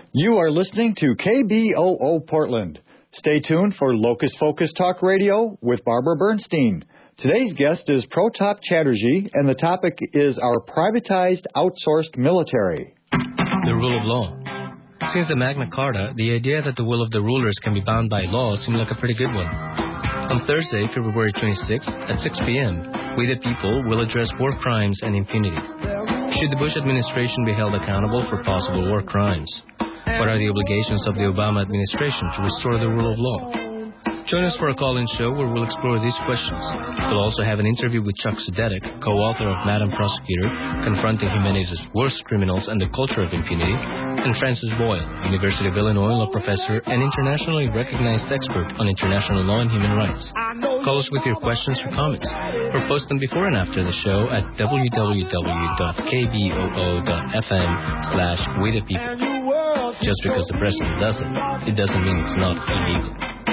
You are listening to KBOO Portland. Stay tuned for Locus Focus Talk Radio with Barbara Bernstein. Today's guest is Pratap Chatterjee, and the topic is our privatized outsourced military. The rule of law. Since the Magna Carta, the idea that the will of the rulers can be bound by law seemed like a pretty good one. On Thursday, February 26th at 6 p.m., we the people will address war crimes and impunity. Should the Bush administration be held accountable for possible war crimes? What are the obligations of the Obama administration to restore the rule of law? Join us for a call-in show where we'll explore these questions. We'll also have an interview with Chuck Sudetic, co-author of Madam Prosecutor, Confronting Jimenez's Worst Criminals and the Culture of Impunity, and Francis Boyle, University of Illinois law professor and internationally recognized expert on international law and human rights. Call us with your questions or comments, or post them before and after the show at www.kboo.fm/WeThePeople. Just because the president does it, it doesn't mean it's not illegal.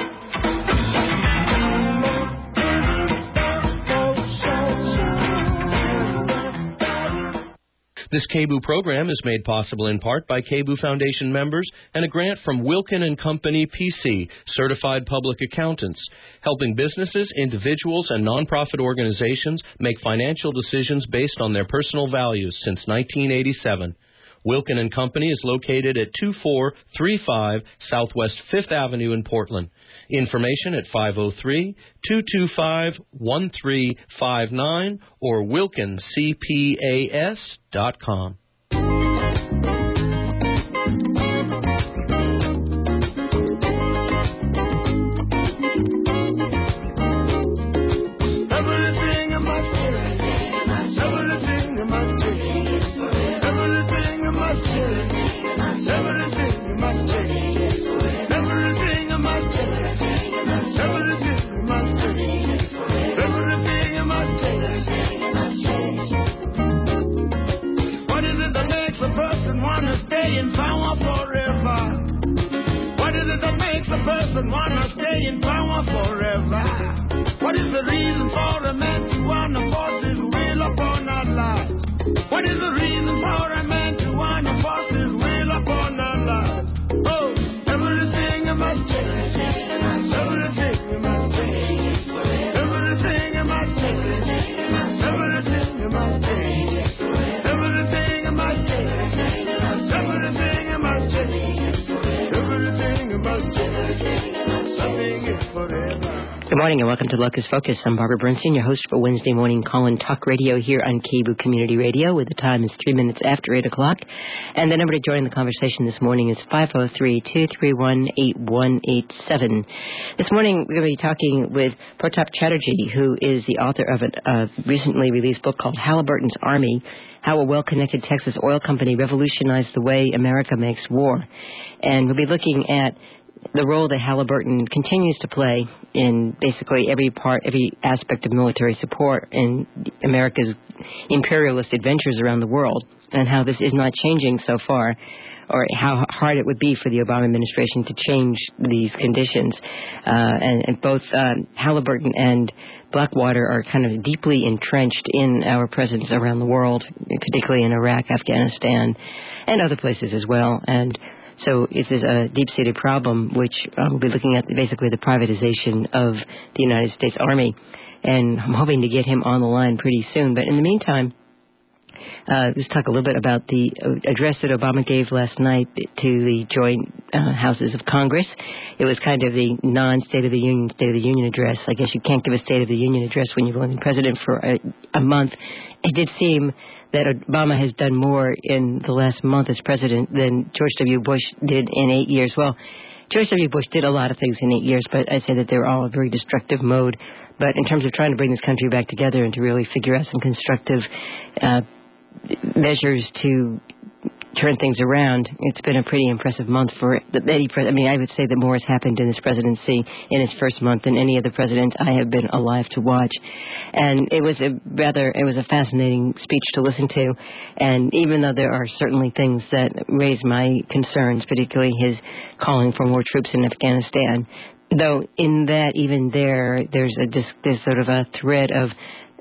This KBOO program is made possible in part by KBOO Foundation members and a grant from Wilkin & Company, PC, Certified Public Accountants, helping businesses, individuals, and nonprofit organizations make financial decisions based on their personal values since 1987. Wilkin & Company is located at 2435 Southwest 5th Avenue in Portland. Information at 503-225-1359 or wilkincpas.com. Wanna stay in power forever? What is the reason for a man to wanna force his will upon our lives? What is the reason for a man to wanna force his will upon our lives? Oh, everything must change. Everything must change. Everything must change. Everything must change. Everything must change. Everything must change. Everything must change. Good morning and welcome to Locus Focus. I'm Barbara Bernstein, your host for Wednesday morning call-in talk radio here on KBOO Community Radio, where the time is 3 minutes after 8 o'clock. And the number to join the conversation this morning is 503-231-8187. This morning we're going to be talking with Pratap Chatterjee, who is the author of a recently released book called Halliburton's Army, How a Well-Connected Texas Oil Company Revolutionized the Way America Makes War. And we'll be looking at the role that Halliburton continues to play in basically every aspect of military support in America's imperialist adventures around the world, and how this is not changing so far, or how hard it would be for the Obama administration to change these conditions. And both Halliburton and Blackwater are kind of deeply entrenched in our presence around the world, particularly in Iraq, Afghanistan, and other places as well. And so it is a deep-seated problem, which we'll be looking at basically the privatization of the United States Army. And I'm hoping to get him on the line pretty soon. But in the meantime, let's talk a little bit about the address that Obama gave last night to the joint houses of Congress. It was kind of the non-State of the Union address. I guess you can't give a State of the Union address when you've only been president for a month. It did seem that Obama has done more in the last month as president than George W. Bush did in 8 years. Well, George W. Bush did a lot of things in 8 years, but I'd say that they're all a very destructive mode. But in terms of trying to bring this country back together and to really figure out some constructive measures to turn things around, it's been a pretty impressive month for any president. I mean, I would say that more has happened in this presidency in his first month than any other president I have been alive to watch. And it was a fascinating speech to listen to. And even though there are certainly things that raise my concerns, particularly his calling for more troops in Afghanistan, though in that, even there's sort of a thread of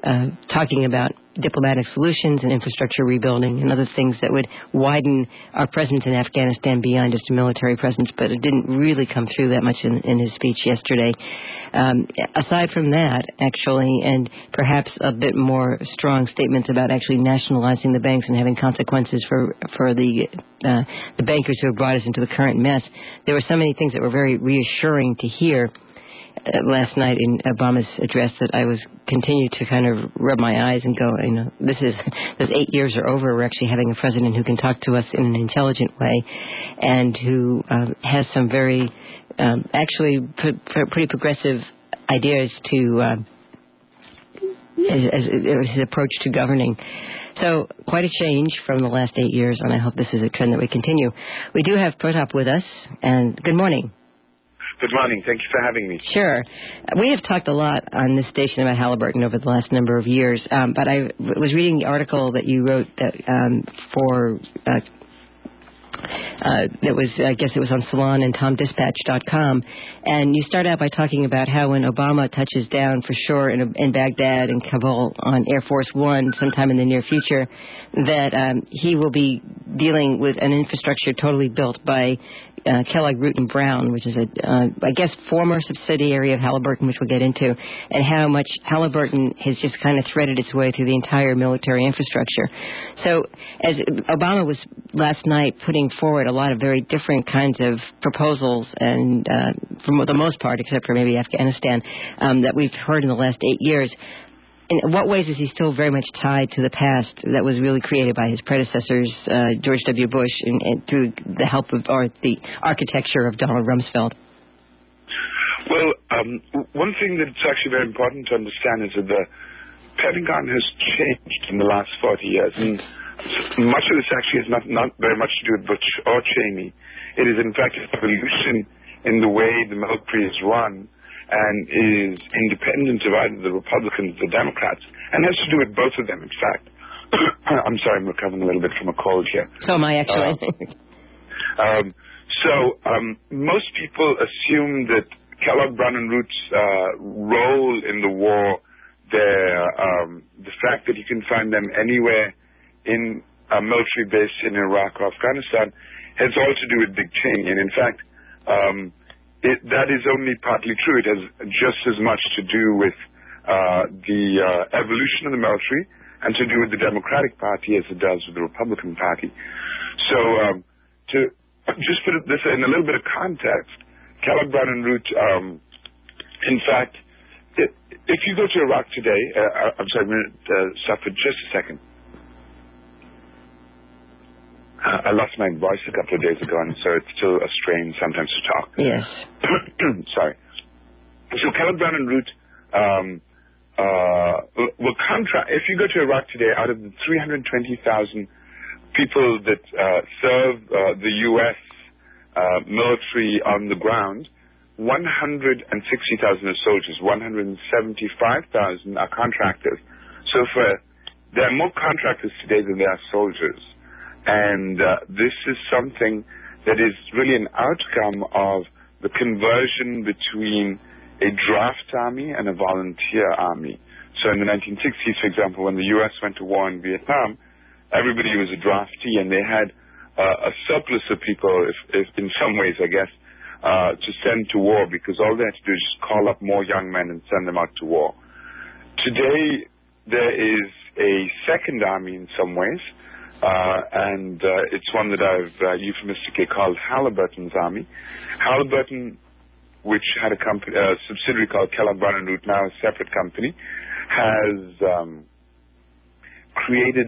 talking about diplomatic solutions and infrastructure rebuilding and other things that would widen our presence in Afghanistan beyond just a military presence, but it didn't really come through that much in his speech yesterday. Aside from that, actually, and perhaps a bit more strong statements about actually nationalizing the banks and having consequences for the bankers who have brought us into the current mess, there were so many things that were very reassuring to hear last night in Obama's address that I was continued to kind of rub my eyes and go, those 8 years are over. We're actually having a president who can talk to us in an intelligent way and who has some very, actually pretty progressive ideas to his approach to governing. So quite a change from the last 8 years, and I hope this is a trend that we continue. We do have Pratap with us, and good morning. Good morning. Thank you for having me. Sure. We have talked a lot on this station about Halliburton over the last number of years, but I was reading the article that you wrote that was, I guess it was on Salon and TomDispatch.com, and you start out by talking about how when Obama touches down for sure in Baghdad and Kabul on Air Force One sometime in the near future, that he will be dealing with an infrastructure totally built by Kellogg Root and Brown, which is I guess former subsidiary of Halliburton, which we'll get into, and how much Halliburton has just kind of threaded its way through the entire military infrastructure. So as Obama was last night putting forward a lot of very different kinds of proposals, and for the most part, except for maybe Afghanistan, that we've heard in the last 8 years, in what ways is he still very much tied to the past that was really created by his predecessors, George W. Bush, and through the help of, or the architecture of Donald Rumsfeld? Well, one thing that's actually very important to understand is that the Pentagon has changed in the last 40 years, and much of this actually has not very much to do with Bush or Cheney. It is, in fact, an evolution in the way the military is run and is independent of either the Republicans or the Democrats, and has to do with both of them, in fact. I'm sorry, I'm recovering a little bit from a cold here. So am I, actually. Most people assume that Kellogg, Brown and Root's role in the war, the fact that you can find them anywhere in a military base in Iraq or Afghanistan, has all to do with Dick Cheney. And in fact, that is only partly true. It has just as much to do with the evolution of the military and to do with the Democratic Party as it does with the Republican Party. So to just put this in a little bit of context, Kellogg, Brown and Root, in fact, if you go to Iraq today, I'm sorry, I'm going to stop for just a second. I lost my voice a couple of days ago, and so it's still a strain sometimes to talk. Yes. Sorry. So Kellogg, Brown and Root will contract. If you go to Iraq today, out of the 320,000 people that serve the U.S. Military on the ground, 160,000 are soldiers, 175,000 are contractors. So there are more contractors today than there are soldiers. And this is something that is really an outcome of the conversion between a draft army and a volunteer army. So in the 1960s, for example, when the U.S. went to war in Vietnam, everybody was a draftee, and they had a surplus of people, if in some ways, I guess, to send to war, because all they had to do is just call up more young men and send them out to war. Today, there is a second army in some ways, and it's one that I've euphemistically called Halliburton's Army. Halliburton, which had a subsidiary called Kellogg, Brown and Root, now a separate company, has created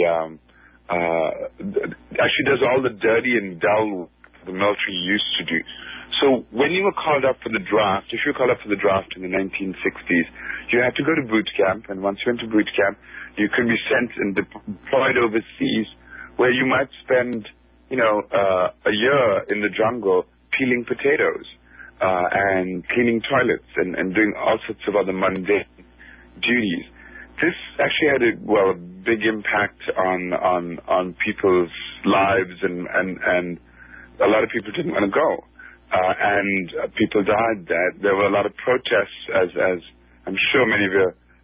actually does all the dirty and dull the military used to do. So when you were called up for the draft, if you were called up for the draft in the 1960s, you had to go to boot camp, and once you went to boot camp, you could be sent and deployed overseas, where you might spend, a year in the jungle peeling potatoes and cleaning toilets and doing all sorts of other mundane duties. This actually had a big impact on people's lives, and a lot of people didn't want to go. And people died. There were a lot of protests, as I'm sure many of your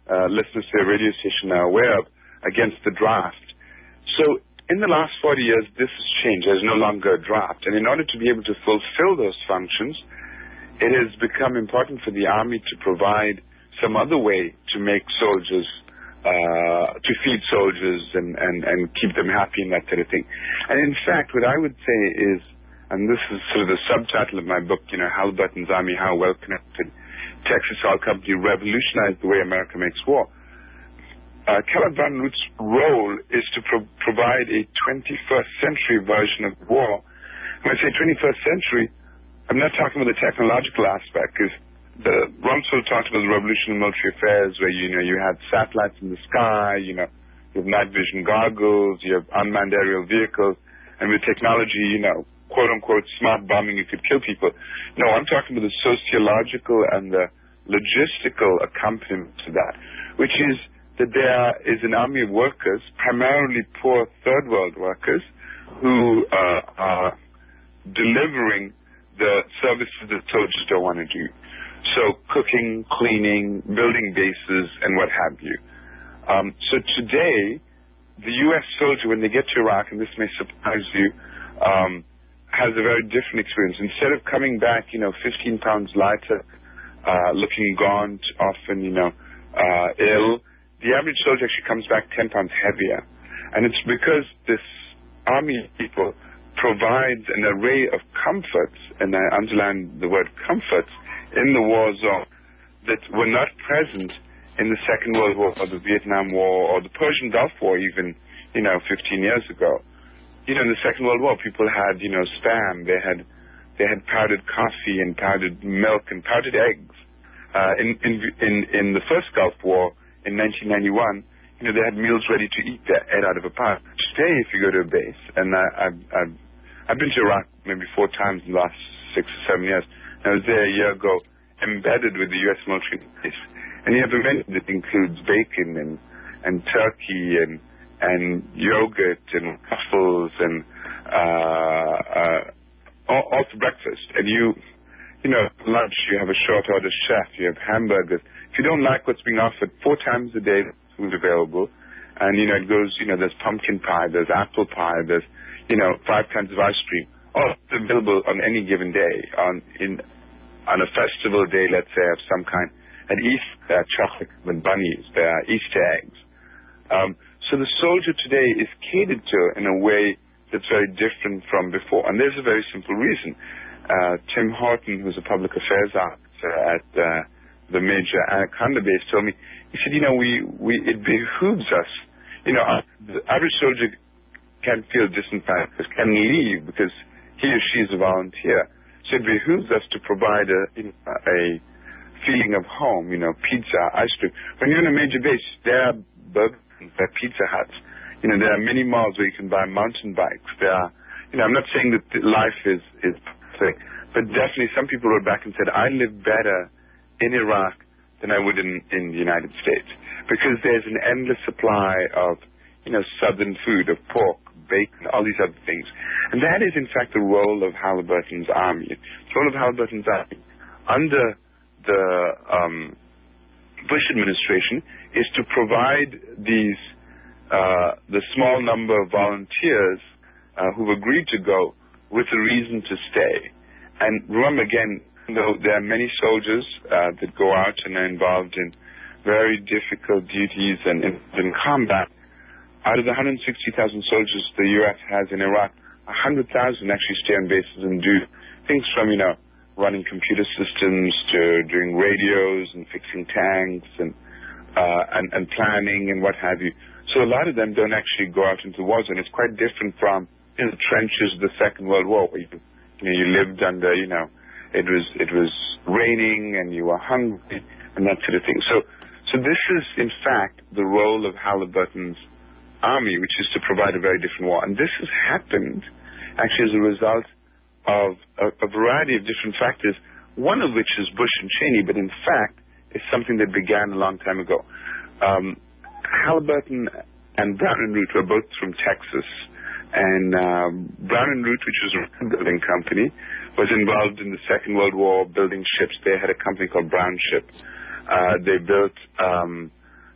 listeners to their radio station are aware of, against the draft. So in the last 40 years, this has changed. There's no longer a draft. And in order to be able to fulfill those functions, it has become important for the Army to provide some other way to make soldiers, to feed soldiers and keep them happy and that sort of thing. And in fact, what I would say is, and this is sort of the subtitle of my book, Halliburton's Army, How a Well-Connected Texas Oil Company Revolutionized the Way America Makes War. Kellogg Brown & Root's role is to provide a 21st century version of war. When I say 21st century, I'm not talking about the technological aspect, because Rumsfeld talked about the revolution in military affairs, where you had satellites in the sky, you have night vision goggles, you have unmanned aerial vehicles, and with technology, quote unquote smart bombing, you could kill people. No, I'm talking about the sociological and the logistical accompaniment to that, which is that there is an army of workers, primarily poor third world workers, who are delivering the services that soldiers don't want to do. So cooking, cleaning, building bases, and what have you. So today, the U.S. soldier, when they get to Iraq, and this may surprise you, has a very different experience. Instead of coming back, 15 pounds lighter, looking gaunt, often, ill, the average soldier actually comes back 10 pounds heavier. And it's because this army people provides an array of comforts, and I underline the word comforts, in the war zone that were not present in the Second World War or the Vietnam War or the Persian Gulf War even, 15 years ago. In the Second World War, people had, Spam, they had powdered coffee and powdered milk and powdered eggs. In the First Gulf War, in 1991, they had meals ready to eat there, ate out of a pot. Today, if you go to a base, and I've been to Iraq maybe 4 times in the last 6 or 7 years. I was there a year ago, embedded with the U.S. military base, and you have a menu that includes bacon and turkey and yogurt and waffles and all for breakfast. And lunch, you have a short order chef, you have hamburgers. If you don't like what's being offered, 4 times a day, food available. And, it goes, there's pumpkin pie, there's apple pie, there's, 5 kinds of ice cream. All available on any given day. On a festival day, let's say, of some kind. At Easter, there are chocolate and bunnies, there are Easter eggs. So the soldier today is catered to in a way that's very different from before. And there's a very simple reason. Tim Horton, who's a public affairs officer at the major Anaconda base, told me, he said, it behooves us. The average soldier can feel disenfranchised, can leave because he or she is a volunteer. So it behooves us to provide a feeling of home, pizza, ice cream. When you're in a major base, there are burgers, there are Pizza Huts. There are many malls where you can buy mountain bikes. There are, I'm not saying that life is perfect, but definitely some people wrote back and said, I live better in Iraq than I would in the United States, because there's an endless supply of, southern food, of pork, bacon, all these other things. And that is, in fact, the role of Halliburton's Army. The role of Halliburton's Army under the Bush administration is to provide these, the small number of volunteers who've agreed to go with a reason to stay. And remember, again, there are many soldiers that go out and are involved in very difficult duties and in combat. Out of the 160,000 soldiers the U.S. has in Iraq, 100,000 actually stay on bases and do things from, running computer systems to doing radios and fixing tanks and planning and what have you. So a lot of them don't actually go out into the war zone. It's quite different from the trenches of the Second World War, where you lived under, it was raining and you were hungry and that sort of thing. So this is, in fact, the role of Halliburton's Army, which is to provide a very different war. And this has happened actually as a result of a variety of different factors, one of which is Bush and Cheney, but in fact is something that began a long time ago. Halliburton and Brown & Root were both from Texas, and Brown & Root, which was a building company, was involved in the Second World War building ships. They had a company called Brown Ship. They built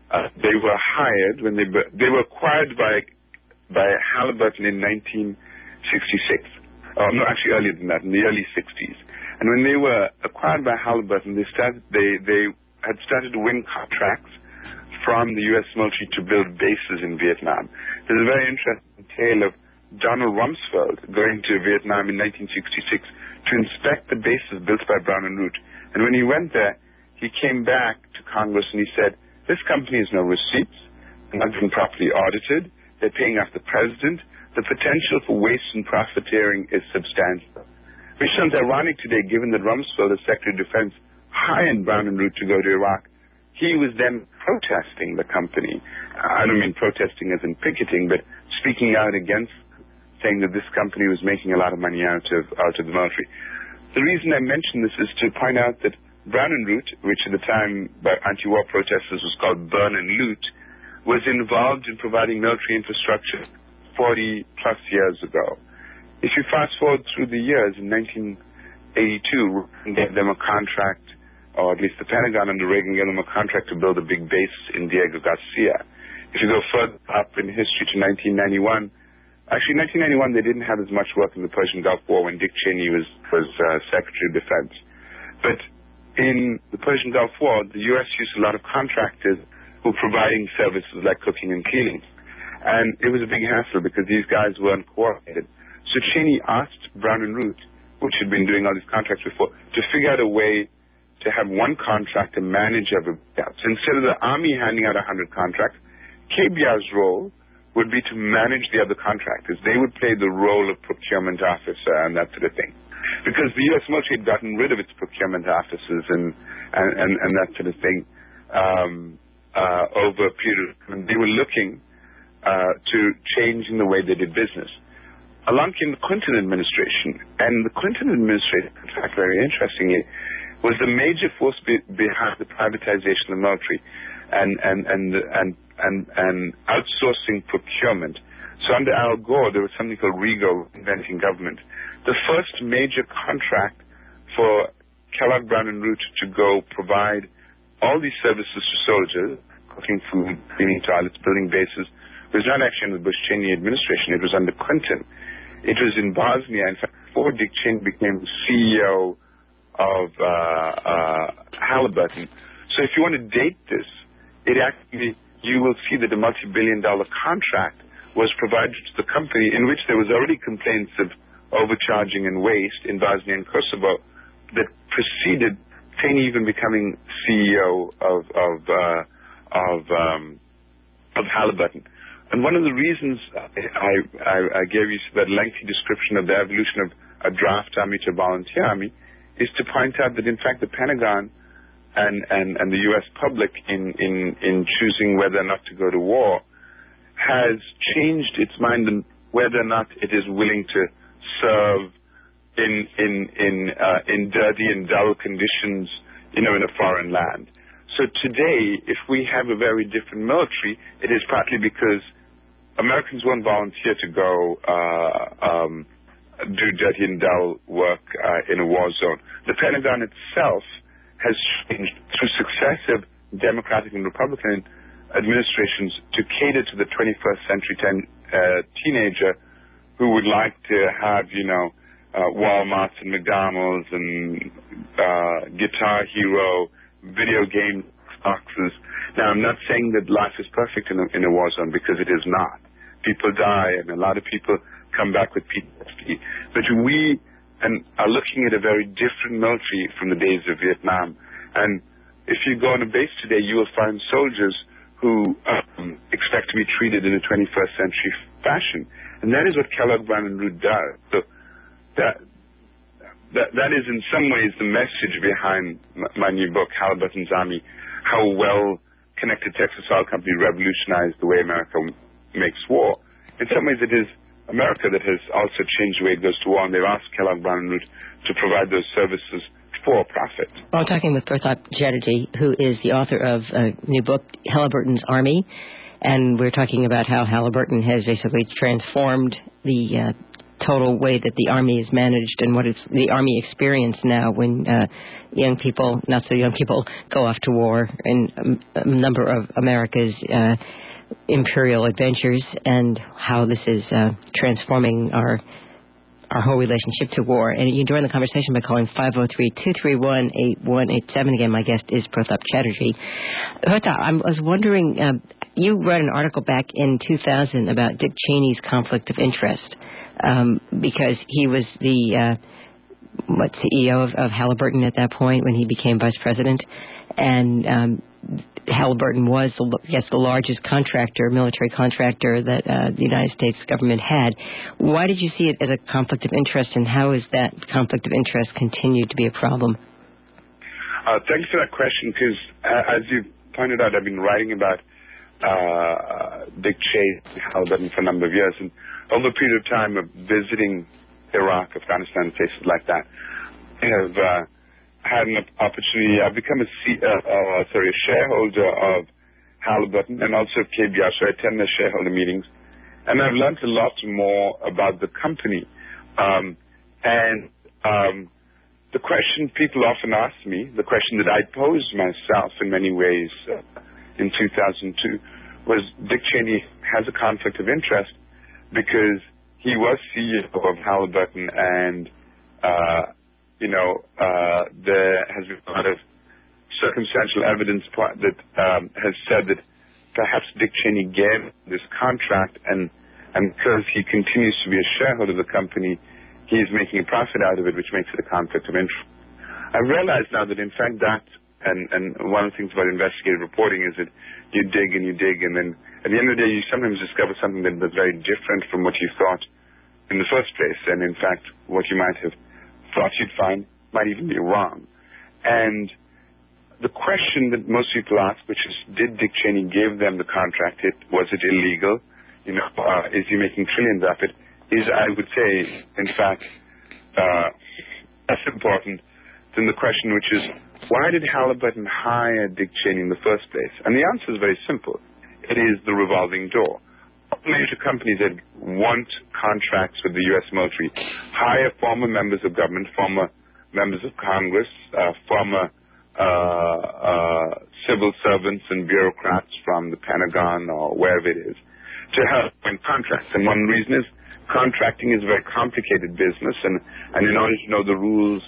they were hired when they were acquired by Halliburton in 1966. No, actually earlier than that, in the early 60s. And when they were acquired by Halliburton, they had started to win contracts from the U.S. military to build bases in Vietnam. There's a very interesting tale of Donald Rumsfeld going to Vietnam in 1966 to inspect the bases built by Brown and Root. And when he went there, he came back to Congress and he said, this company has no receipts, they're not been properly audited, they're paying off the president, the potential for waste and profiteering is substantial. Which sounds ironic today, given that Rumsfeld, as Secretary of Defense, hired Brown and Root to go to Iraq. He was then protesting the company. I don't mean protesting as in picketing, but speaking out against, saying that this company was making a lot of money out of the military. The reason I mention this is to point out that Brown and Root, which at the time by anti-war protesters was called Burn and Loot, was involved in providing military infrastructure 40 plus years ago. If you fast forward through the years, in 1982, gave them a contract, or at least the Pentagon under Reagan gave them a contract to build a big base in Diego Garcia. If you go further up in history to 1991, actually 1991 they didn't have as much work in the Persian Gulf War when Dick Cheney was Secretary of Defense. But in the Persian Gulf War, the U.S. used a lot of contractors who were providing services like cooking and cleaning. And it was a big hassle because these guys weren't coordinated. So Cheney asked Brown and Root, which had been doing all these contracts before, to figure out a way to have one contractor manage everybody else. Instead of the Army handing out 100 contracts, KBR's role would be to manage the other contractors. They would play the role of procurement officer and that sort of thing. Because the U.S. military had gotten rid of its procurement officers and that sort of thing over a period of time. They were looking to change in the way they did business. Along came the Clinton administration, and the Clinton administration, in fact, very interestingly, was the major force behind the privatization of the military and outsourcing procurement. So under Al Gore, there was something called RIGO, Inventing Government. The first major contract for Kellogg Brown and Root to go provide all these services to soldiers, cooking food, cleaning toilets, building bases, was not actually under the Bush-Cheney administration. It was under Clinton. It was in Bosnia. In fact, before Dick Cheney became CEO of Halliburton. So if you want to date this, you will see that a multi-billion-dollar contract was provided to the company in which there was already complaints of overcharging and waste in Bosnia and Kosovo that preceded Cheney even becoming CEO of Halliburton. And one of the reasons I gave you that lengthy description of the evolution of a draft army to a volunteer army is to point out that, in fact, the Pentagon and the U.S. public in choosing whether or not to go to war has changed its mind on whether or not it is willing to serve in dirty and dull conditions, in a foreign land. So today, if we have a very different military, it is partly because Americans won't volunteer to go do dirty and dull work in a war zone. The Pentagon itself has changed through successive Democratic and Republican administrations to cater to the 21st century teenager who would like to have, Walmarts and McDonald's and Guitar Hero, video game boxes. Now, I'm not saying that life is perfect in a war zone, because it is not. People die, and a lot of people come back with PTSD. But we are looking at a very different military from the days of Vietnam. And if you go on a base today, you will find soldiers who expect to be treated in a 21st century fashion. And that is what Kellogg Brown and Root does. So that is in some ways the message behind my new book, Halliburton's Army, how well connected Texas Oil Company revolutionized the way America makes war. In some ways it is America that has also changed the way it goes to war, and they've asked Kellogg Brown and Root to provide those services for profit. Well, I'm talking with Pratap Chatterjee, who is the author of a new book, Halliburton's Army, and we're talking about how Halliburton has basically transformed the total way that the Army is managed and what it's the Army experience now when young people, not so young people, go off to war in a number of America's imperial adventures, and how this is transforming our whole relationship to war. And you join the conversation by calling 503-231-8187. Again, my guest is Pratap Chatterjee. Pratap, I was wondering, you wrote an article back in 2000 about Dick Cheney's conflict of interest, because he was the CEO of Halliburton at that point when he became vice president, and Halliburton was, the largest contractor, military contractor that the United States government had. Why did you see it as a conflict of interest, and how has that conflict of interest continued to be a problem? Thanks for that question, because as you pointed out, I've been writing about Dick Cheney and Halliburton for a number of years, and over a period of time of visiting Iraq, Afghanistan, places like that, I have had an opportunity. I've become a shareholder of Halliburton and also of KBR, so I attend their shareholder meetings, and I've learned a lot more about the company. The question people often ask me, the question that I posed myself in many ways in 2002, was Dick Cheney has a conflict of interest because he was CEO of Halliburton, and there has been a lot of circumstantial evidence that has said that perhaps Dick Cheney gave this contract, and because he continues to be a shareholder of the company, he's making a profit out of it, which makes it a conflict of interest. I realize now that, in fact, and one of the things about investigative reporting is that you dig, and then at the end of the day, you sometimes discover something that's very different from what you thought in the first place, and in fact, what you might have thought you'd find might even be wrong. And the question that most people ask, which is, did Dick Cheney give them the contract? Was it illegal? Is he making trillions of it? Is, I would say, in fact, less important than the question, which is, why did Halliburton hire Dick Cheney in the first place? And the answer is very simple. It is the revolving door. All major companies that want contracts with the U.S. military hire former members of government, former members of Congress, former civil servants and bureaucrats from the Pentagon or wherever it is to help win contracts. And one reason is contracting is a very complicated business, and in order to know the rules,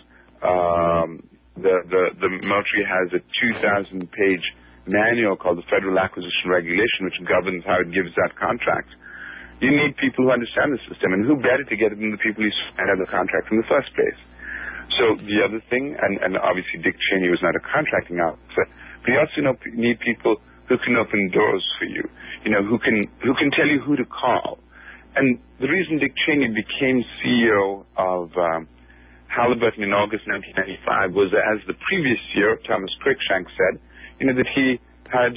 the military has a 2,000-page manual called the Federal Acquisition Regulation, which governs how it gives that contract. You need people who understand the system, and who better to get it than the people who had the contract in the first place. So the other thing, and obviously Dick Cheney was not a contracting officer, but you also need people who can open doors for you, who can tell you who to call. And the reason Dick Cheney became CEO of Halliburton in August 1995 was, as the previous year, Thomas Cruikshank said, that he had,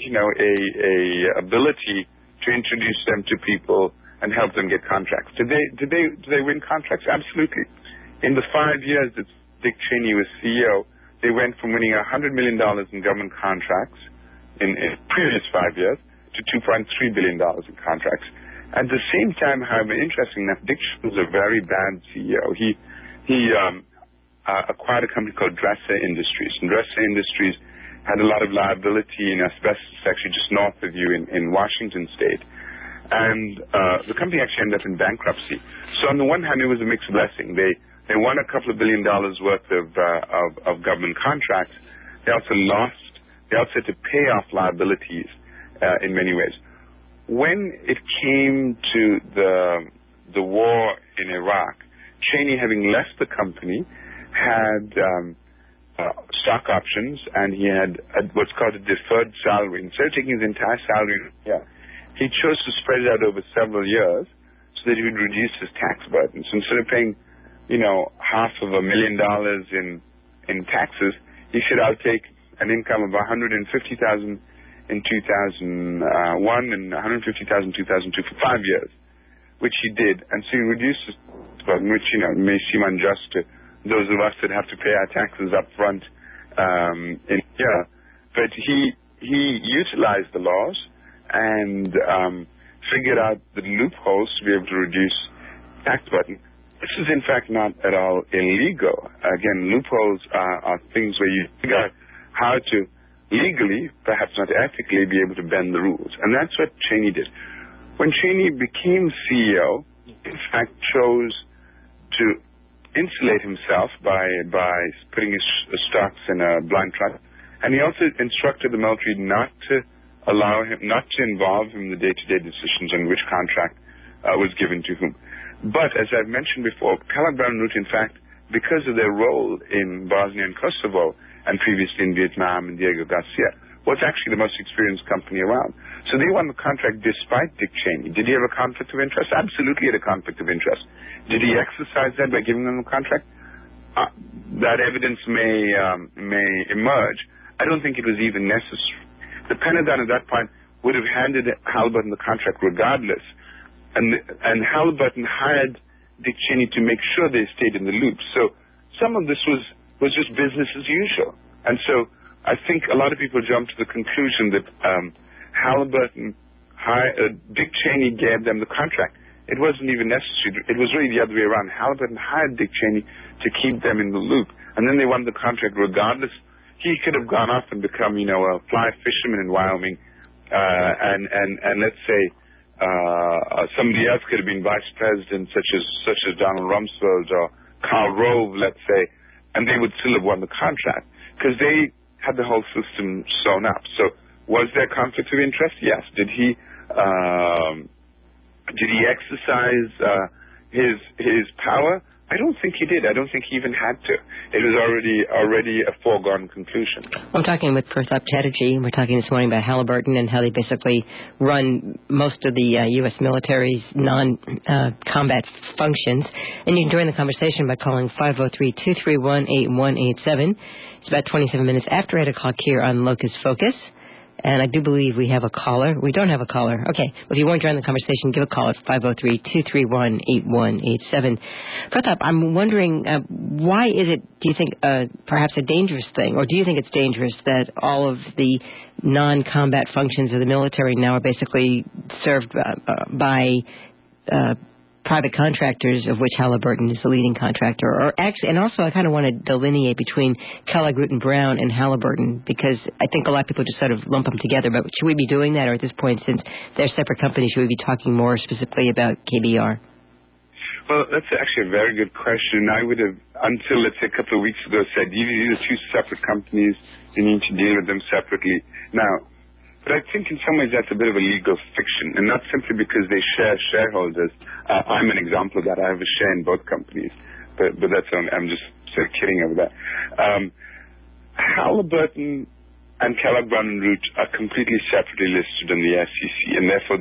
a ability to introduce them to people and help them get contracts. Did they win contracts? Absolutely. In the 5 years that Dick Cheney was CEO, they went from winning $100 million in government contracts in previous 5 years to $2.3 billion in contracts. At the same time, however, interesting enough, Dick Cheney was a very bad CEO. He acquired a company called Dresser Industries, and Dresser Industries had a lot of liability in asbestos, actually just north of you in Washington State. And the company actually ended up in bankruptcy. So on the one hand, it was a mixed blessing. They won a couple of $1 billion worth of government contracts. They also had to pay off liabilities in many ways. When it came to the war in Iraq, Cheney, having left the company, had stock options, and he had what's called a deferred salary. Instead of taking his entire salary, he chose to spread it out over several years so that he would reduce his tax burden. So instead of paying, $500,000 in taxes, he should outtake an income of $150,000 in 2001 and $150,000 in 2002 for 5 years, which he did. And so he reduced his burden, which, may seem unjust to those of us that have to pay our taxes up front in a year. But he utilized the laws and figured out the loopholes to be able to reduce tax burden. this is, in fact, not at all illegal. Again, loopholes are things where you figure out how to legally, perhaps not ethically, be able to bend the rules. And that's what Cheney did. When Cheney became CEO, in fact, chose to insulate himself by putting his stocks in a blind trust. And he also instructed the military not to involve him in the day-to-day decisions on which contract was given to whom. But, as I've mentioned before, Kellogg Brown Root, in fact, because of their role in Bosnia and Kosovo, and previously in Vietnam and Diego Garcia, was actually the most experienced company around. So they won the contract despite Dick Cheney. Did he have a conflict of interest? Absolutely had a conflict of interest. Did he exercise that by giving them the contract? That evidence may emerge. I don't think it was even necessary. The Pentagon at that point would have handed Halliburton the contract regardless, and Halliburton hired Dick Cheney to make sure they stayed in the loop. So some of this was just business as usual. And so I think a lot of people jumped to the conclusion that Dick Cheney gave them the contract. It wasn't even necessary. It was really the other way around. Halliburton hired Dick Cheney to keep them in the loop, and then they won the contract regardless. He could have gone off and become, a fly fisherman in Wyoming, and let's say somebody else could have been vice president, such as Donald Rumsfeld or Karl Rove, let's say, and they would still have won the contract because they had the whole system sewn up. So, was there conflict of interest? Yes. Did he exercise his power? I don't think he did. I don't think he even had to. It was already a foregone conclusion. I'm talking with Pratap Chatterjee. We're talking this morning about Halliburton and how they basically run most of the U.S. military's non-combat functions. And you can join the conversation by calling 503-231-8187. It's about 27 minutes after 8 o'clock here on Locus Focus. And I do believe we have a caller. We don't have a caller. Okay. Well, if you want to join the conversation, give a call at 503-231-8187. Pratap, I'm wondering, why is it, do you think, perhaps a dangerous thing, or do you think it's dangerous that all of the non-combat functions of the military now are basically served by private contractors, of which Halliburton is the leading contractor? Or actually, and also I kind of want to delineate between Kellogg, Root & Brown and Halliburton, because I think a lot of people just sort of lump them together. But should we be doing that, or at this point, since they're separate companies, should we be talking more specifically about KBR? Well, that's actually a very good question. I would have, until, let's say, a couple of weeks ago, said these are two separate companies. You need to deal with them separately. Now, but I think in some ways that's a bit of a legal fiction, and not simply because they share shareholders. I'm an example of that. I have a share in both companies, but that's I'm just sort of kidding over that. Halliburton and Kellogg Brown & Root are completely separately listed in the SEC, and therefore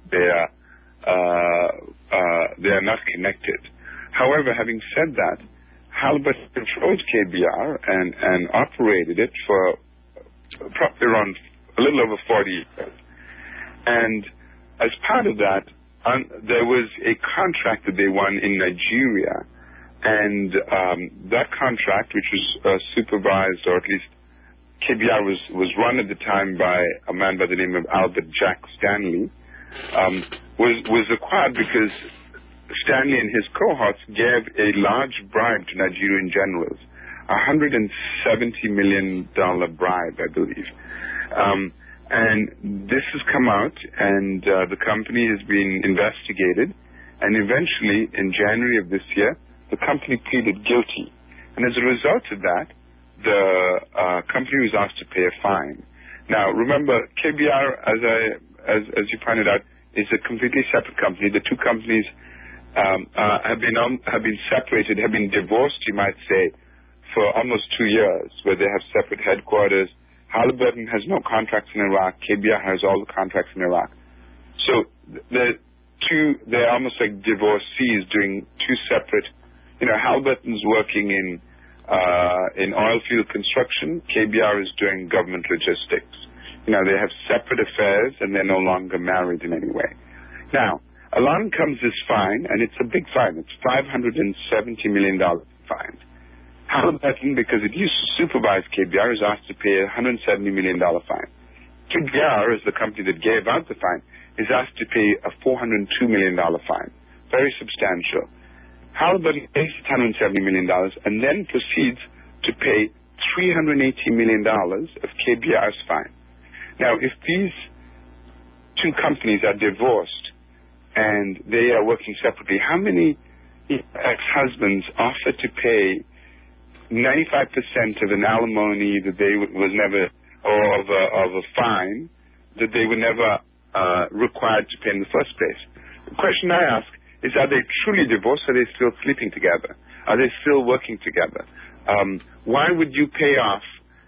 they are not connected. However, having said that, Halliburton controlled KBR and operated it for probably around a little over 40 years. And as part of that, there was a contract that they won in Nigeria, and that contract, which was supervised, or at least KBR was run at the time by a man by the name of Albert Jack Stanley, was acquired because Stanley and his cohorts gave a large bribe to Nigerian generals, $170 million bribe, I believe. And this has come out, and the company has been investigated, and eventually, in January of this year, the company pleaded guilty. And as a result of that, the company was asked to pay a fine. Now, remember, KBR, as you pointed out, is a completely separate company. The two companies have been separated, have been divorced, you might say, for almost 2 years, where they have separate headquarters. Halliburton has no contracts in Iraq. KBR has all the contracts in Iraq. So they're almost like divorcees doing two separate. Halliburton's working in oil field construction. KBR is doing government logistics. They have separate affairs, and they're no longer married in any way. Now, along comes this fine, and it's a big fine. It's $570 million fine. Halliburton, because it used to supervise KBR, is asked to pay a $170 million fine. KBR, as the company that gave out the fine, is asked to pay a $402 million fine. Very substantial. Halliburton pays $170 million and then proceeds to pay $380 million of KBR's fine. Now, if these two companies are divorced and they are working separately, how many ex-husbands offer to pay 95% of an alimony that they was never, or of a fine that they were never required to pay in the first place? The question I ask is, are they truly divorced? Are they still sleeping together? Are they still working together? Why would you pay off,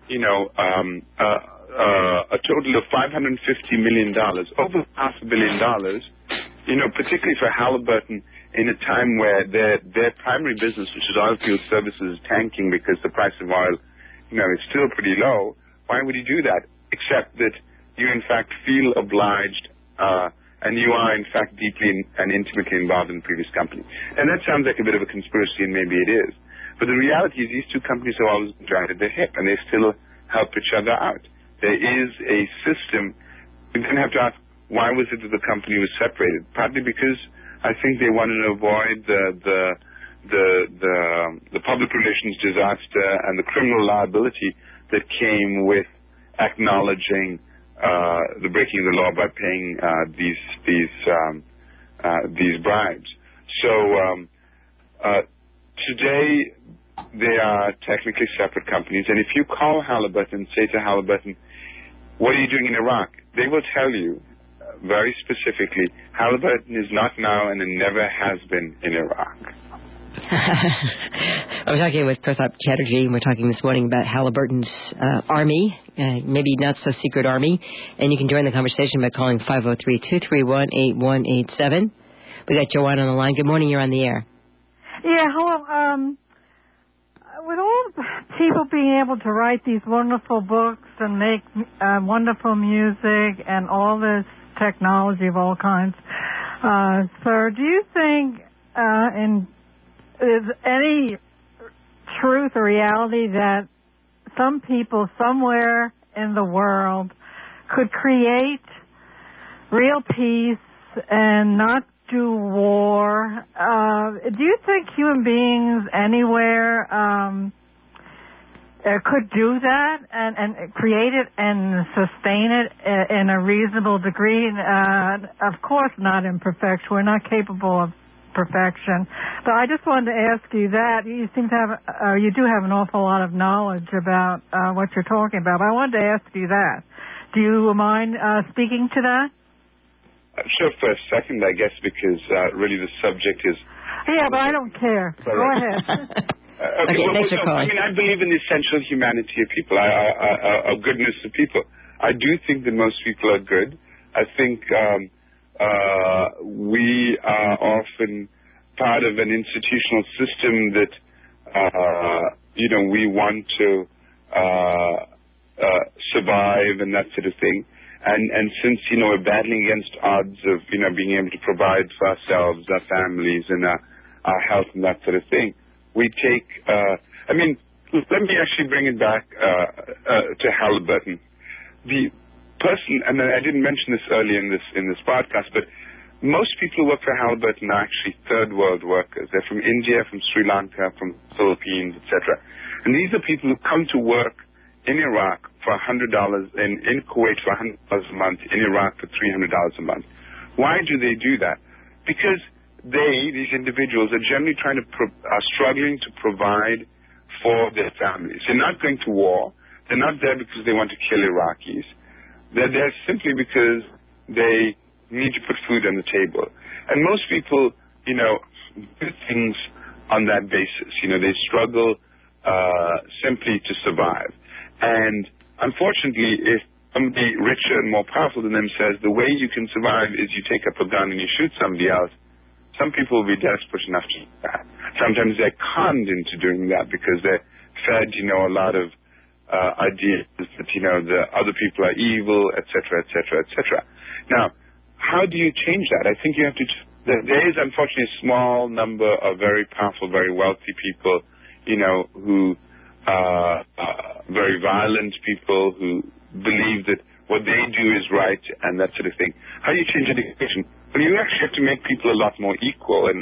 a total of $550 million, over $500 million, particularly for Halliburton, in a time where their primary business, which is oil field services, is tanking because the price of oil, is still pretty low? Why would you do that? Except that you, in fact, feel obliged, and you are, in fact, deeply and intimately involved in the previous company. And that sounds like a bit of a conspiracy, and maybe it is. But the reality is these two companies have always been joined at the hip, and they still help each other out. There is a system. We then have to ask, why was it that the company was separated? Partly because I think they wanted to avoid the public relations disaster and the criminal liability that came with acknowledging the breaking of the law by paying these bribes. So today they are technically separate companies, and if you call Halliburton and say to Halliburton, what are you doing in Iraq? They will tell you very specifically, Halliburton is not now and it never has been in Iraq. I'm talking with Pratap Chatterjee, and we're talking this morning about Halliburton's Army, maybe not so secret Army, and you can join the conversation by calling 503-231-8187. We got Joanne on the line. Good morning, you're on the air. Yeah, hello. With all people being able to write these wonderful books and make wonderful music and all this technology of all kinds, sir, do you think is any truth or reality that some people somewhere in the world could create real peace and not do war? Do you think human beings anywhere could do that and create it and sustain it in a reasonable degree? Of course not in perfection. We're not capable of perfection. But I just wanted to ask you that. You seem to have, you do have an awful lot of knowledge about what you're talking about. But I wanted to ask you that. Do you mind speaking to that? Sure, for a second, I guess, because really the subject is... Yeah, but I don't care. Go ahead. Thanks for calling. I mean, I believe in the essential humanity of people, of goodness of people. I do think that most people are good. I think we are often part of an institutional system that, we want to survive and that sort of thing. And since, we're battling against odds of, being able to provide for ourselves, our families, and our health and that sort of thing, we take, let me actually bring it back to Halliburton. The person, and I didn't mention this earlier in this podcast, but most people who work for Halliburton are actually third world workers. They're from India, from Sri Lanka, from the Philippines, etc. And these are people who come to work in Iraq for $100, in Kuwait for $100 a month, in Iraq for $300 a month. Why do they do that? Because these individuals, are generally are struggling to provide for their families. They're not going to war. They're not there because they want to kill Iraqis. They're there simply because they need to put food on the table. And most people, do things on that basis. They struggle simply to survive. And unfortunately, if somebody richer and more powerful than them says the way you can survive is you take up a gun and you shoot somebody else, some people will be desperate enough to do that. Sometimes they're conned into doing that because they're fed, a lot of ideas that, the other people are evil, etc., etc., etc. Now, how do you change that? I think you have to... There is, unfortunately, a small number of very powerful, very wealthy people, who... very violent people who believe that what they do is right and that sort of thing. How do you change education? Well, you actually have to make people a lot more equal and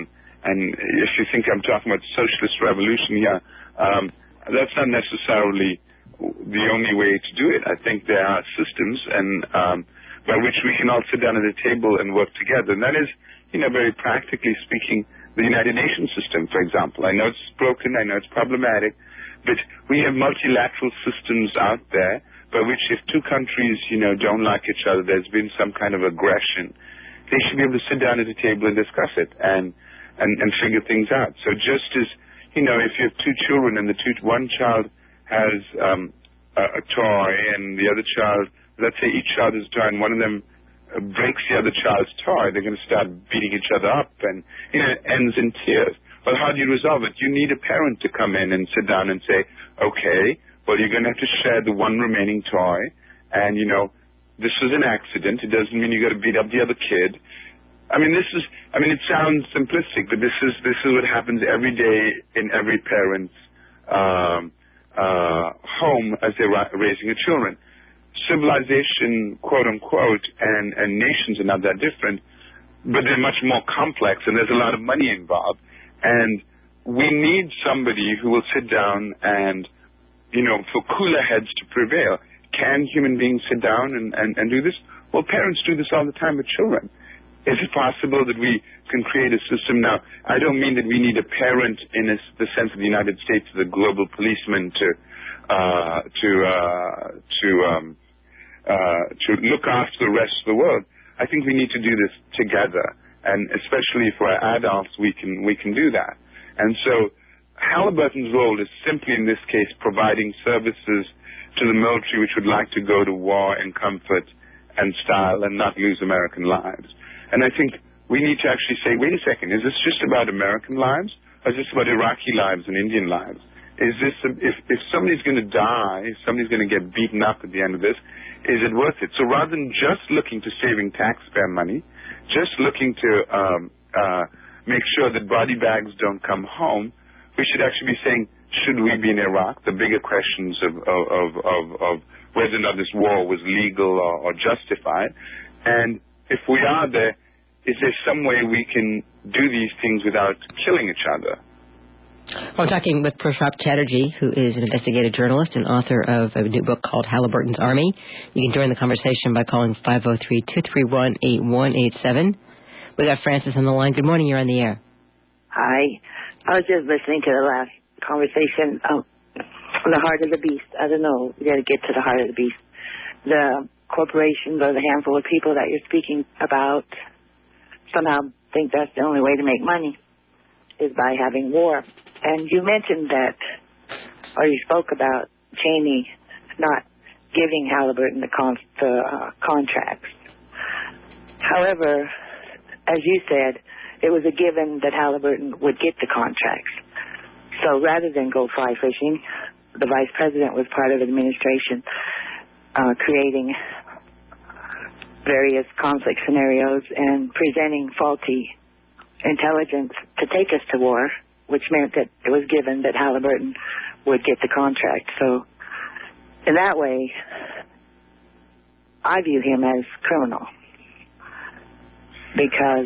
And if you think I'm talking about socialist revolution here, that's not necessarily the only way to do it. I think there are systems and by which we can all sit down at a table and work together. And that is, very practically speaking, the United Nations system, for example. I know it's broken, I know it's problematic, but we have multilateral systems out there by which if two countries, don't like each other, there's been some kind of aggression, they should be able to sit down at a table and discuss it and figure things out. So just as, if you have two children and one child has a toy and the other child, let's say each child has a toy and one of them breaks the other child's toy, they're going to start beating each other up and it ends in tears. Well, how do you resolve it? You need a parent to come in and sit down and say, okay, well, you're going to have to share the one remaining toy and, this was an accident. It doesn't mean you got to beat up the other kid. It sounds simplistic, but this is what happens every day in every parent's home as they're raising their children. Civilization, quote unquote, and nations are not that different, but they're much more complex, and there's a lot of money involved. And we need somebody who will sit down and, for cooler heads to prevail. Can human beings sit down and do this? Well, parents do this all the time with children. Is it possible that we can create a system now? I don't mean that we need a parent in the sense of the United States, the global policeman to look after the rest of the world. I think we need to do this together, and especially for our adults, we can do that. And so Halliburton's role is simply, in this case, providing services to the military which would like to go to war in comfort and style and not lose American lives. And I think we need to actually say, wait a second, is this just about American lives, or is this about Iraqi lives and Indian lives? Is this, if somebody's going to die, if somebody's going to get beaten up at the end of this, is it worth it? So rather than just looking to saving taxpayer money, just looking to make sure that body bags don't come home, we should actually be saying, should we be in Iraq? The bigger questions of whether or not this war was legal or justified. And if we are there, is there some way we can do these things without killing each other? Well, I'm talking with Pratap Chatterjee, who is an investigative journalist and author of a new book called Halliburton's Army. You can join the conversation by calling 503-231-8187. We got Francis on the line. Good morning. You're on the air. Hi. I was just listening to the last conversation on the heart of the beast. I don't know. We got to get to the heart of the beast. The corporations or the handful of people that you're speaking about somehow think that's the only way to make money is by having war. And you mentioned that, or you spoke about Cheney not giving Halliburton the contracts. However, as you said, it was a given that Halliburton would get the contracts. So rather than go fly fishing, the vice president was part of the administration creating various conflict scenarios and presenting faulty intelligence to take us to war, which meant that it was given that Halliburton would get the contract. So in that way, I view him as criminal because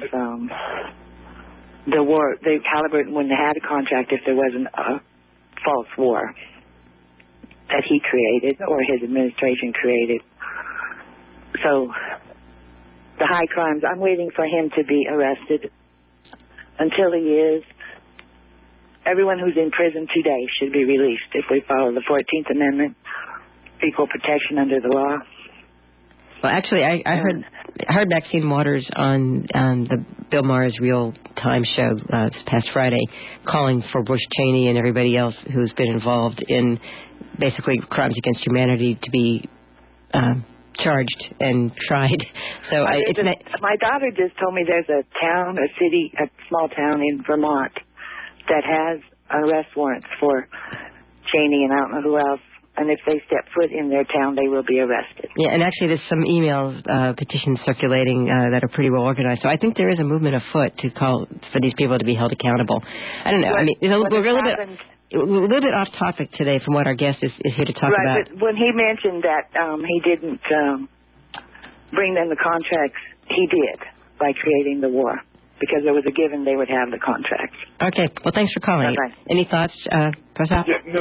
Halliburton wouldn't have had a contract if there wasn't a false war that he created or his administration created. So the high crimes, I'm waiting for him to be arrested. Until he is, everyone who's in prison today should be released if we follow the 14th Amendment, equal protection under the law. Well, actually, I heard Maxine Waters on the Bill Maher's Real Time show this past Friday, calling for Bush Cheney and everybody else who's been involved in basically crimes against humanity to be charged and tried. So my daughter just told me there's a small town in Vermont that has arrest warrants for Cheney and I don't know who else. And if they step foot in their town, they will be arrested. Yeah, and actually there's some emails, petitions circulating that are pretty well organized. So I think there is a movement afoot to call for these people to be held accountable. I don't know. We're a little bit off topic today from what our guest is here to talk about. Right, but when he mentioned that he didn't bring them the contracts, he did by creating the war. because it was a given they would have the contract. Okay. Well, thanks for calling. Bye-bye. Any thoughts, Pratap? Yeah, no.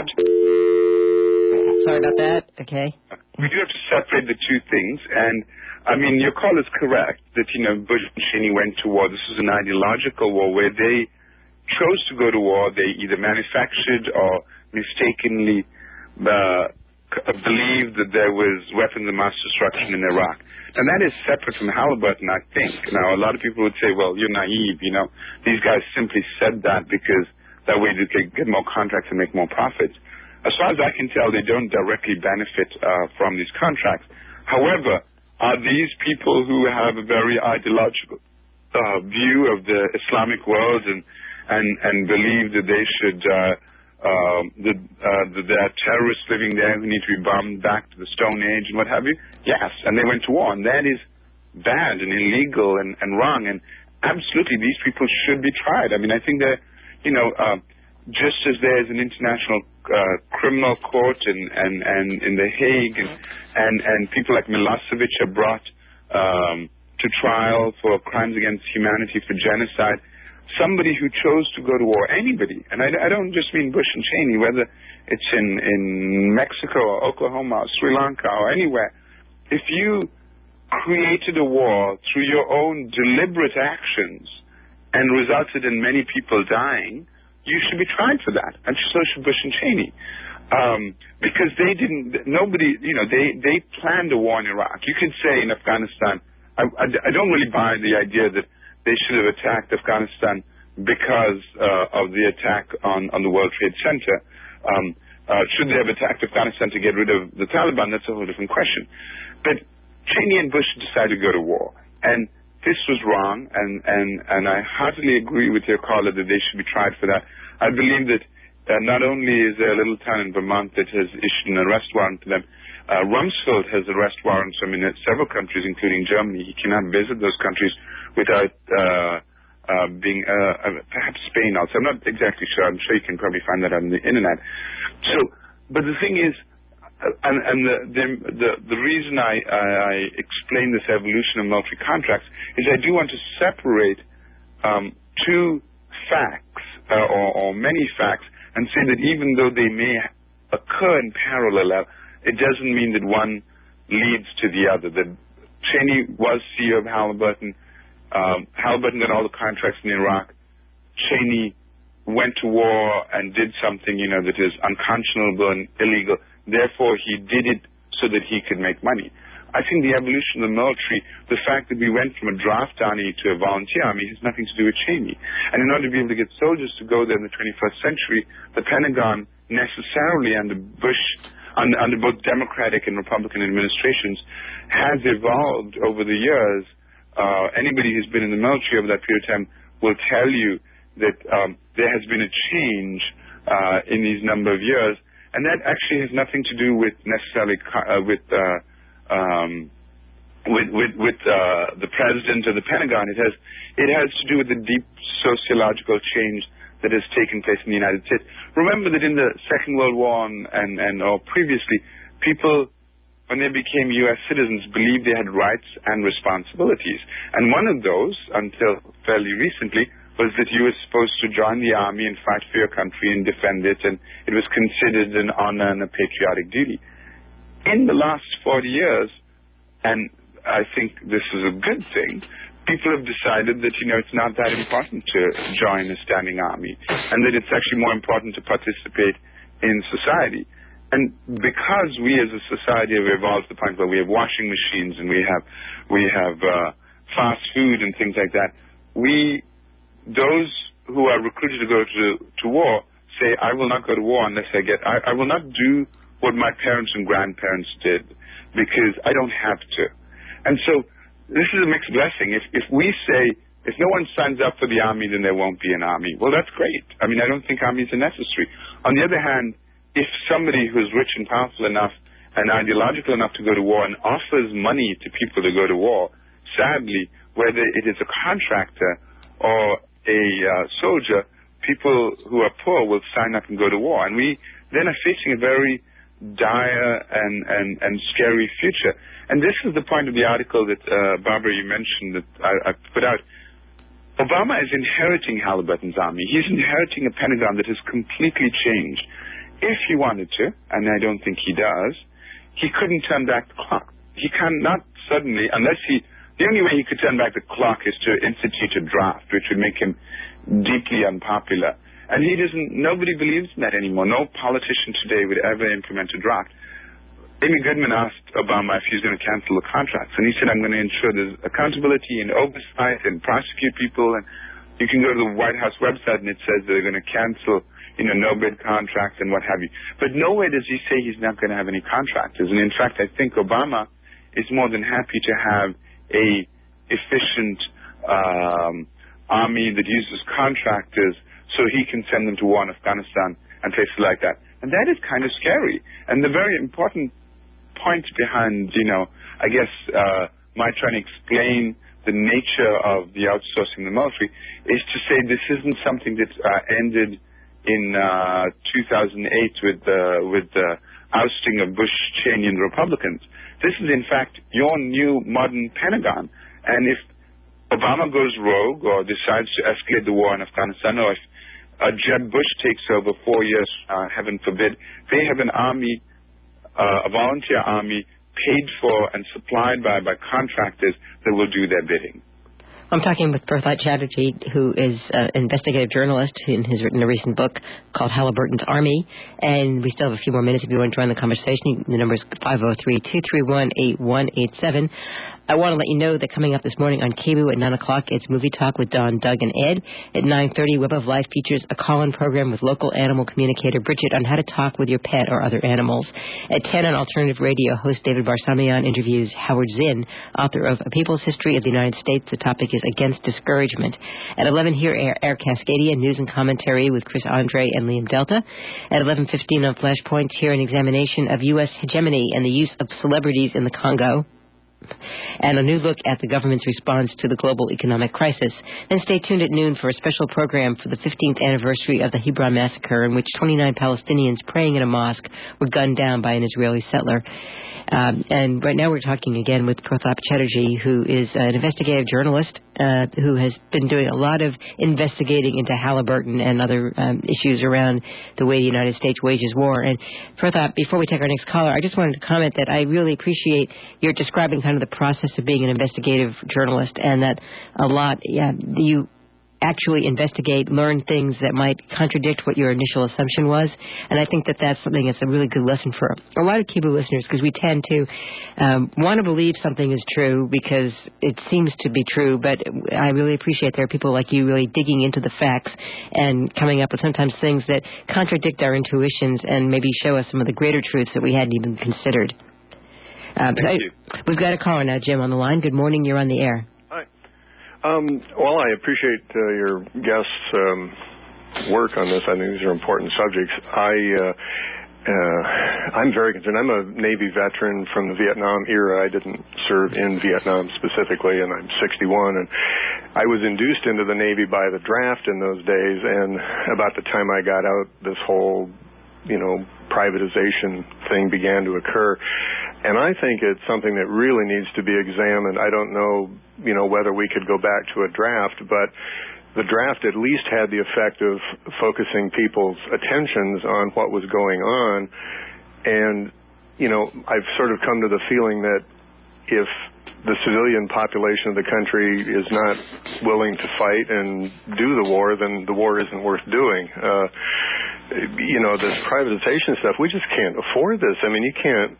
Sorry about that. Okay. We do have to separate the two things, and I mean, your call is correct that, Bush and Cheney went to war. This was an ideological war where they chose to go to war. They either manufactured or mistakenly believed that there was weapons of mass destruction in Iraq. And that is separate from Halliburton, I think. Now, a lot of people would say, well, you're naive, These guys simply said that because that way they could get more contracts and make more profits. As far as I can tell, they don't directly benefit from these contracts. However, are these people who have a very ideological view of the Islamic world and believe that they should that there are terrorists living there who need to be bombed back to the Stone Age and what have you? Yes, and they went to war, and that is bad and illegal and wrong, and absolutely these people should be tried. I mean, I think that, just as there's an international criminal court and in The Hague and people like Milosevic are brought to trial for crimes against humanity, for genocide, somebody who chose to go to war, anybody, and I don't just mean Bush and Cheney, whether it's in Mexico or Oklahoma or Sri Lanka or anywhere, if you created a war through your own deliberate actions and resulted in many people dying, you should be tried for that, and so should Bush and Cheney. Because they planned a war in Iraq. You could say in Afghanistan, I don't really buy the idea that they should have attacked Afghanistan because of the attack on the World Trade Center. Should they have attacked Afghanistan to get rid of the Taliban? That's a whole different question. But Cheney and Bush decided to go to war. And this was wrong, and I heartily agree with your caller that they should be tried for that. I believe that not only is there a little town in Vermont that has issued an arrest warrant for them, Rumsfeld has arrest warrants in several countries, including Germany. He cannot visit those countries without being, perhaps Spain also. I'm not exactly sure. I'm sure you can probably find that on the internet. So, but the thing is, the reason I explain this evolution of military contracts is I do want to separate two facts or many facts and say that even though they may occur in parallel, it doesn't mean that one leads to the other. That Cheney was CEO of Halliburton. Halliburton got all the contracts in Iraq. Cheney went to war and did something, that is unconscionable and illegal. Therefore, he did it so that he could make money. I think the evolution of the military, the fact that we went from a draft army to a volunteer army, has nothing to do with Cheney. And in order to be able to get soldiers to go there in the 21st century, the Pentagon necessarily under Bush, under both Democratic and Republican administrations, has evolved over the years. Anybody who's been in the military over that period of time will tell you that there has been a change in these number of years, and that actually has nothing to do with necessarily with the president or the Pentagon. It has to do with the deep sociological change that has taken place in the United States. Remember that in the Second World War or previously, people, when they became U.S. citizens, believed they had rights and responsibilities. And one of those, until fairly recently, was that you were supposed to join the army and fight for your country and defend it, and it was considered an honor and a patriotic duty. In the last 40 years, and I think this is a good thing, people have decided that, it's not that important to join a standing army, and that it's actually more important to participate in society. And because we as a society have evolved to the point where we have washing machines and we have fast food and things like that, those who are recruited to go to war say, I will not go to war unless I will not do what my parents and grandparents did because I don't have to. And so this is a mixed blessing. If we say, if no one signs up for the army, then there won't be an army. Well, that's great. I mean, I don't think armies are necessary. On the other hand, if somebody who's rich and powerful enough and ideological enough to go to war and offers money to people to go to war, sadly, whether it is a contractor or a soldier, people who are poor will sign up and go to war. And we then are facing a very dire and scary future. And this is the point of the article that, Barbara, you mentioned that I put out. Obama is inheriting Halliburton's army. He's inheriting a Pentagon that has completely changed. If he wanted to, and I don't think he does, he couldn't turn back the clock. He cannot suddenly, the only way he could turn back the clock is to institute a draft, which would make him deeply unpopular. And nobody believes in that anymore. No politician today would ever implement a draft. Amy Goodman asked Obama if he's going to cancel the contracts, and he said, I'm going to ensure there's accountability and oversight and prosecute people. And you can go to the White House website, and it says they're going to cancel, no-bid contracts and what have you. But nowhere does he say he's not going to have any contractors. And in fact, I think Obama is more than happy to have a efficient army that uses contractors so he can send them to war in Afghanistan and places like that. And that is kind of scary. And the very important point behind, I guess, my trying to explain the nature of the outsourcing the military is to say this isn't something that ended in 2008 with the ousting of Bush, Cheney, and Republicans. This is, in fact, your new modern Pentagon. And if Obama goes rogue or decides to escalate the war in Afghanistan, or if Jeb Bush takes over 4 years, heaven forbid, they have an army, a volunteer army, paid for and supplied by contractors that will do their bidding. I'm talking with Protap Chatterjee, who is an investigative journalist and has written a recent book called Halliburton's Army. And we still have a few more minutes if you want to join the conversation. The number is 503-231-8187. I want to let you know that coming up this morning on KBOO at 9 o'clock, it's Movie Talk with Don, Doug, and Ed. At 9:30, Web of Life features a call-in program with local animal communicator Bridget on how to talk with your pet or other animals. At 10 on Alternative Radio, host David Barsamian interviews Howard Zinn, author of A People's History of the United States. The topic is Against Discouragement. At 11, hear Air Cascadia, news and commentary with Chris Andre and Liam Delta. At 11:15 on Flashpoint, hear an examination of U.S. hegemony and the use of celebrities in the Congo, and a new look at the government's response to the global economic crisis. Then stay tuned at noon for a special program for the 15th anniversary of the Hebron massacre, in which 29 Palestinians praying in a mosque were gunned down by an Israeli settler. And right now we're talking again with Protap Chatterjee, who is an investigative journalist who has been doing a lot of investigating into Halliburton and other issues around the way the United States wages war. And Protap, before we take our next caller, I just wanted to comment that I really appreciate your describing kind of the process of being an investigative journalist, and that a lot, you actually investigate, learn things that might contradict what your initial assumption was. And I think that that's something that's a really good lesson for a lot of KBOO listeners, because we tend to want to believe something is true because it seems to be true. But I really appreciate there are people like you really digging into the facts and coming up with sometimes things that contradict our intuitions and maybe show us some of the greater truths that we hadn't even considered. Thank you. We've got a caller now, Jim, on the line. Good morning. You're on the air. Well, I appreciate your guests' work on this. I think these are important subjects. I'm very concerned. I'm a Navy veteran from the Vietnam era. I didn't serve in Vietnam specifically, and I'm 61. And I was induced into the Navy by the draft in those days. And about the time I got out, this whole, privatization thing began to occur. And I think it's something that really needs to be examined. I don't know, whether we could go back to a draft, but the draft at least had the effect of focusing people's attentions on what was going on. And, I've sort of come to the feeling that if the civilian population of the country is not willing to fight and do the war, then the war isn't worth doing. This privatization stuff, we just can't afford this. I mean, you can't,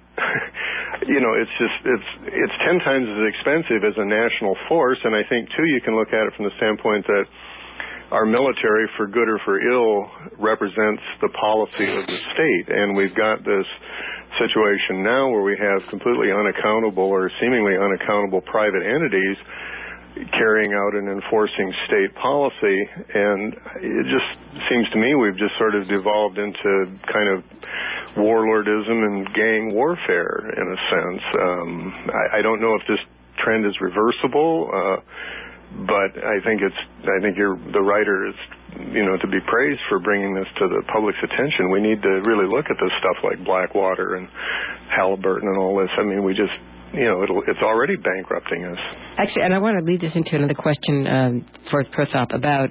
it's 10 times as expensive as a national force. And I think, too, you can look at it from the standpoint that our military, for good or for ill, represents the policy of the state. And we've got this situation now where we have completely unaccountable or seemingly unaccountable private entities carrying out and enforcing state policy. And it just seems to me we've just sort of devolved into kind of warlordism and gang warfare in a sense. I don't know if this trend is reversible, but I think the writer is, to be praised for bringing this to the public's attention. We need to really look at this stuff like Blackwater and Halliburton and all this. I mean, we just it's already bankrupting us. Actually, and I want to lead this into another question for Pratap about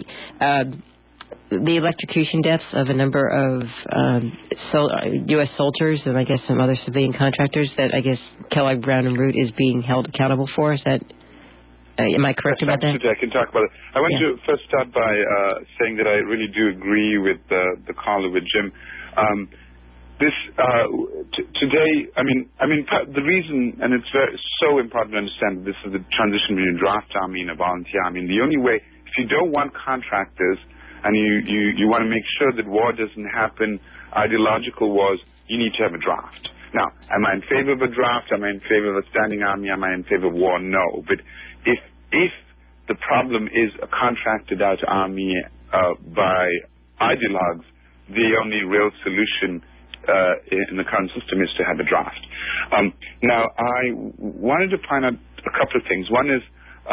the electrocution deaths of a number of U.S. soldiers and I guess some other civilian contractors that I guess Kellogg Brown and Root is being held accountable for. Is that am I correct about that? I can talk about it. I want to first start by saying that I really do agree with the caller, with Jim. Today, the reason, and it's so important to understand, this is the transition between a draft army and a volunteer army. And the only way, if you don't want contractors and you want to make sure that war doesn't happen, ideological wars, you need to have a draft. Now, am I in favor of a draft? Am I in favor of a standing army? Am I in favor of war? No. But if the problem is a contracted out army by ideologues, the only real solution in the current system is to have a draft. Now, I wanted to point out a couple of things. One is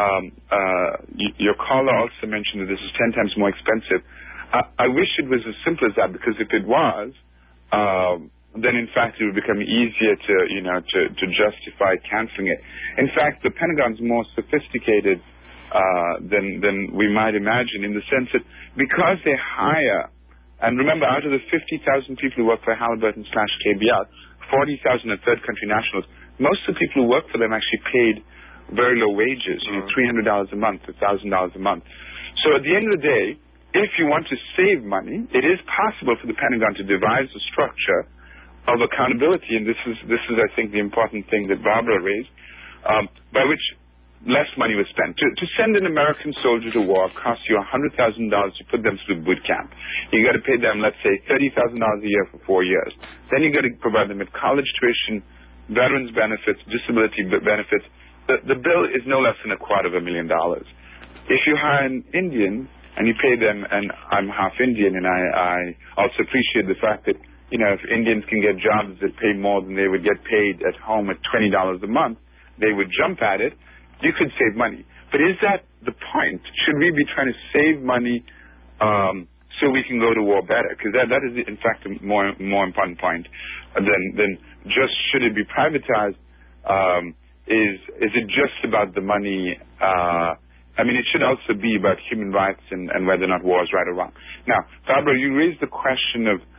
your caller also mentioned that this is 10 times more expensive. I wish it was as simple as that, because if it was, then in fact it would become easier to justify canceling it. In fact, the Pentagon's more sophisticated than we might imagine, in the sense that because they hire, and remember, out of the 50,000 people who work for Halliburton/KBR, 40,000 are third country nationals. Most of the people who work for them actually paid very low wages, $300 a month, $1,000 a month. So at the end of the day, if you want to save money, it is possible for the Pentagon to devise a structure of accountability, and this is I think the important thing that Barbara raised, by which less money was spent. To send an American soldier to war costs you $100,000 to put them through boot camp. You got to pay them, let's say, $30,000 a year for 4 years. Then you got to provide them with college tuition, veterans benefits, disability benefits. The bill is no less than $250,000. If you hire an Indian and you pay them, and I'm half Indian, and I also appreciate the fact that if Indians can get jobs that pay more than they would get paid at home at $20 a month, they would jump at it. You could save money. But is that the point? Should we be trying to save money so we can go to war better? Because that is, in fact, a more important point than just should it be privatized. Is it just about the money? It should also be about human rights and whether or not war is right or wrong. Now, Barbara, you raised the question of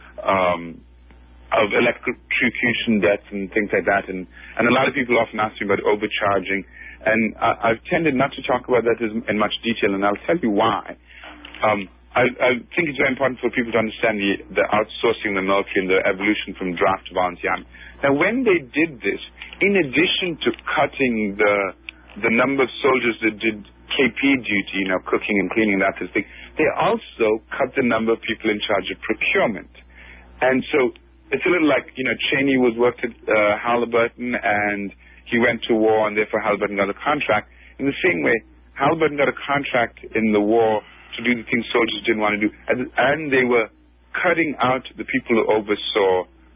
electrocution deaths and things like that, and a lot of people often ask me about overcharging. And I've tended not to talk about that in much detail, and I'll tell you why. I think it's very important for people to understand the outsourcing the military and the evolution from draft to volunteer. Now, when they did this, in addition to cutting the number of soldiers that did KP duty, cooking and cleaning, that sort of thing, they also cut the number of people in charge of procurement. And so it's a little like, Cheney worked at Halliburton, and he went to war, and therefore Halliburton got a contract. In the same way, Halliburton got a contract in the war to do the things soldiers didn't want to do, and they were cutting out the people who oversaw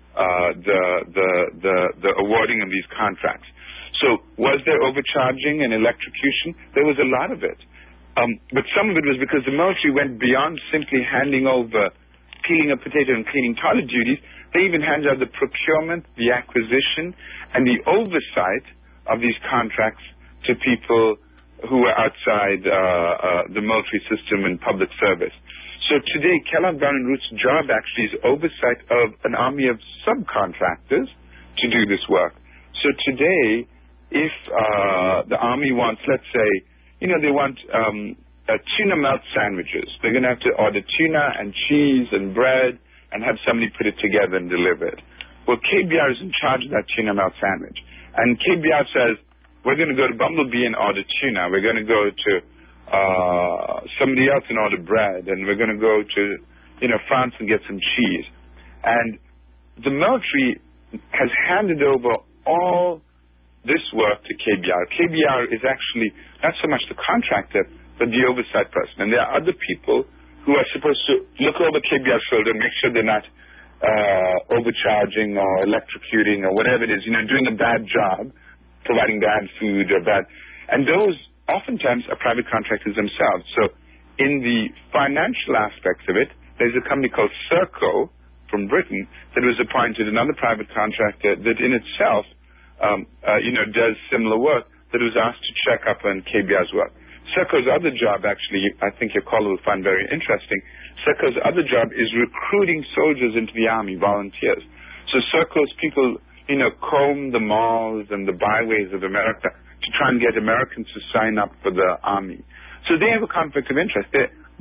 the awarding of these contracts. So was there overcharging and electrocution? There was a lot of it. But some of it was because the military went beyond simply handing over peeling a potato and cleaning toilet duties. They even handed out the procurement, the acquisition, and the oversight of these contracts to people who were outside the military system and public service. So today, Kellogg Brown and Root's job actually is oversight of an army of subcontractors to do this work. So today, if the army wants, let's say, they want tuna melt sandwiches, they're going to have to order tuna and cheese and bread and have somebody put it together and deliver it. Well, KBR is in charge of that tuna melt sandwich. And KBR says, we're going to go to Bumblebee and order tuna. We're going to go to somebody else and order bread. And we're going to go to, France and get some cheese. And the military has handed over all this work to KBR. KBR is actually not so much the contractor, but the oversight person. And there are other people who are supposed to look over KBR's shoulder and make sure they're not overcharging or electrocuting or whatever it is, doing a bad job, providing bad food or bad. And those oftentimes are private contractors themselves. So in the financial aspects of it, there's a company called Serco from Britain that was appointed, another private contractor that in itself does similar work, that was asked to check up on KBR's work. Serco's other job, actually, I think your caller will find very interesting. Serco's other job is recruiting soldiers into the Army, volunteers. So Serco's people, comb the malls and the byways of America to try and get Americans to sign up for the Army. So they have a conflict of interest.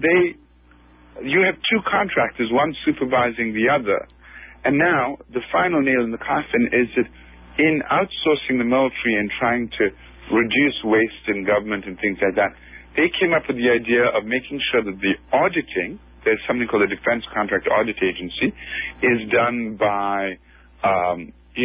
You have two contractors, one supervising the other. And now the final nail in the coffin is that in outsourcing the military and trying to reduce waste in government and things like that, they came up with the idea of making sure that the auditing, there's something called the Defense Contract Audit Agency, is done by a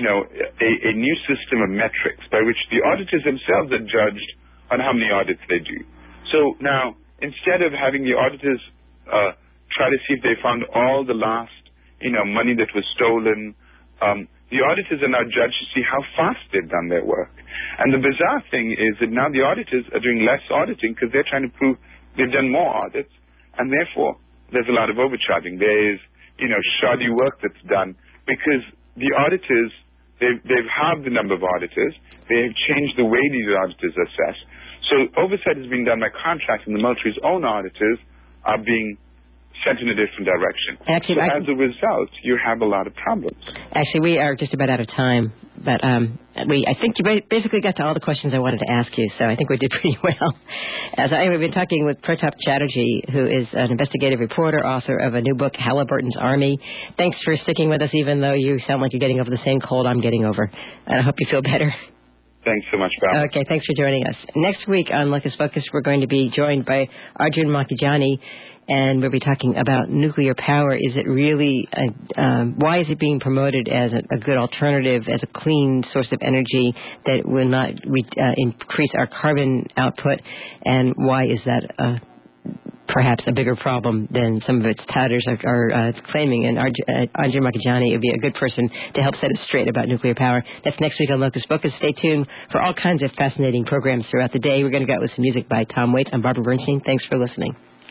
new system of metrics by which the auditors themselves are judged on how many audits they do. So now, instead of having the auditors try to see if they found all the last money that was stolen, the auditors are now judged to see how fast they've done their work. And the bizarre thing is that now the auditors are doing less auditing because they're trying to prove they've done more audits, and therefore there's a lot of overcharging. There's, shoddy work that's done because the auditors, they've halved the number of auditors. They have changed the way these auditors assess. So oversight is being done by contract, and the military's own auditors are being sent in a different direction. Actually, as a result, you have a lot of problems. Actually, we are just about out of time, but I think you basically got to all the questions I wanted to ask you, so I think we did pretty well. We've been talking with Pratap Chatterjee, who is an investigative reporter, author of a new book, Halliburton's Army. Thanks for sticking with us, even though you sound like you're getting over the same cold I'm getting over. And I hope you feel better. Thanks so much, Bob. Okay, thanks for joining us. Next week on Locus Focus, we're going to be joined by Arjun Makhijani, and we'll be talking about nuclear power. Is it really, why is it being promoted as a good alternative, as a clean source of energy that will not increase our carbon output? And why is that perhaps a bigger problem than some of its touters are claiming? And Arjun Makhijani would be a good person to help set us straight about nuclear power. That's next week on Locus Focus. Stay tuned for all kinds of fascinating programs throughout the day. We're going to go out with some music by Tom Waits. I'm Barbara Bernstein. Thanks for listening.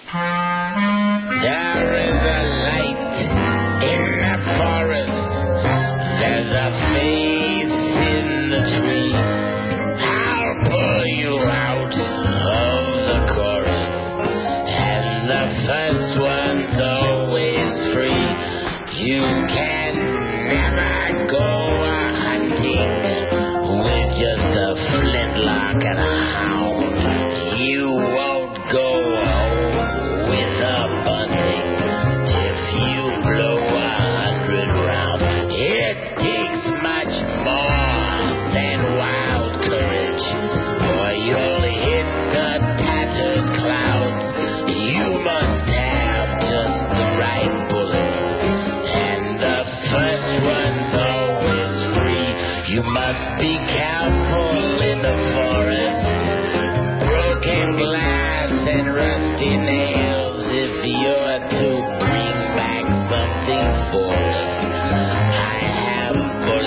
There is a light in the forest. There's a face in the tree. I'll pull you out of the chorus, and the first one's always free. You can never go hunting with just a flintlock and a hound. You won't go with a bunting if you blow 100 rounds. It takes much more than wild courage, or you'll hit the tattered clouds. You must have just the right bullet, and the first one's always free. You must be careful in the forest. Broken glass and rusty nails, if you're to bring back something for us, I have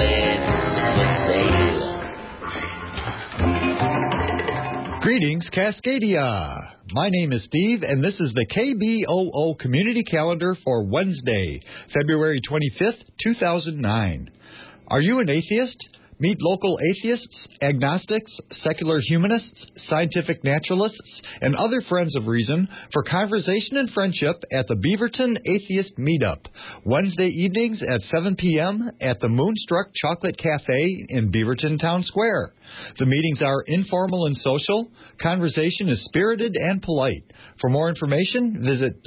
bullets for sale. Greetings, Cascadia. My name is Steve, and this is the KBOO Community Calendar for Wednesday, February 25th, 2009. Are you an atheist? Meet local atheists, agnostics, secular humanists, scientific naturalists, and other friends of reason for conversation and friendship at the Beaverton Atheist Meetup, Wednesday evenings at 7 p.m. at the Moonstruck Chocolate Cafe in Beaverton Town Square. The meetings are informal and social. Conversation is spirited and polite. For more information, visit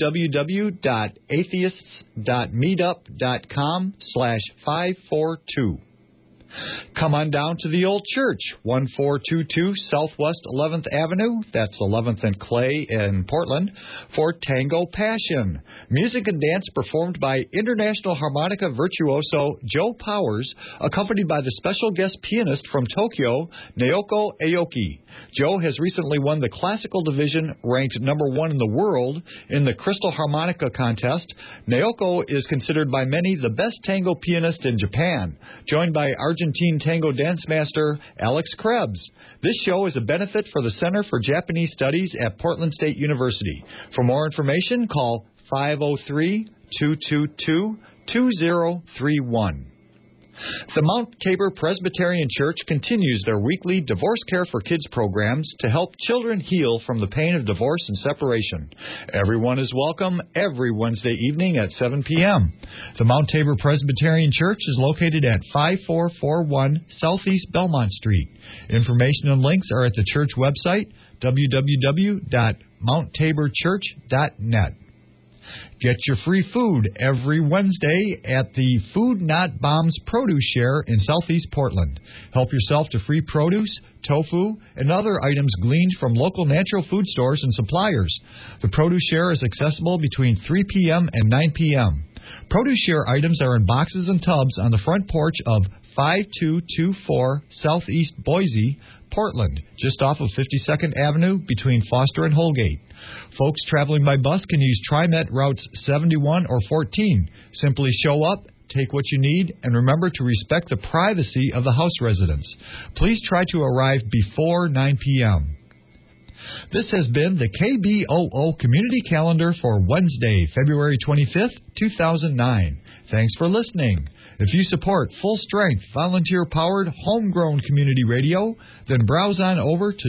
www.atheists.meetup.com/542. Come on down to the Old Church, 1422 Southwest 11th Avenue, that's 11th and Clay in Portland, for Tango Passion. Music and dance performed by international harmonica virtuoso Joe Powers, accompanied by the special guest pianist from Tokyo, Naoko Aoki. Joe has recently won the classical division, ranked number 1 in the world in the Crystal Harmonica contest. Naoko is considered by many the best tango pianist in Japan, joined by Argentine tango dance master Alex Krebs. This show is a benefit for the Center for Japanese Studies at Portland State University. For more information, call 503-222-2031. The Mount Tabor Presbyterian Church continues their weekly Divorce Care for Kids programs to help children heal from the pain of divorce and separation. Everyone is welcome every Wednesday evening at 7 p.m. The Mount Tabor Presbyterian Church is located at 5441 Southeast Belmont Street. Information and links are at the church website, www.mounttaborchurch.net. Get your free food every Wednesday at the Food Not Bombs Produce Share in Southeast Portland. Help yourself to free produce, tofu, and other items gleaned from local natural food stores and suppliers. The Produce Share is accessible between 3 p.m. and 9 p.m. Produce Share items are in boxes and tubs on the front porch of 5224 Southeast Boise, Portland, just off of 52nd Avenue between Foster and Holgate. Folks traveling by bus can use TriMet routes 71 or 14. Simply show up, take what you need, and remember to respect the privacy of the house residents. Please try to arrive before 9 p.m. This has been the KBOO Community Calendar for Wednesday, February 25th, 2009. Thanks for listening. If you support full-strength, volunteer-powered, homegrown community radio, then browse on over to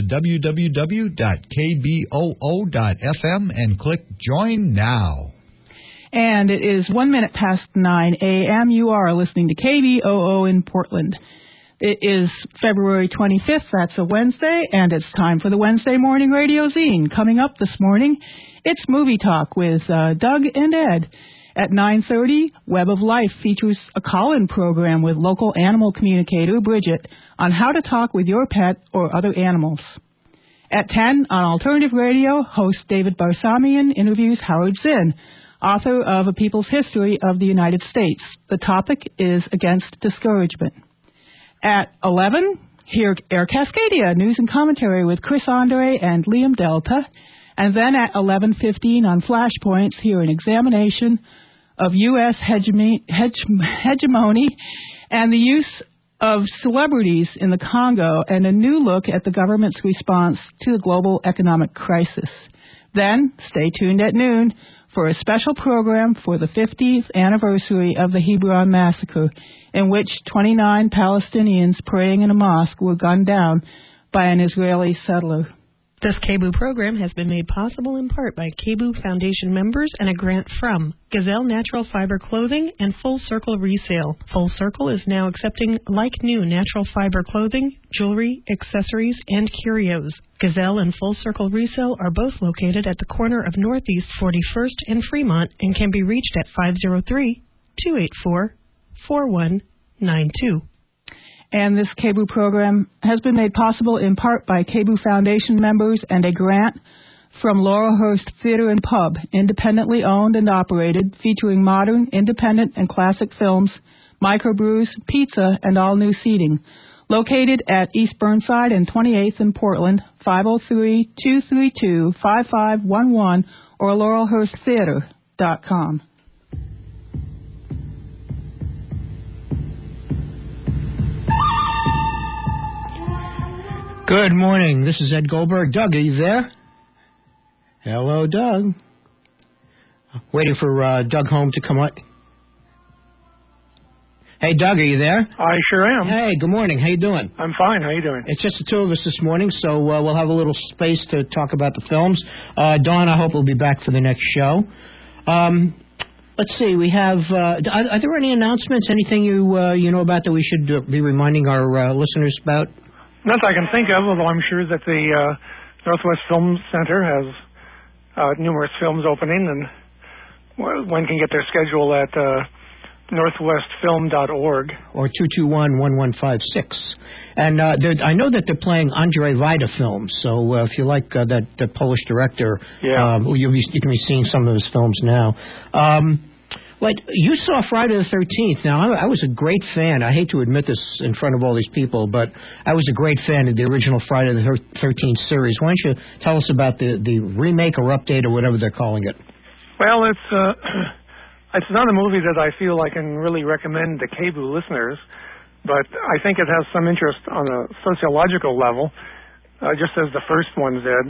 www.kboo.fm and click Join Now. And it is 1 minute past 9 a.m. You are listening to KBOO in Portland. It is February 25th. That's a Wednesday, and it's time for the Wednesday Morning Radio Zine. Coming up this morning, it's Movie Talk with Doug and Ed. At 9:30, Web of Life features a call-in program with local animal communicator Bridget on how to talk with your pet or other animals. At 10, on Alternative Radio, host David Barsamian interviews Howard Zinn, author of A People's History of the United States. The topic is Against Discouragement. At 11, hear Air Cascadia, news and commentary with Chris Andre and Liam Delta. And then at 11:15 on Flashpoints, hear an examination of U.S. hegemony and the use of celebrities in the Congo and a new look at the government's response to the global economic crisis. Then, stay tuned at noon for a special program for the 50th anniversary of the Hebron massacre, in which 29 Palestinians praying in a mosque were gunned down by an Israeli settler. This KBOO program has been made possible in part by KBOO Foundation members and a grant from Gazelle Natural Fiber Clothing and Full Circle Resale. Full Circle is now accepting like-new natural fiber clothing, jewelry, accessories, and curios. Gazelle and Full Circle Resale are both located at the corner of Northeast 41st and Fremont and can be reached at 503-284-4192. And this KBOO program has been made possible in part by KBOO Foundation members and a grant from Laurelhurst Theater and Pub, independently owned and operated, featuring modern, independent, and classic films, microbrews, pizza, and all-new seating. Located at East Burnside and 28th in Portland, 503-232-5511 or laurelhursttheater.com. Good morning. This is Ed Goldberg. Doug, are you there? Hello, Doug. Waiting for Doug Home to come on. Hey, Doug, are you there? I sure am. Hey, good morning. How you doing? I'm fine. How you doing? It's just the two of us this morning, so we'll have a little space to talk about the films. Dawn, I hope will be back for the next show. Let's see. We have. Are there any announcements? Anything you know about that we should be reminding our listeners about? Not that I can think of, although I'm sure that the Northwest Film Center has numerous films opening, and one can get their schedule at northwestfilm.org. Or 221-1156. And I know that they're playing Andrzej Wajda films, so if you like that Polish director, yeah. You can be seeing some of his films now. Like, you saw Friday the 13th. Now, I was a great fan. I hate to admit this in front of all these people, but I was a great fan of the original Friday the 13th series. Why don't you tell us about the remake or update or whatever they're calling it? Well, it's not a movie that I feel I can really recommend to KBOO listeners, but I think it has some interest on a sociological level, just as the first one did.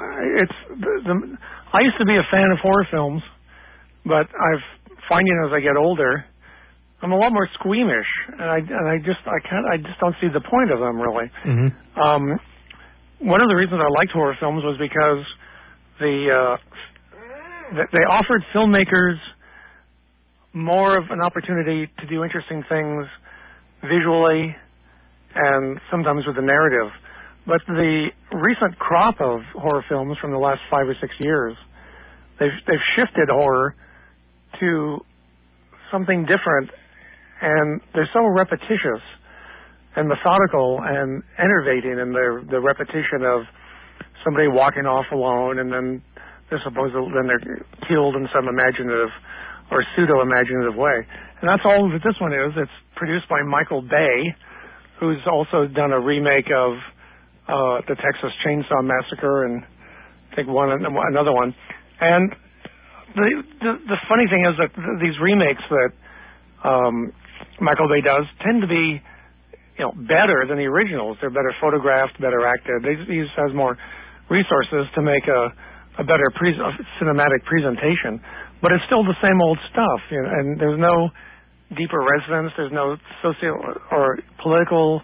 I used to be a fan of horror films, but finding as I get older I'm a lot more squeamish, and I just don't see the point of them really. Mm-hmm. One of the reasons I liked horror films was because they offered filmmakers more of an opportunity to do interesting things visually and sometimes with the narrative. But the recent crop of horror films from the last 5 or 6 years, they've shifted horror to something different, and they're so repetitious and methodical and enervating in the repetition of somebody walking off alone, and then they're killed in some imaginative or pseudo-imaginative way. And that's all that this one is. It's produced by Michael Bay, who's also done a remake of the Texas Chainsaw Massacre, and I think another one. And the funny thing is that these remakes that Michael Bay does tend to be, better than the originals. They're better photographed, better acted. He has more resources to make a better cinematic presentation. But it's still the same old stuff, and there's no deeper resonance. There's no social or political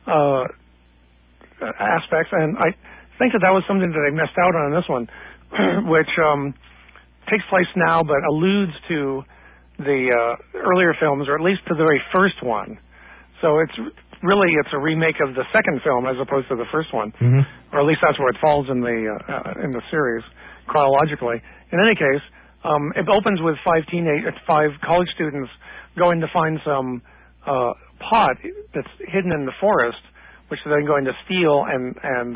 aspects. And I think that was something that I missed out on in this one, which takes place now but alludes to the earlier films, or at least to the very first one. So it's a remake of the second film as opposed to the first one, or at least that's where it falls in the series chronologically. In any case, it opens with 5 college students going to find some pot that's hidden in the forest, which they're then going to steal and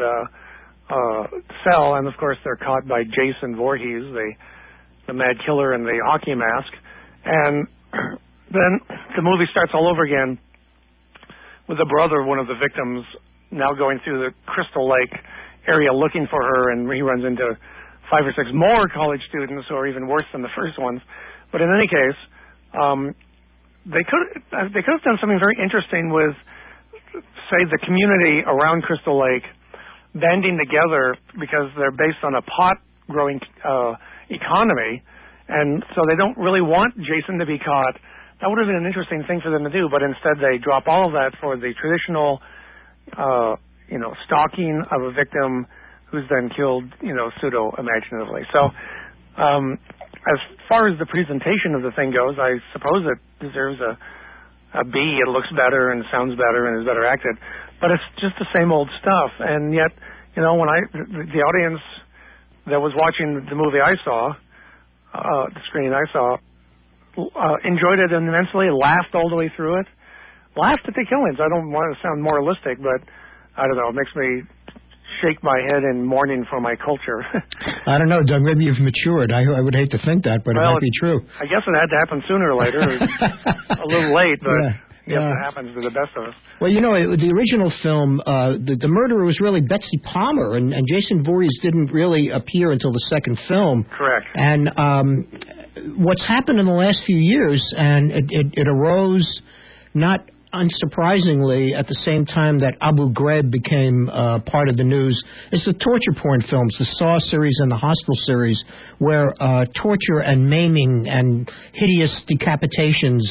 sell. And of course, they're caught by Jason Voorhees, the mad killer in the hockey mask. And then the movie starts all over again with the brother of one of the victims now going through the Crystal Lake area looking for her, and he runs into 5 or 6 more college students who are even worse than the first ones. But in any case, they could have done something very interesting with, say, the community around Crystal Lake banding together because they're based on a pot-growing economy, and so they don't really want Jason to be caught. That would have been an interesting thing for them to do, but instead they drop all of that for the traditional, stalking of a victim who's then killed, pseudo-imaginatively. So, as far as the presentation of the thing goes, I suppose it deserves a B. It looks better and sounds better and is better acted, but it's just the same old stuff. And yet, when the audience that was watching the movie I saw, the screening I saw, enjoyed it immensely, laughed all the way through it, laughed at the killings. I don't want to sound moralistic, but I don't know, it makes me shake my head in mourning for my culture. I don't know, Doug, maybe you've matured. I would hate to think that, but it might be true. I guess it had to happen sooner or later. A little late, but yes, it happens to the best of us. Well, the original film, the murderer was really Betsy Palmer, and Jason Voorhees didn't really appear until the second film. Correct. And what's happened in the last few years, and it arose not unsurprisingly at the same time that Abu Ghraib became part of the news, is the torture porn films, the Saw series and the Hostel series, where torture and maiming and hideous decapitations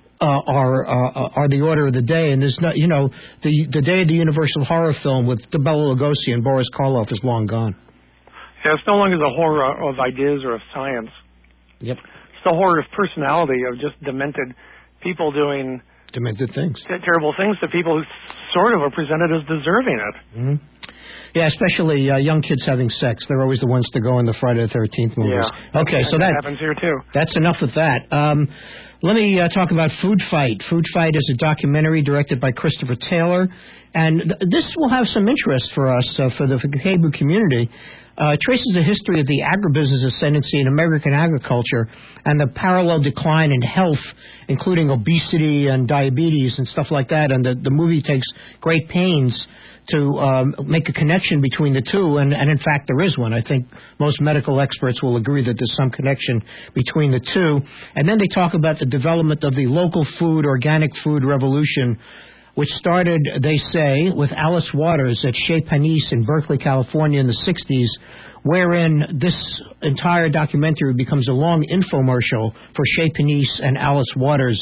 are the order of the day. And there's not, the day of the Universal horror film with Bela Lugosi and Boris Karloff is long gone. Yeah, it's no longer the horror of ideas or of science. Yep. It's the horror of personality, of just demented people doing demented things, terrible things to people who sort of are presented as deserving it. Mm-hmm. Yeah, especially young kids having sex. They're always the ones to go in the Friday the 13th movies. Yeah. Okay, so that happens here too. That's enough of that. Let me talk about Food Fight. Food Fight is a documentary directed by Christopher Taylor, and this will have some interest for us, for the KBOO community. It traces the history of the agribusiness ascendancy in American agriculture and the parallel decline in health, including obesity and diabetes and stuff like that. And the movie takes great pains to make a connection between the two, and in fact there is one. I think most medical experts will agree that there's some connection between the two. And then they talk about the development of the local food, organic food revolution, which started, they say, with Alice Waters at Chez Panisse in Berkeley, California in the 60s, wherein this entire documentary becomes a long infomercial for Chez Panisse and Alice Waters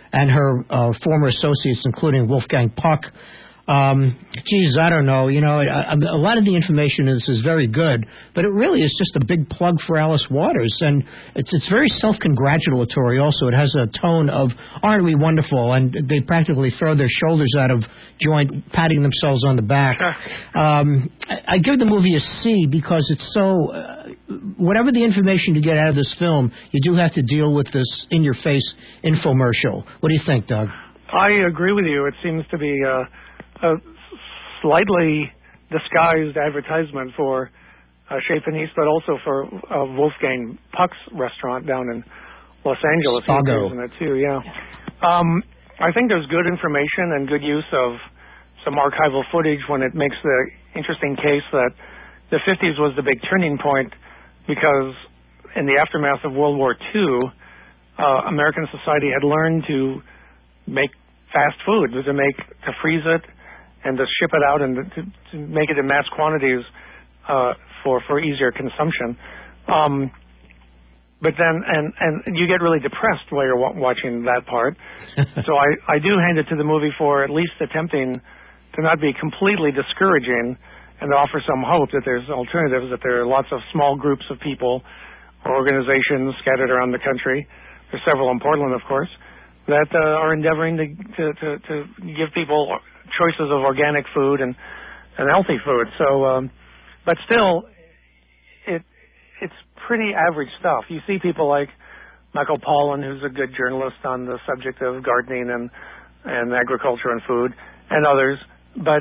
and her former associates, including Wolfgang Puck. Geez, I don't know. You know, a lot of the information is very good, but it really is just a big plug for Alice Waters, and it's very self-congratulatory. Also, it has a tone of "Aren't we wonderful?" and they practically throw their shoulders out of joint, patting themselves on the back. I give the movie a C because it's so. Whatever the information you get out of this film, you do have to deal with this in-your-face infomercial. What do you think, Doug? I agree with you. It seems to be a slightly disguised advertisement for Chez Panisse, but also for Wolfgang Puck's restaurant down in Los Angeles. Spago. In it too, yeah. I think there's good information and good use of some archival footage when it makes the interesting case that the 50s was the big turning point because in the aftermath of World War II, American society had learned to make fast food, to freeze it and to ship it out and to make it in mass quantities for easier consumption. But then, and you get really depressed while you're watching that part. So I do hand it to the movie for at least attempting to not be completely discouraging and to offer some hope that there's alternatives, that there are lots of small groups of people or organizations scattered around the country. There's several in Portland, of course, that are endeavoring to give people choices of organic food and healthy food. So, but still, it's pretty average stuff. You see people like Michael Pollan, who's a good journalist on the subject of gardening and agriculture and food, and others. But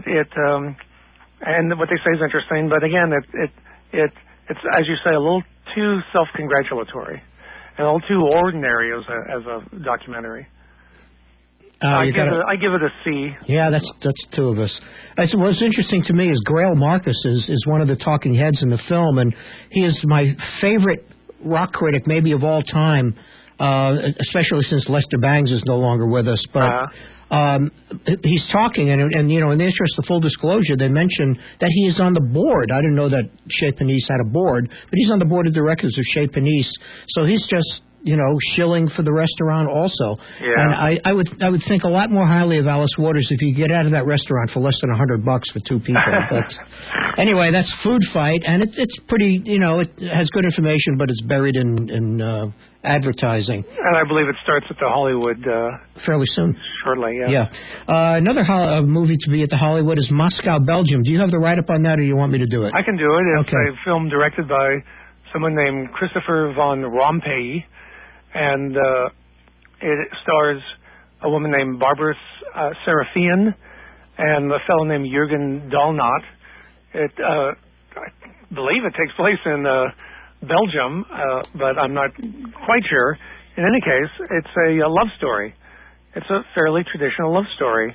and what they say is interesting. But again, it's as you say, a little too self-congratulatory and a little too ordinary as a documentary. I give it a C. Yeah, that's two of us. What's interesting to me is Grail Marcus is one of the talking heads in the film, and he is my favorite rock critic, maybe of all time, especially since Lester Bangs is no longer with us. But he's talking, and you know, in the interest of full disclosure, they mentioned that he is on the board. I didn't know that Chez Panisse had a board, but he's on the board of directors of Chez Panisse. So he's just, you know, shilling for the restaurant also. Yeah. And I would think a lot more highly of Alice Waters if you get out of that restaurant for less than $100 for two people. But anyway, that's Food Fight, and it's pretty, you know, it has good information, but it's buried in advertising. And I believe it starts at the Hollywood fairly soon. Shortly, yeah. Yeah. Another movie to be at the Hollywood is Moscow, Belgium. Do you have the write-up on that, or do you want me to do it? I can do it. It's a film directed by someone named Christopher von Rompuy. And it stars a woman named Barbara Serafian and a fellow named Jürgen Dahlnat. I believe it takes place in Belgium, but I'm not quite sure. In any case, it's a love story. It's a fairly traditional love story.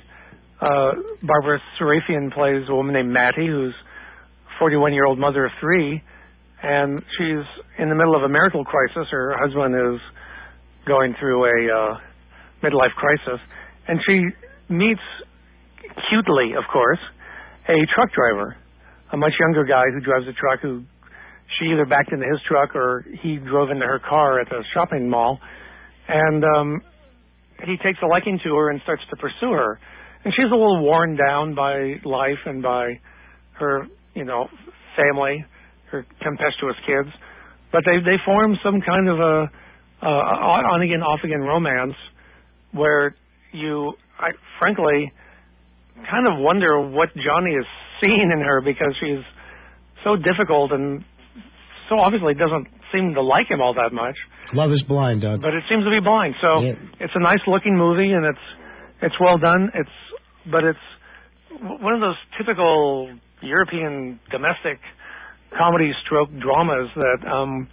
Barbara Serafian plays a woman named Mattie, who's a 41-year-old mother of three, and she's in the middle of a marital crisis. Her husband is going through a midlife crisis, and she meets, cutely, of course, a truck driver, a much younger guy who drives a truck who she either backed into his truck or he drove into her car at the shopping mall, and he takes a liking to her and starts to pursue her. And she's a little worn down by life and by her, you know, family, her tempestuous kids, but they form some kind of a on-again, off-again romance where I frankly kind of wonder what Johnny is seeing in her, because she's so difficult and so obviously doesn't seem to like him all that much. Love is blind, Doug. But it seems to be blind. So yeah. It's a nice-looking movie, and it's well done. But it's one of those typical European domestic comedy stroke dramas that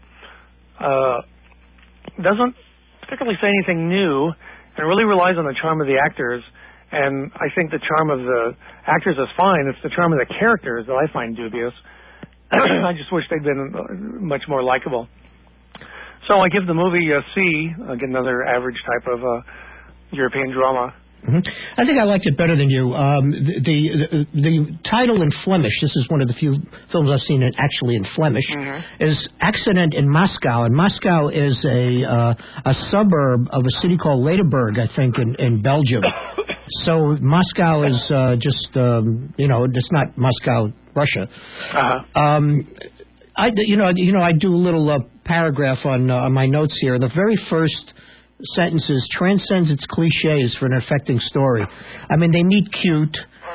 doesn't particularly say anything new and really relies on the charm of the actors. And I think the charm of the actors is fine. It's the charm of the characters that I find dubious. I just wish they'd been much more likable. So I give the movie a C, again, another average type of European drama. I think I liked it better than you. The title in Flemish, this is one of the few films I've seen actually in Flemish, is Accident in Moscow. And Moscow is a suburb of a city called Ledenburg, I think, in Belgium. So Moscow is it's not Moscow, Russia. I do a little paragraph on my notes here. The very first sentences transcends its cliches for an affecting story. I mean, they meet cute.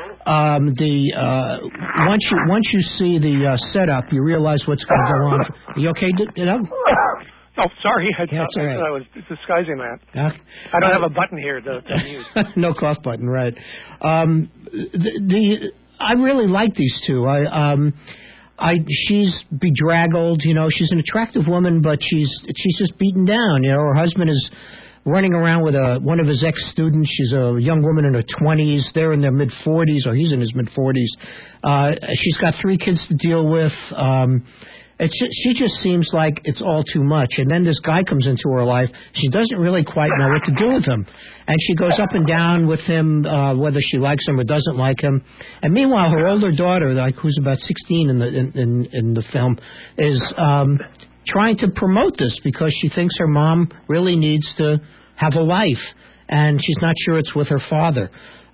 Once you see the setup, you realize what's going to go on. Are you okay? Oh, sorry. I Yeah, thought I was disguising that. Okay. I don't have a button here to mute. No cough button, right? I really like these two. She's bedraggled, she's an attractive woman, but she's just beaten down. Her husband is running around with one of his ex-students. She's a young woman in her 20s. They're in their mid-40s, or he's in his mid-40s. She's got 3 kids to deal with. She just seems like it's all too much. And then this guy comes into her life. She doesn't really quite know what to do with him. And she goes up and down with him, whether she likes him or doesn't like him. And meanwhile, her older daughter, who's about 16 in the film, is trying to promote this because she thinks her mom really needs to have a life. And she's not sure it's with her father.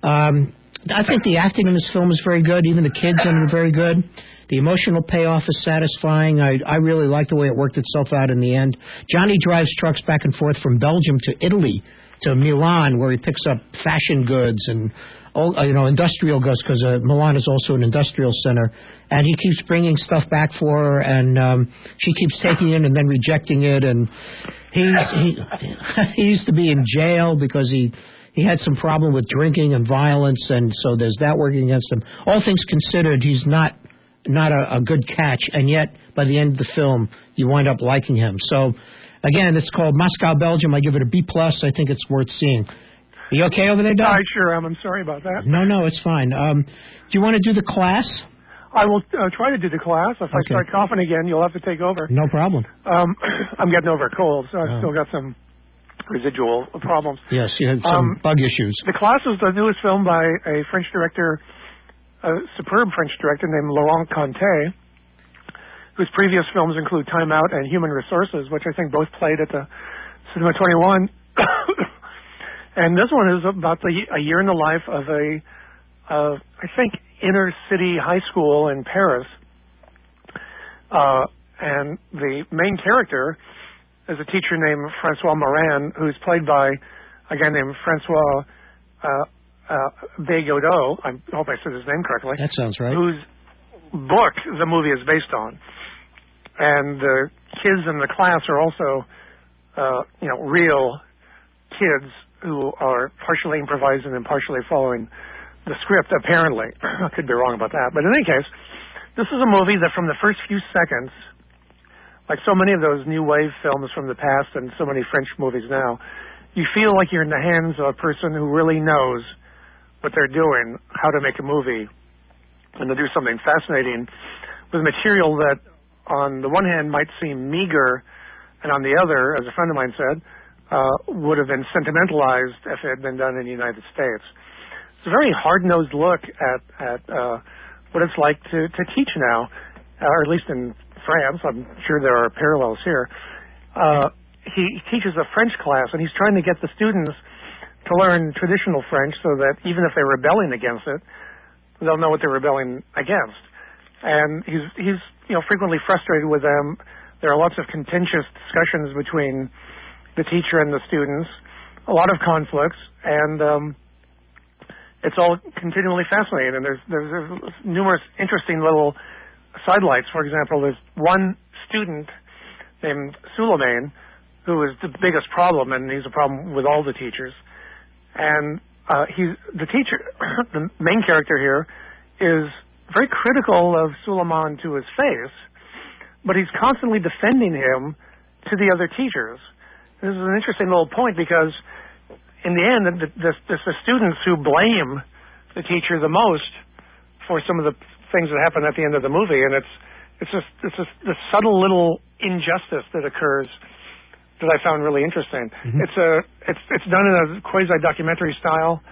I think the acting in this film is very good. Even the kids in it are very good. The emotional payoff is satisfying. I really like the way it worked itself out in the end. Johnny drives trucks back and forth from Belgium to Italy, to Milan, where he picks up fashion goods and industrial goods, because Milan is also an industrial center. And he keeps bringing stuff back for her, and she keeps taking it and then rejecting it. And he used to be in jail because he had some problem with drinking and violence, and so there's that working against him. All things considered, he's not a good catch, and yet by the end of the film you wind up liking him. So again, it's called Moscow, Belgium. I give it a B+. I think it's worth seeing. Are you okay over there, Doug? I sure am. I'm sorry about that. No, it's fine. Do you want to do the class? I will try to do the class. If I start coughing again, you'll have to take over. No problem. I'm getting over a cold, so I've still got some residual problems. Yes, you had some bug issues. The Class is the newest film by a French director, a superb French director named Laurent Conté, whose previous films include Time Out and Human Resources, which I think both played at the Cinema 21. And this one is about a year in the life of I think, inner city high school in Paris. And the main character is a teacher named Francois Morin, who's played by a guy named Francois Bégodeau. I hope I said his name correctly. That sounds right. Whose book the movie is based on. And the kids in the class are also, real kids who are partially improvising and partially following the script, apparently. I could be wrong about that. But in any case, this is a movie that from the first few seconds, like so many of those new wave films from the past and so many French movies now, you feel like you're in the hands of a person who really knows what they're doing, how to make a movie, and to do something fascinating with material that on the one hand might seem meager, and on the other, as a friend of mine said, would have been sentimentalized if it had been done in the United States. It's a very hard-nosed look at what it's like to teach now, or at least in France. I'm sure there are parallels here. He teaches a French class, and he's trying to get the students to learn traditional French so that even if they're rebelling against it, they'll know what they're rebelling against. And he's frequently frustrated with them. There are lots of contentious discussions between the teacher and the students, a lot of conflicts, and it's all continually fascinating. And there's numerous interesting little sidelights. For example, there's one student named Suleiman who is the biggest problem, and he's a problem with all the teachers. And the teacher, the main character here, is very critical of Suleiman to his face, but he's constantly defending him to the other teachers. This is an interesting little point because in the end, the students who blame the teacher the most for some of the things that happen at the end of the movie, and it's just this subtle little injustice that occurs that I found really interesting. Mm-hmm. It's done in a quasi-documentary style.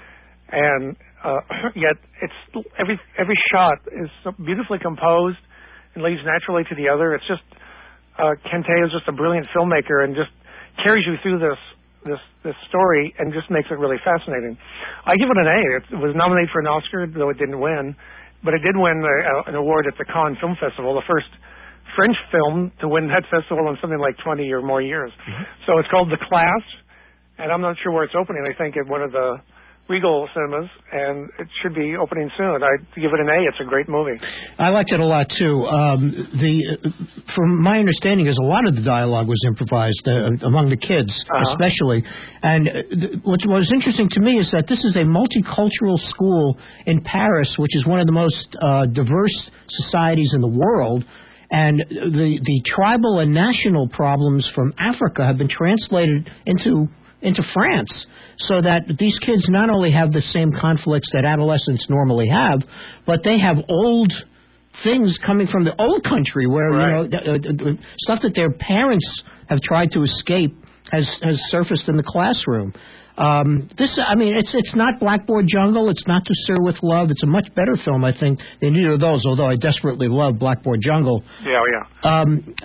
and yet it's every shot is so beautifully composed and leads naturally to the other. It's just Ken Teo is just a brilliant filmmaker and just carries you through this story and just makes it really fascinating. I give it an A. It was nominated for an Oscar, though it didn't win, but it did win an award at the Cannes Film Festival, the first French film to win that festival in something like 20 or more years. Mm-hmm. So it's called The Class, and I'm not sure where it's opening. I think at one of the Regal cinemas, and it should be opening soon. I'd give it an A. It's a great movie. I liked it a lot too. From my understanding, is a lot of the dialogue was improvised among the kids, especially. And what was interesting to me is that this is a multicultural school in Paris, which is one of the most diverse societies in the world. And the tribal and national problems from Africa have been translated into France, so that these kids not only have the same conflicts that adolescents normally have, but they have old things coming from the old country where, right, stuff that their parents have tried to escape has surfaced in the classroom. It's not Blackboard Jungle. It's not To Sir with Love. It's a much better film, I think, than either of those, although I desperately love Blackboard Jungle. Yeah.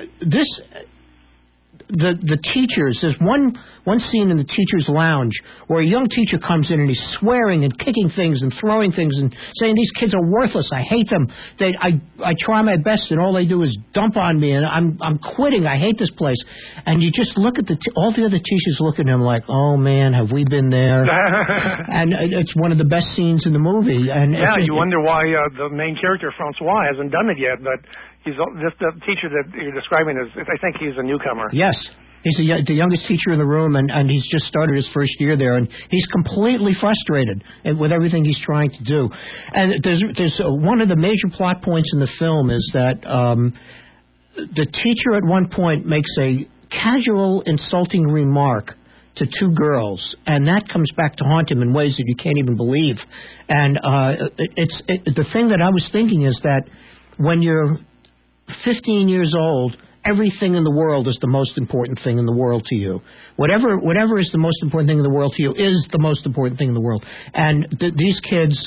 The teachers, there's one scene in the teacher's lounge where a young teacher comes in and he's swearing and kicking things and throwing things and saying these kids are worthless. I hate them. I try my best and all they do is dump on me and I'm quitting. I hate this place. And you just look at all the other teachers look at him like, oh man, have we been there? And it's one of the best scenes in the movie. And you wonder why the main character Francois hasn't done it yet, but he's just the teacher that you're describing I think he's a newcomer. Yes. He's the youngest teacher in the room, and he's just started his first year there, and he's completely frustrated with everything he's trying to do. And there's one of the major plot points in the film is that the teacher at one point makes a casual, insulting remark to two girls, and that comes back to haunt him in ways that you can't even believe. And the thing that I was thinking is that when you're 15 years old, everything in the world is the most important thing in the world to you. Whatever is the most important thing in the world to you is the most important thing in the world. And these kids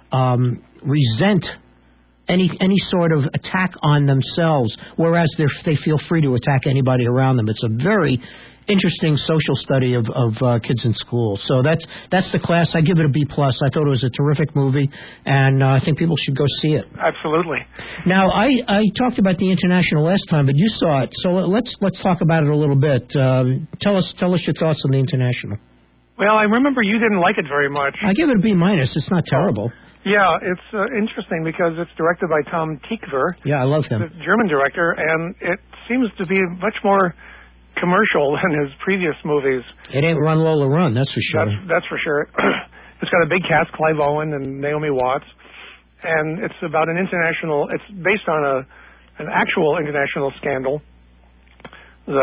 resent any sort of attack on themselves, whereas they feel free to attack anybody around them. It's a very interesting social study of kids in school. So that's The Class. I give it a B+. I thought it was a terrific movie, and I think people should go see it. Absolutely. Now, I talked about the International last time, but you saw it, so let's talk about it a little bit. Tell us your thoughts on the International. Well, I remember you didn't like it very much. I give it a B-. It's not terrible. Yeah, it's interesting because it's directed by Tom Tykwer. Yeah, I love him. The German director, and it seems to be much more commercial than his previous movies. It ain't Run Lola Run, that's for sure. That's for sure. It's got a big cast, Clive Owen and Naomi Watts, and it's about an international. It's based on an actual international scandal. The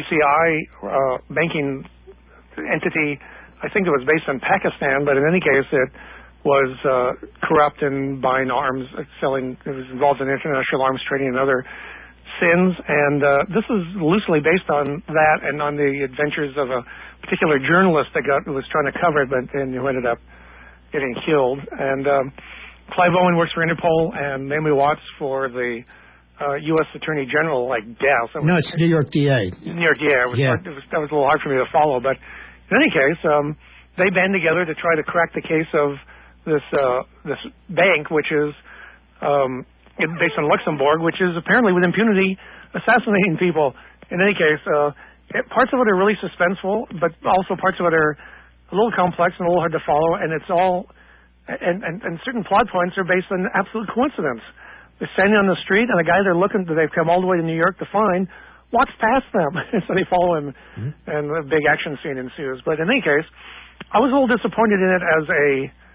BCCI banking entity, I think it was based in Pakistan, but in any case, it was corrupt in buying arms, selling. It was involved in international arms trading and other sins, and this is loosely based on that and on the adventures of a particular journalist who was trying to cover it, but then who ended up getting killed. And Clive Owen works for Interpol, and Naomi Watts for the U.S. Attorney General, like death. No, it's New York DA. New York DA. That was a little hard for me to follow, but in any case, they band together to try to crack the case of this bank, which is based on Luxembourg, which is apparently with impunity assassinating people. In any case, parts of it are really suspenseful, but also parts of it are a little complex and a little hard to follow, and it's all and certain plot points are based on absolute coincidence. They're standing on the street, and the guy they've come all the way to New York to find walks past them, so they follow him, and a big action scene ensues. But in any case, I was a little disappointed in it as a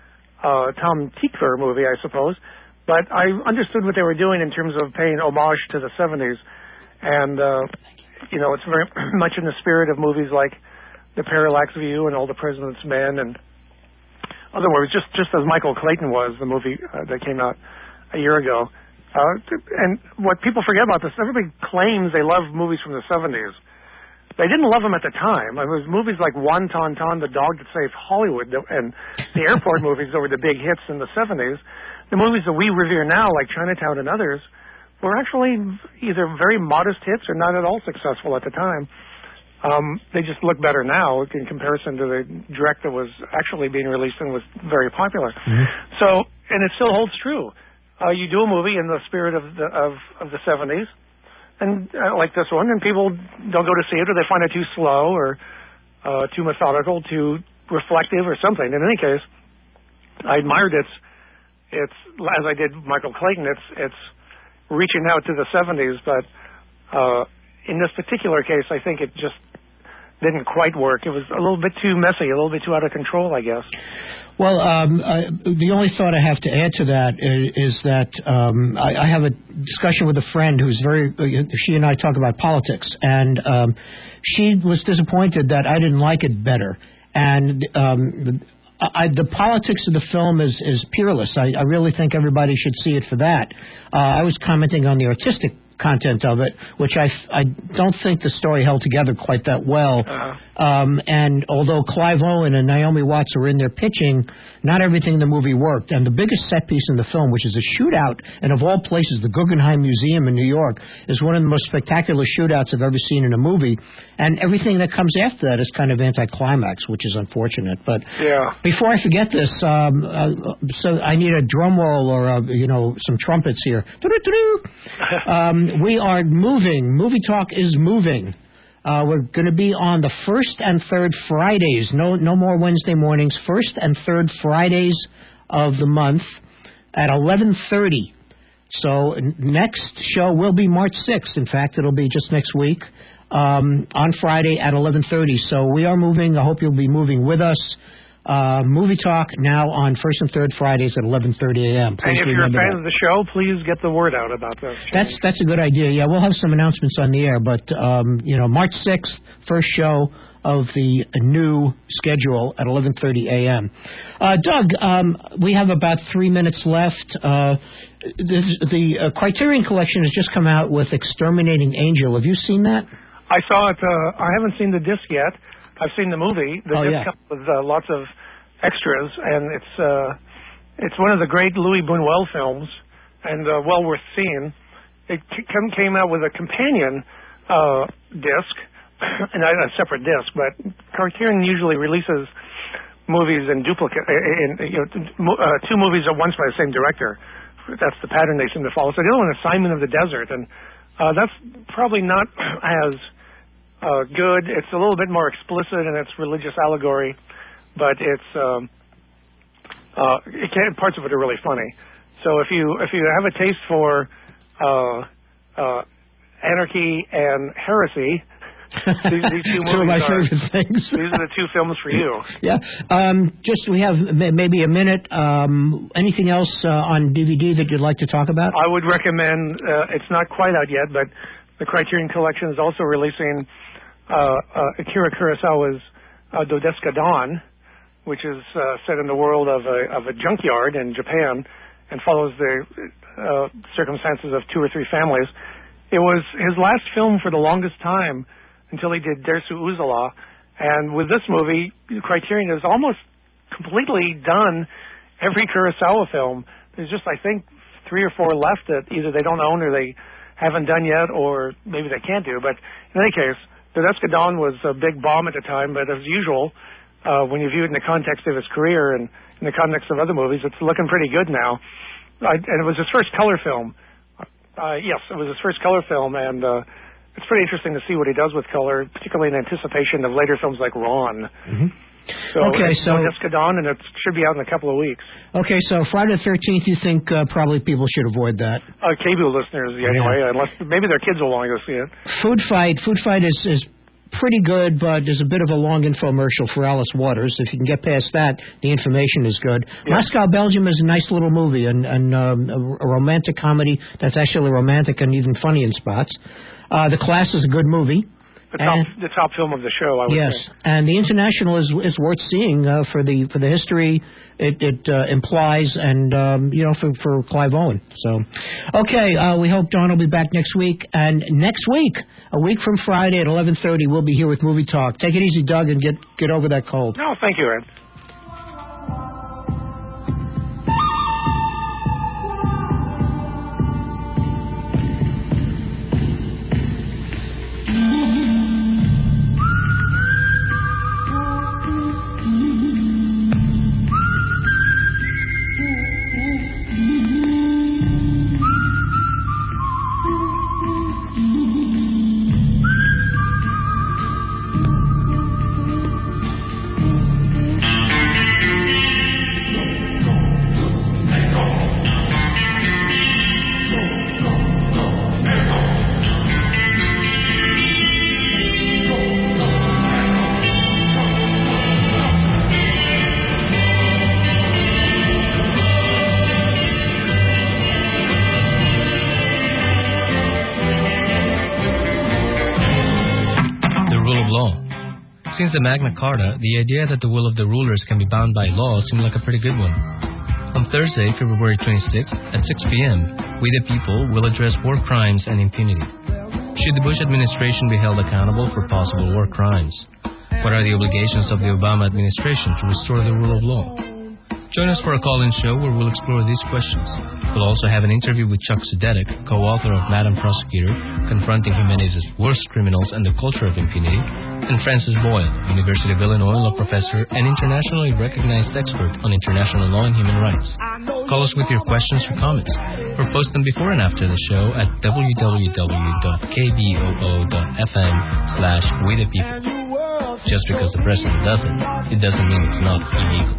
Tom Tykwer movie, I suppose. But I understood what they were doing in terms of paying homage to the 70s. And, it's very much in the spirit of movies like The Parallax View and All the President's Men and other words, just as Michael Clayton was, the movie that came out a year ago. And what people forget about this, everybody claims they love movies from the 70s. They didn't love him at the time. It was movies like Wan Ton Ton, The Dog That Saved Hollywood, and the airport movies that were the big hits in the 70s. The movies that we revere now, like Chinatown and others, were actually either very modest hits or not at all successful at the time. They just look better now in comparison to the direct that was actually being released and was very popular. Mm-hmm. So, and it still holds true. You do a movie in the spirit of the 70s, and like this one, and people don't go to see it, or they find it too slow, or too methodical, too reflective, or something. In any case, I admired it's as I did Michael Clayton. It's reaching out to the 70s, but in this particular case, I think it just didn't quite work. It was a little bit too messy, a little bit too out of control, I guess. Well, the only thought I have to add to that is that I have a discussion with a friend who's she and I talk about politics, and she was disappointed that I didn't like it better. And the politics of the film is peerless. I really think everybody should see it for that. I was commenting on the artistic content of it, which I don't think the story held together quite that well. And although Clive Owen and Naomi Watts were in there pitching, not everything in the movie worked. And the biggest set piece in the film, which is a shootout, and of all places, the Guggenheim Museum in New York, is one of the most spectacular shootouts I've ever seen in a movie. And everything that comes after that is kind of anticlimax, which is unfortunate. But before I forget this, so I need a drum roll or some trumpets here. We are moving. Movie Talk is moving. We're going to be on the first and third Fridays. No more Wednesday mornings. First and third Fridays of the month at 11:30. So next show will be March 6th. In fact, it'll be just next week on Friday at 11:30. So we are moving. I hope you'll be moving with us. Movie Talk now on first and third Fridays at 11:30 a.m. And if you're a fan of the show, please get the word out about this. That's a good idea. Yeah, we'll have some announcements on the air. But March 6th, first show of the new schedule at 11:30 a.m. Doug, we have about 3 minutes left. The Criterion Collection has just come out with Exterminating Angel. Have you seen that? I saw it. I haven't seen the disc yet. I've seen the movie. The disc comes with lots of extras, and it's one of the great Louis Buñuel films, and well worth seeing. It came out with a companion disc, and a separate disc, but Criterion usually releases movies in duplicate, two movies at once by the same director. That's the pattern they seem to follow. So the other one is Simon of the Desert, and that's probably not as good. It's a little bit more explicit in its religious allegory, but parts of it are really funny. So if you have a taste for anarchy and heresy, these two movies of my favorite things. These are the two films for you. Yeah. We have maybe a minute. Anything else on DVD that you'd like to talk about? I would recommend. It's not quite out yet, but the Criterion Collection is also releasing Akira Kurosawa's Dodeska Dawn, which is set in the world of a junkyard in Japan and follows the circumstances of 2 or 3 families. It was his last film for the longest time until he did Dersu Uzala. And with this movie, Criterion has almost completely done every Kurosawa film. There's just, I think, 3 or 4 left that either they don't own or they haven't done yet, or maybe they can't do. But in any case, Dodeska Dawn was a big bomb at the time, but as usual, when you view it in the context of his career and in the context of other movies, it's looking pretty good now. And it was his first color film. Yes, it was his first color film, and it's pretty interesting to see what he does with color, particularly in anticipation of later films like Ron. Mm-hmm. So Dodeska Dawn, and it should be out in a couple of weeks. Okay, so Friday the 13th, you think probably people should avoid that? Cable listeners, anyway, unless maybe their kids will want to go see it. Food Fight is pretty good, but there's a bit of a long infomercial for Alice Waters. If you can get past that, the information is good. Yeah. Moscow, Belgium is a nice little movie, and a romantic comedy that's actually romantic and even funny in spots. The Class is a good movie. the top film of the show, I would yes, say. And the International is worth seeing for the history it implies, and for Clive Owen. So, okay, we hope Don will be back next week. And next week, a week from Friday at 11:30, we'll be here with Movie Talk. Take it easy, Doug, and get over that cold. No, thank you, Ed. Since the Magna Carta, the idea that the will of the rulers can be bound by law seemed like a pretty good one. On Thursday, February 26th, at 6 p.m., we the people will address war crimes and impunity. Should the Bush administration be held accountable for possible war crimes? What are the obligations of the Obama administration to restore the rule of law? Join us for a call-in show where we'll explore these questions. We'll also have an interview with Chuck Sudetic, co-author of Madam Prosecutor, Confronting Humanity's Worst Criminals and the Culture of Impunity, and Francis Boyle, University of Illinois law professor and internationally recognized expert on international law and human rights. Call us with your questions or comments, or post them before and after the show at www.kboo.fm/WeThePeople. Just because the president does it doesn't mean it's not illegal.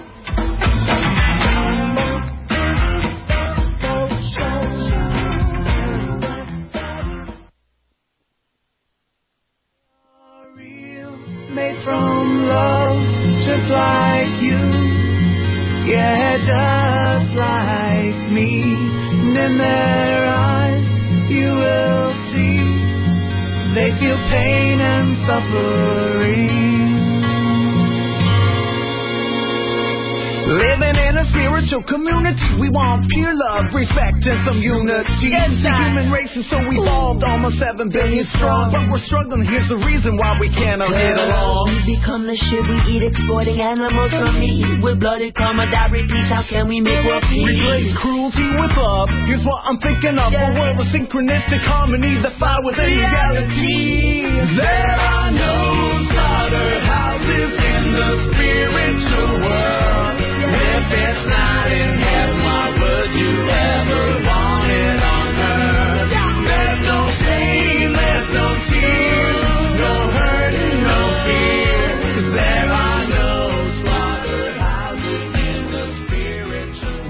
Made from love, just like you, yeah, just like me. And in their eyes, you will see, they feel pain and suffering. Living in a spiritual community, we want pure love, respect, and some unity. The human race is so evolved, almost 7 billion strong, but we're struggling. Here's the reason why we cannot get along. We become the shit we eat, exploiting animals from meat. With blooded karma that repeats, how can we make world peace? Replace cruelty with love, here's what I'm thinking of. A world of synchronistic harmony that fly within reality. There are no slaughterhouses in the spiritual world. If it's not in heaven, why would you ever want it on earth? There's no pain, there's no tears, no hurt and no fear. 'Cause there are no slaughterhouses in the spiritual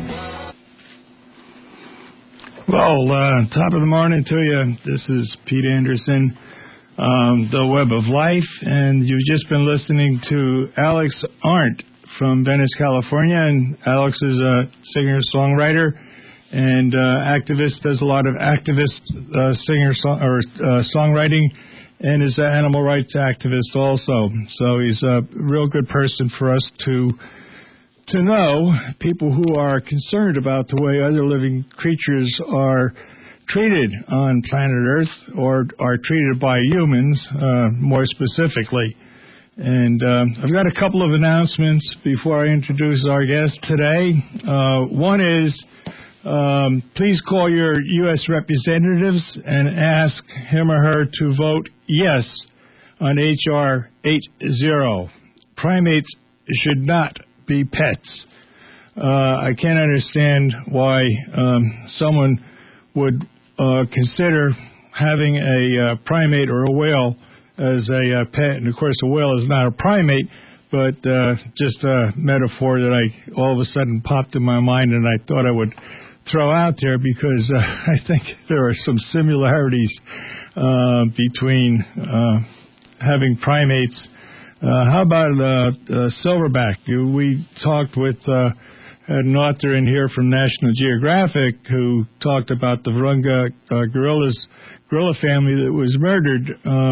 world. Well, top of the morning to you. This is Pete Anderson, The Web of Life, and you've just been listening to Alex Arndt from Venice, California, and Alex is a singer-songwriter and activist, does a lot of activist songwriting, and is an animal rights activist also. So he's a real good person for us to know, people who are concerned about the way other living creatures are treated on planet Earth, or are treated by humans, more specifically. And I've got a couple of announcements before I introduce our guest today. One is, please call your U.S. representatives and ask him or her to vote yes on H.R. 80. Primates should not be pets. I can't understand why someone would consider having a primate or a whale as a pet. And, of course, a whale is not a primate, but just a metaphor that all of a sudden popped in my mind and I thought I would throw out there, because I think there are some similarities between having primates. How about silverback? We talked with an author in here from National Geographic who talked about the Virunga gorilla family that was murdered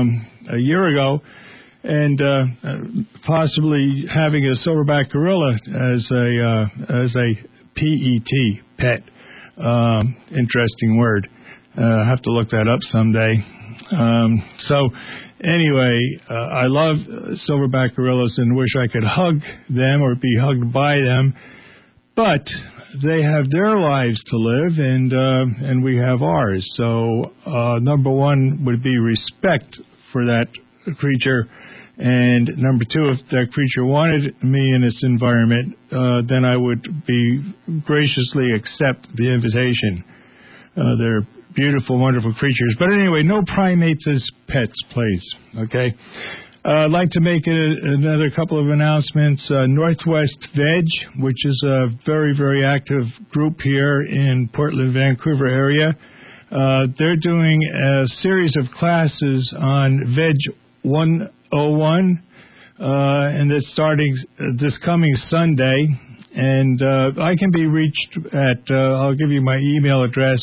a year ago, and possibly having a silverback gorilla as a pet. Interesting word. Have to look that up someday. So anyway, I love silverback gorillas and wish I could hug them or be hugged by them, but they have their lives to live, and we have ours. So number one would be respect for that creature, and number two, if that creature wanted me in its environment, then I would graciously accept the invitation. They're beautiful, wonderful creatures. But anyway, no primates as pets, please. Okay? I'd like to make another couple of announcements. Northwest Veg, which is a very, very active group here in Portland, Vancouver area, they're doing a series of classes on Veg 101, and it's starting this coming Sunday. And I can be reached at, I'll give you my email address,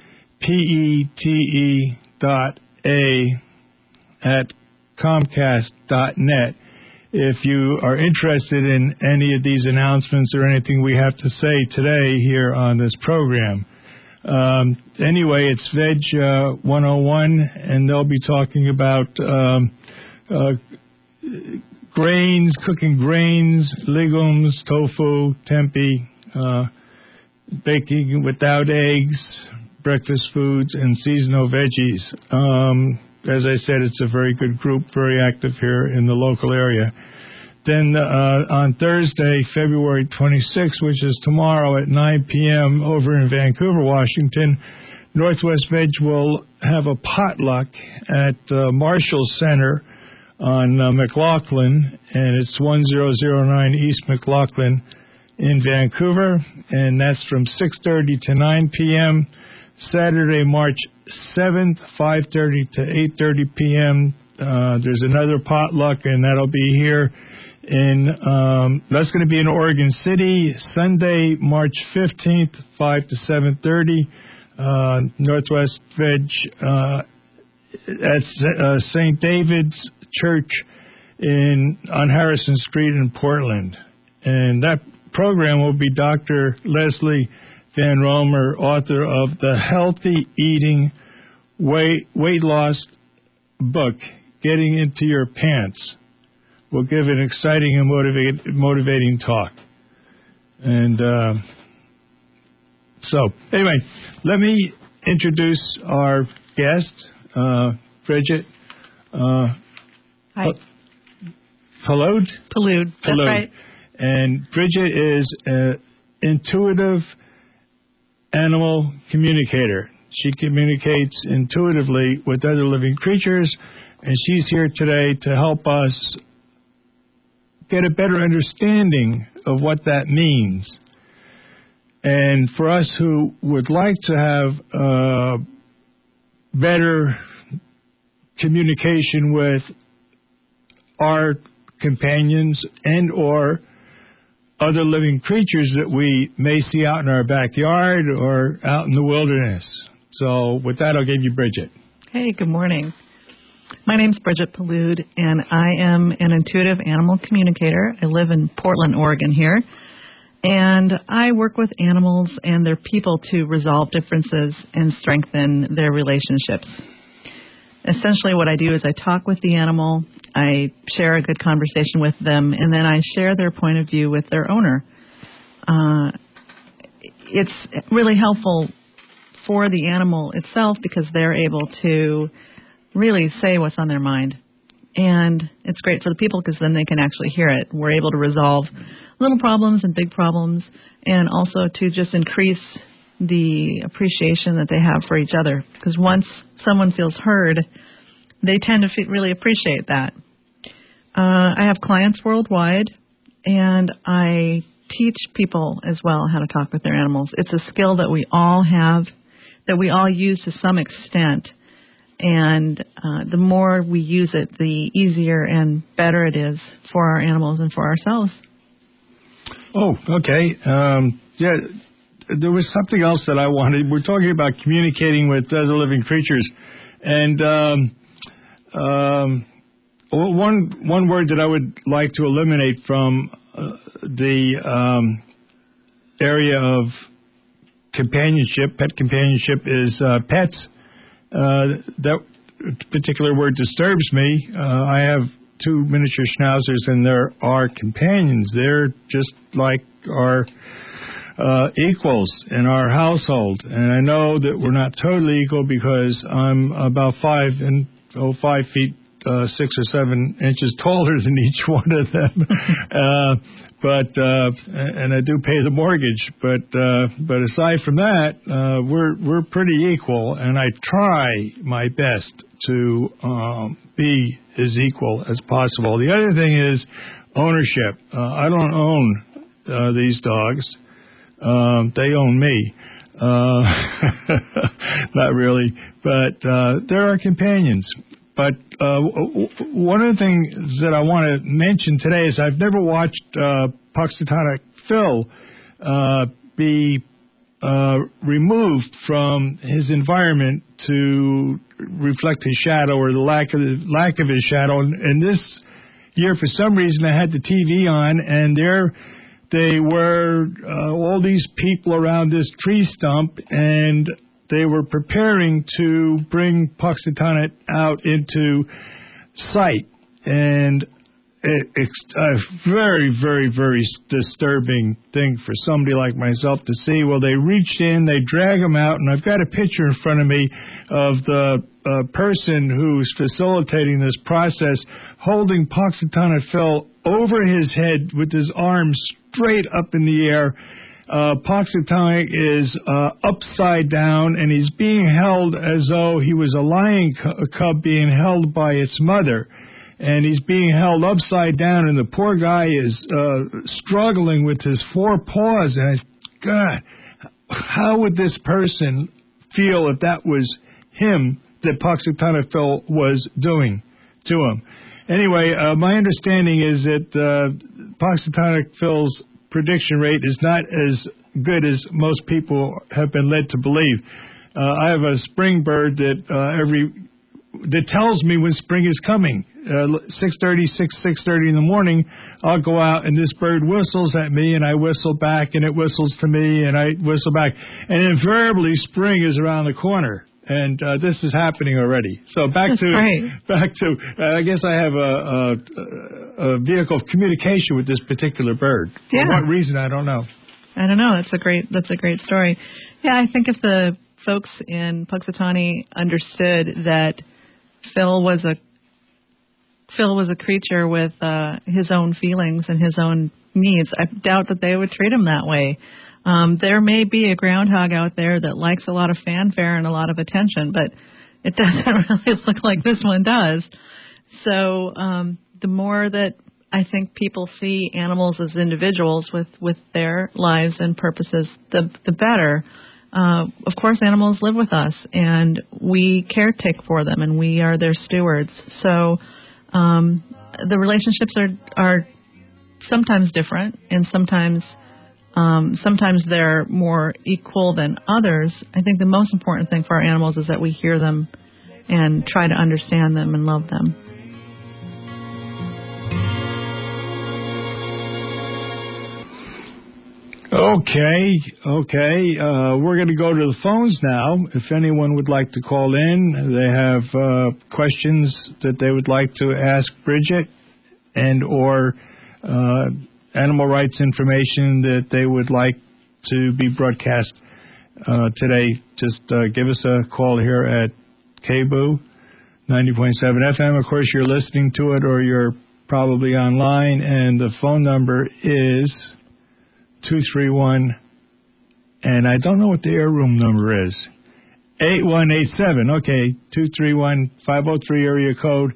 pete.a@comcast.net. If you are interested in any of these announcements or anything we have to say today here on this program. Anyway, it's Veg 101, and they'll be talking about grains, cooking grains, legumes, tofu, tempeh, baking without eggs, breakfast foods, and seasonal veggies. As I said, it's a very good group, very active here in the local area. Then on Thursday, February 26th, which is tomorrow at 9 p.m. over in Vancouver, Washington, Northwest Veg will have a potluck at Marshall Center on McLaughlin, and it's 1009 East McLaughlin in Vancouver, and that's from 6:30 to 9 p.m. Saturday, March 7th, 5:30 to 8:30 p.m. There's another potluck, and that'll be here that's going to be in Oregon City. Sunday, March 15th, 5 to 7:30. Northwest Veg at St. David's Church on Harrison Street in Portland. And that program will be Dr. Leslie Van Romer, author of the Healthy Eating Weight Loss book, Getting Into Your Pants. Will give an exciting and motivating talk. And so, anyway, let me introduce our guest, Bridget. Hi. Palud? Palud, that's right. And Bridget is an intuitive animal communicator. She communicates intuitively with other living creatures, and she's here today to help us get a better understanding of what that means. And for us who would like to have better communication with our companions and or other living creatures that we may see out in our backyard or out in the wilderness. So with that, I'll give you Bridget. Hey, good morning. My name's Bridget Palud, and I am an intuitive animal communicator. I live in Portland, Oregon here, and I work with animals and their people to resolve differences and strengthen their relationships. Essentially what I do is I talk with the animal, I share a good conversation with them, and then I share their point of view with their owner. It's really helpful for the animal itself because they're able to really say what's on their mind. And it's great for the people because then they can actually hear it. We're able to resolve little problems and big problems, and also to just increase the appreciation that they have for each other. Because once someone feels heard, they tend to really appreciate that. I have clients worldwide, and I teach people as well how to talk with their animals. It's a skill that we all have, that we all use to some extent. And the more we use it, the easier and better it is for our animals and for ourselves. Oh, okay. Yeah, there was something else that I wanted. We're talking about communicating with other living creatures. And one word that I would like to eliminate from the area of companionship, pet companionship, is pets. That particular word disturbs me. I have 2 miniature schnauzers, and they're our companions. They're just like our equals in our household. And I know that we're not totally equal because I'm about 5 feet 6 or 7 inches taller than each one of them. And I do pay the mortgage. But aside from that, we're pretty equal, and I try my best to be as equal as possible. The other thing is ownership. I don't own these dogs. They own me. Not really, but they're our companions. But one of the things that I want to mention today is I've never watched Punxsutawney Phil be removed from his environment to reflect his shadow or the lack of his shadow. And this year, for some reason, I had the TV on, and there they were, all these people around this tree stump, and they were preparing to bring Punxsutawney out into sight. And it's a very, very, very disturbing thing for somebody like myself to see. Well, they reached in, they drag him out, and I've got a picture in front of me of the person who's facilitating this process holding Punxsutawney Phil over his head with his arms straight up in the air. Punxsutawney is upside down, and he's being held as though he was a lion cub being held by its mother. And he's being held upside down, and the poor guy is struggling with his 4 paws. And God, how would this person feel if that was him that Punxsutawney Phil was doing to him? Anyway, my understanding is that Punxsutawney Phil's prediction rate is not as good as most people have been led to believe. I have a spring bird that tells me when spring is coming. 6:30 in the morning, I'll go out and this bird whistles at me, and I whistle back, and it whistles to me, and I whistle back. And invariably, spring is around the corner. And this is happening already. So back to I guess I have a vehicle of communication with this particular bird. Yeah. For what reason, I don't know. I don't know. That's a great story. Yeah, I think if the folks in Punxsutawney understood that Phil was a creature with his own feelings and his own needs, I doubt that they would treat him that way. There may be a groundhog out there that likes a lot of fanfare and a lot of attention, but it doesn't really look like this one does. So the more that I think people see animals as individuals with their lives and purposes, the better. Of course, animals live with us, and we caretake for them, and we are their stewards. So the relationships are sometimes different, and sometimes they're more equal than others. I think the most important thing for our animals is that we hear them and try to understand them and love them. Okay. We're going to go to the phones now. If anyone would like to call in, they have questions that they would like to ask Bridget and or animal rights information that they would like to be broadcast today, just give us a call here at KBOO 90.7 FM. Of course, you're listening to it or you're probably online, and the phone number is 231, and I don't know what the air room number is. 8187. Okay, 231-503 area code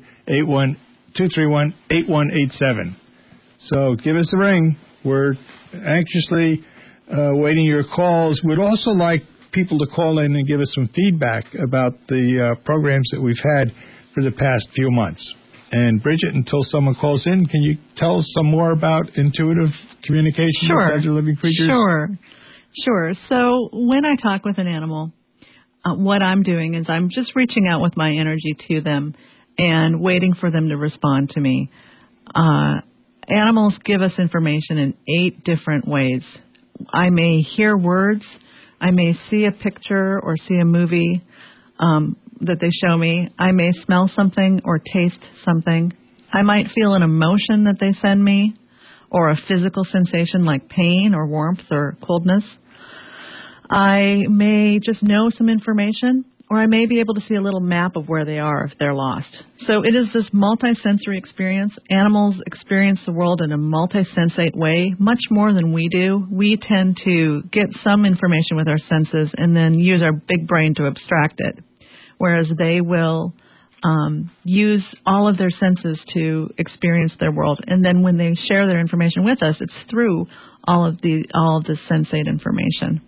231-8187. So give us a ring. We're anxiously waiting your calls. We'd also like people to call in and give us some feedback about the programs that we've had for the past few months. And Bridget, until someone calls in, can you tell us some more about intuitive communication with other living creatures? Sure. So when I talk with an animal, what I'm doing is I'm just reaching out with my energy to them and waiting for them to respond to me. Animals give us information in 8 different ways. I may hear words, I may see a picture or see a movie that they show me. I may smell something or taste something. I might feel an emotion that they send me, or a physical sensation like pain or warmth or coldness. I may just know some information, or I may be able to see a little map of where they are if they're lost. So it is this multi-sensory experience. Animals experience the world in a multi-sensate way, much more than we do. We tend to get some information with our senses and then use our big brain to abstract it, whereas they will use all of their senses to experience their world. And then when they share their information with us, it's through all of the sensate information.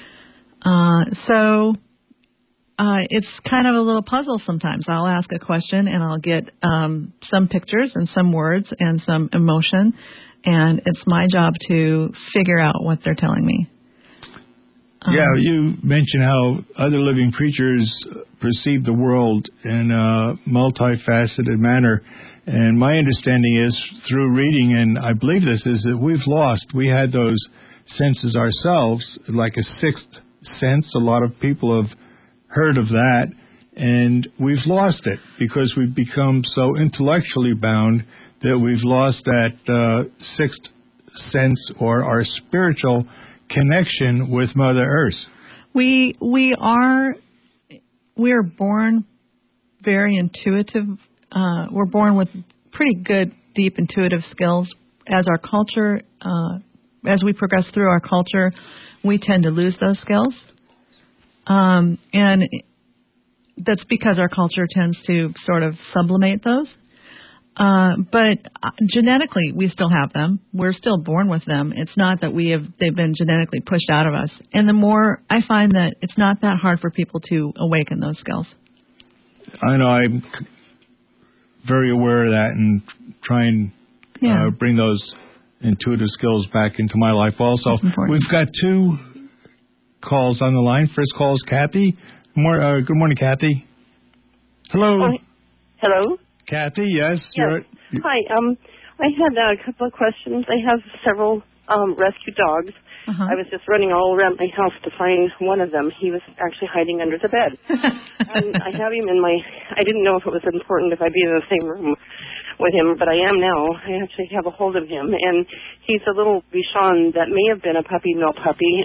It's kind of a little puzzle sometimes. I'll ask a question and I'll get some pictures and some words and some emotion, and it's my job to figure out what they're telling me. Yeah, you mentioned how other living creatures perceive the world in a multifaceted manner. And my understanding is, through reading, and I believe this, is that we had those senses ourselves, like a sixth sense. A lot of people have heard of that, and we've lost it because we've become so intellectually bound that we've lost that sixth sense, or our spiritual connection with Mother Earth. We are born very intuitive. We're born with pretty good, deep, intuitive skills. As our culture, as we progress through our culture, we tend to lose those skills. And that's because our culture tends to sort of sublimate those. But genetically, we still have them. We're still born with them. It's not that they've been genetically pushed out of us. And the more I find that it's not that hard for people to awaken those skills. I know, I'm very aware of that and try and bring those intuitive skills back into my life also. We've got 2 calls on the line. First call is Kathy. Good morning, Kathy. Hello. Hello. Kathy, yes. Yes. Hi. I had a couple of questions. I have several rescue dogs. I was just running all around my house to find one of them. He was actually hiding under the bed. And I have him I didn't know if it was important if I'd be in the same room with him, but I am now. I actually have a hold of him. And he's a little Bichon that may have been a puppy mill puppy.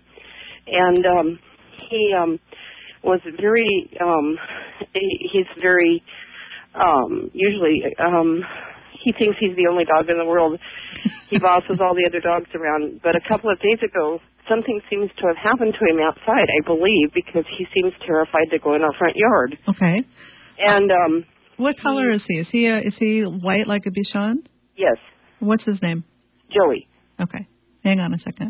He was very, he's very, usually, he thinks he's the only dog in the world. He bosses all the other dogs around. But a couple of days ago, something seems to have happened to him outside, I believe, because he seems terrified to go in our front yard. Okay. And what color is he? Is he white like a Bichon? Yes. What's his name? Joey. Okay. Hang on a second.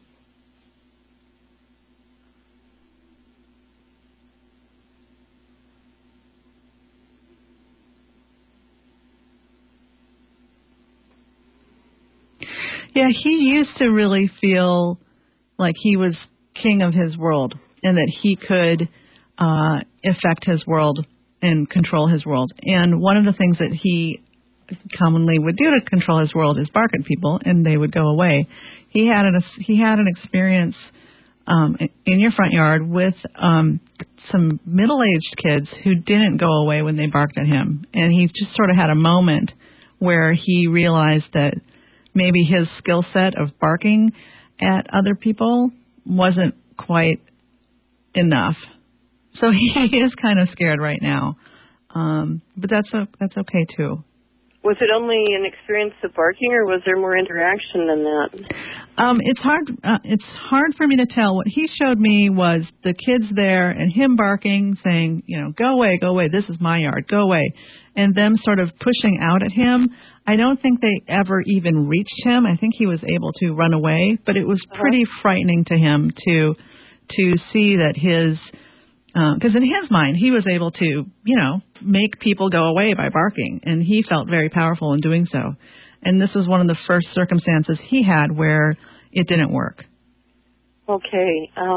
Yeah, he used to really feel like he was king of his world and that he could affect his world and control his world. And one of the things that he commonly would do to control his world is bark at people, and they would go away. He had an experience in your front yard with some middle-aged kids who didn't go away when they barked at him. And he just sort of had a moment where he realized that maybe his skill set of barking at other people wasn't quite enough. So he is kind of scared right now. But that's okay too. Was it only an experience of barking, or was there more interaction than that? It's hard for me to tell. What he showed me was the kids there and him barking, saying, go away, this is my yard, go away. And them sort of pushing out at him. I don't think they ever even reached him. I think he was able to run away, but it was pretty frightening to him to see that because in his mind, he was able to, make people go away by barking, and he felt very powerful in doing so. And this was one of the first circumstances he had where it didn't work. Okay.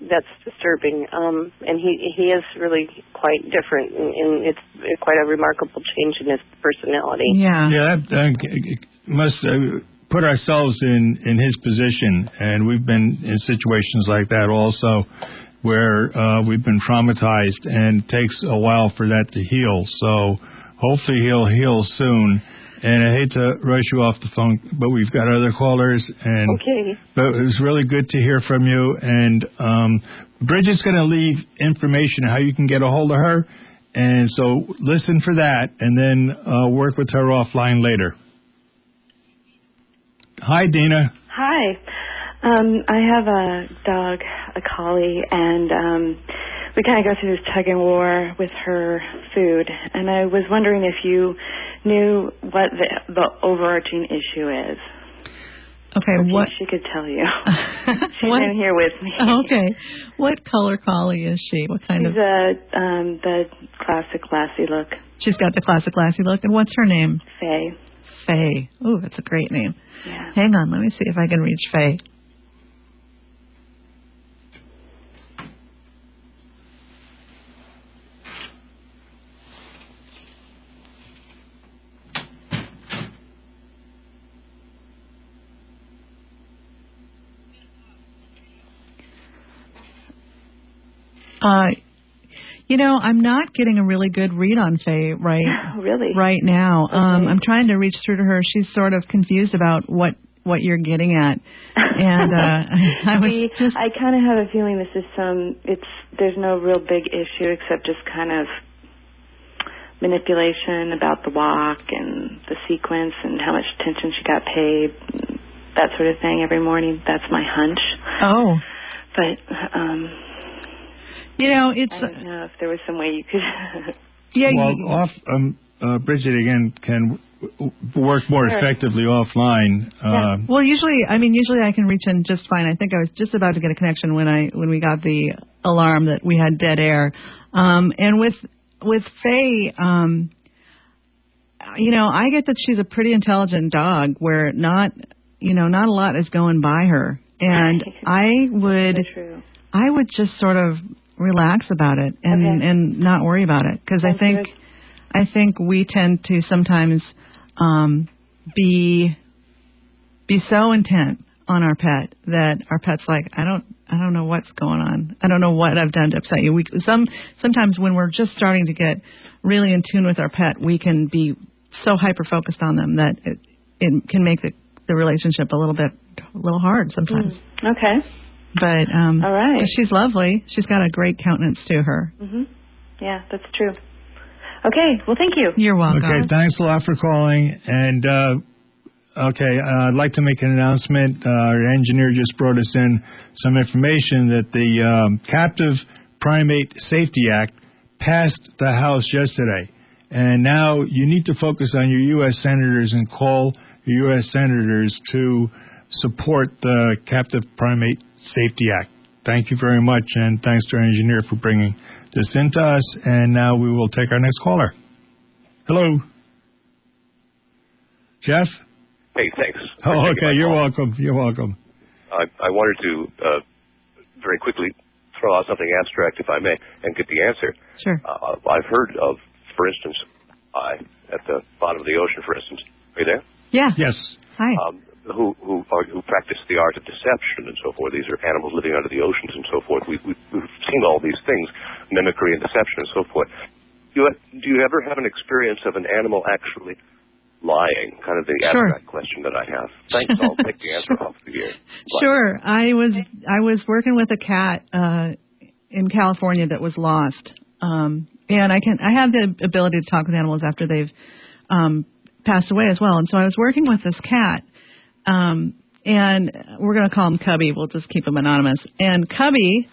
that's disturbing. And he is really quite different, and it's quite a remarkable change in his personality. Yeah, that must put ourselves in his position, and we've been in situations like that also, where we've been traumatized, and it takes a while for that to heal. So hopefully he'll heal soon. And I hate to rush you off the phone, but we've got other callers. And okay. But it was really good to hear from you. And Bridget's going to leave information how you can get a hold of her. And so listen for that, and then work with her offline later. Hi, Dina. Hi. I have a dog, a collie, and we kind of go through this tug and war with her food. And I was wondering if you knew what the overarching issue is. Okay, what she could tell you. She's in here with me. Okay, what color collie is she? What kind of? She's the classic Lassie look. She's got the classic Lassie look, and what's her name? Faye. Faye. Ooh, that's a great name. Yeah. Hang on, let me see if I can reach Faye. I'm not getting a really good read on Faye right now. Okay. I'm trying to reach through to her. She's sort of confused about what you're getting at. And I kind of have a feeling this is there's no real big issue except just kind of manipulation about the walk and the sequence and how much attention she got paid, that sort of thing every morning. That's my hunch. Oh. But, it's... I don't know if there was some way you could... Bridget, again, can work more effectively offline. Well, usually I can reach in just fine. I think I was just about to get a connection when we got the alarm that we had dead air. And with Faye, I get that she's a pretty intelligent dog where not a lot is going by her. And I would just sort of relax about it and not worry about it, because I think we tend to sometimes be so intent on our pet that our pet's like, I don't know what's going on. I don't know what I've done to upset you. Sometimes when we're just starting to get really in tune with our pet, we can be so hyper focused on them that it can make the relationship a little hard sometimes. Okay. But all right. She's lovely. She's got a great countenance to her. Mm-hmm. Yeah, that's true. Okay, well, thank you. You're welcome. Okay, thanks a lot for calling. And, I'd like to make an announcement. Our engineer just brought us in some information that the Captive Primate Safety Act passed the House yesterday. And now you need to focus on your U.S. senators and call your U.S. senators to support the Captive Primate Safety Act. Thank you very much, and thanks to our engineer for bringing this into us. And now we will take our next caller. Hello. Jeff? Hey, thanks. Oh, okay. You're welcome. You're welcome. I wanted to very quickly throw out something abstract, if I may, and get the answer. Sure. I've heard of, for instance, at the bottom of the ocean, for instance. Are you there? Yeah. Yes. Hi. Who practice the art of deception and so forth. These are animals living under the oceans and so forth. We've seen all these things, mimicry and deception and so forth. Do you ever have an experience of an animal actually lying? Kind of the abstract question that I have. Thanks. I'll take the answer off the air. Sure. I was working with a cat in California that was lost, and I have the ability to talk with animals after they've passed away as well. And so I was working with this cat. And we're going to call him Cubby. We'll just keep him anonymous. And Cubby,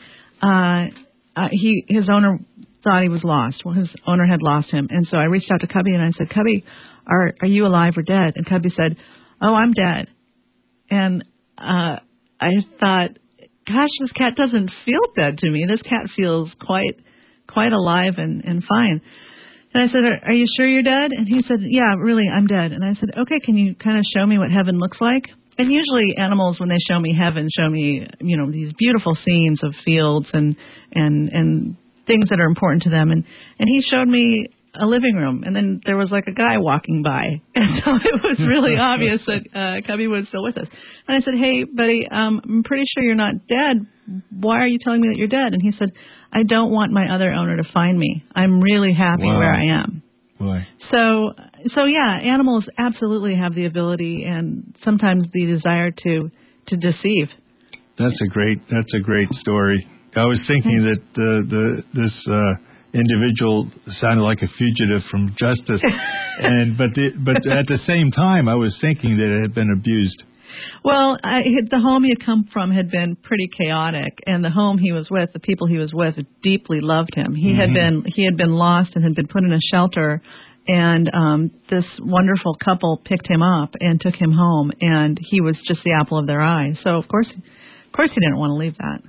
his owner thought he was lost. Well, his owner had lost him. And so I reached out to Cubby and I said, Cubby, are you alive or dead? And Cubby said, oh, I'm dead. And I thought, gosh, this cat doesn't feel dead to me. This cat feels quite alive and fine. And I said, are you sure you're dead? And he said, yeah, really, I'm dead. And I said, okay, can you kind of show me what heaven looks like? And usually animals, when they show me heaven, show me, these beautiful scenes of fields and things that are important to them. And he showed me a living room, and then there was like a guy walking by. And so it was really obvious that Cubby was still with us. And I said, hey, buddy, I'm pretty sure you're not dead. Why are you telling me that you're dead? And he said, I don't want my other owner to find me. I'm really happy where I am. Boy. So yeah, animals absolutely have the ability and sometimes the desire to deceive. That's a great story. I was thinking that this individual sounded like a fugitive from justice, but at the same time, I was thinking that it had been abused. Well, the home he had come from had been pretty chaotic, and the home he was with, the people he was with, deeply loved him. He had been lost and had been put in a shelter, and this wonderful couple picked him up and took him home, and he was just the apple of their eye. So of course he didn't want to leave that.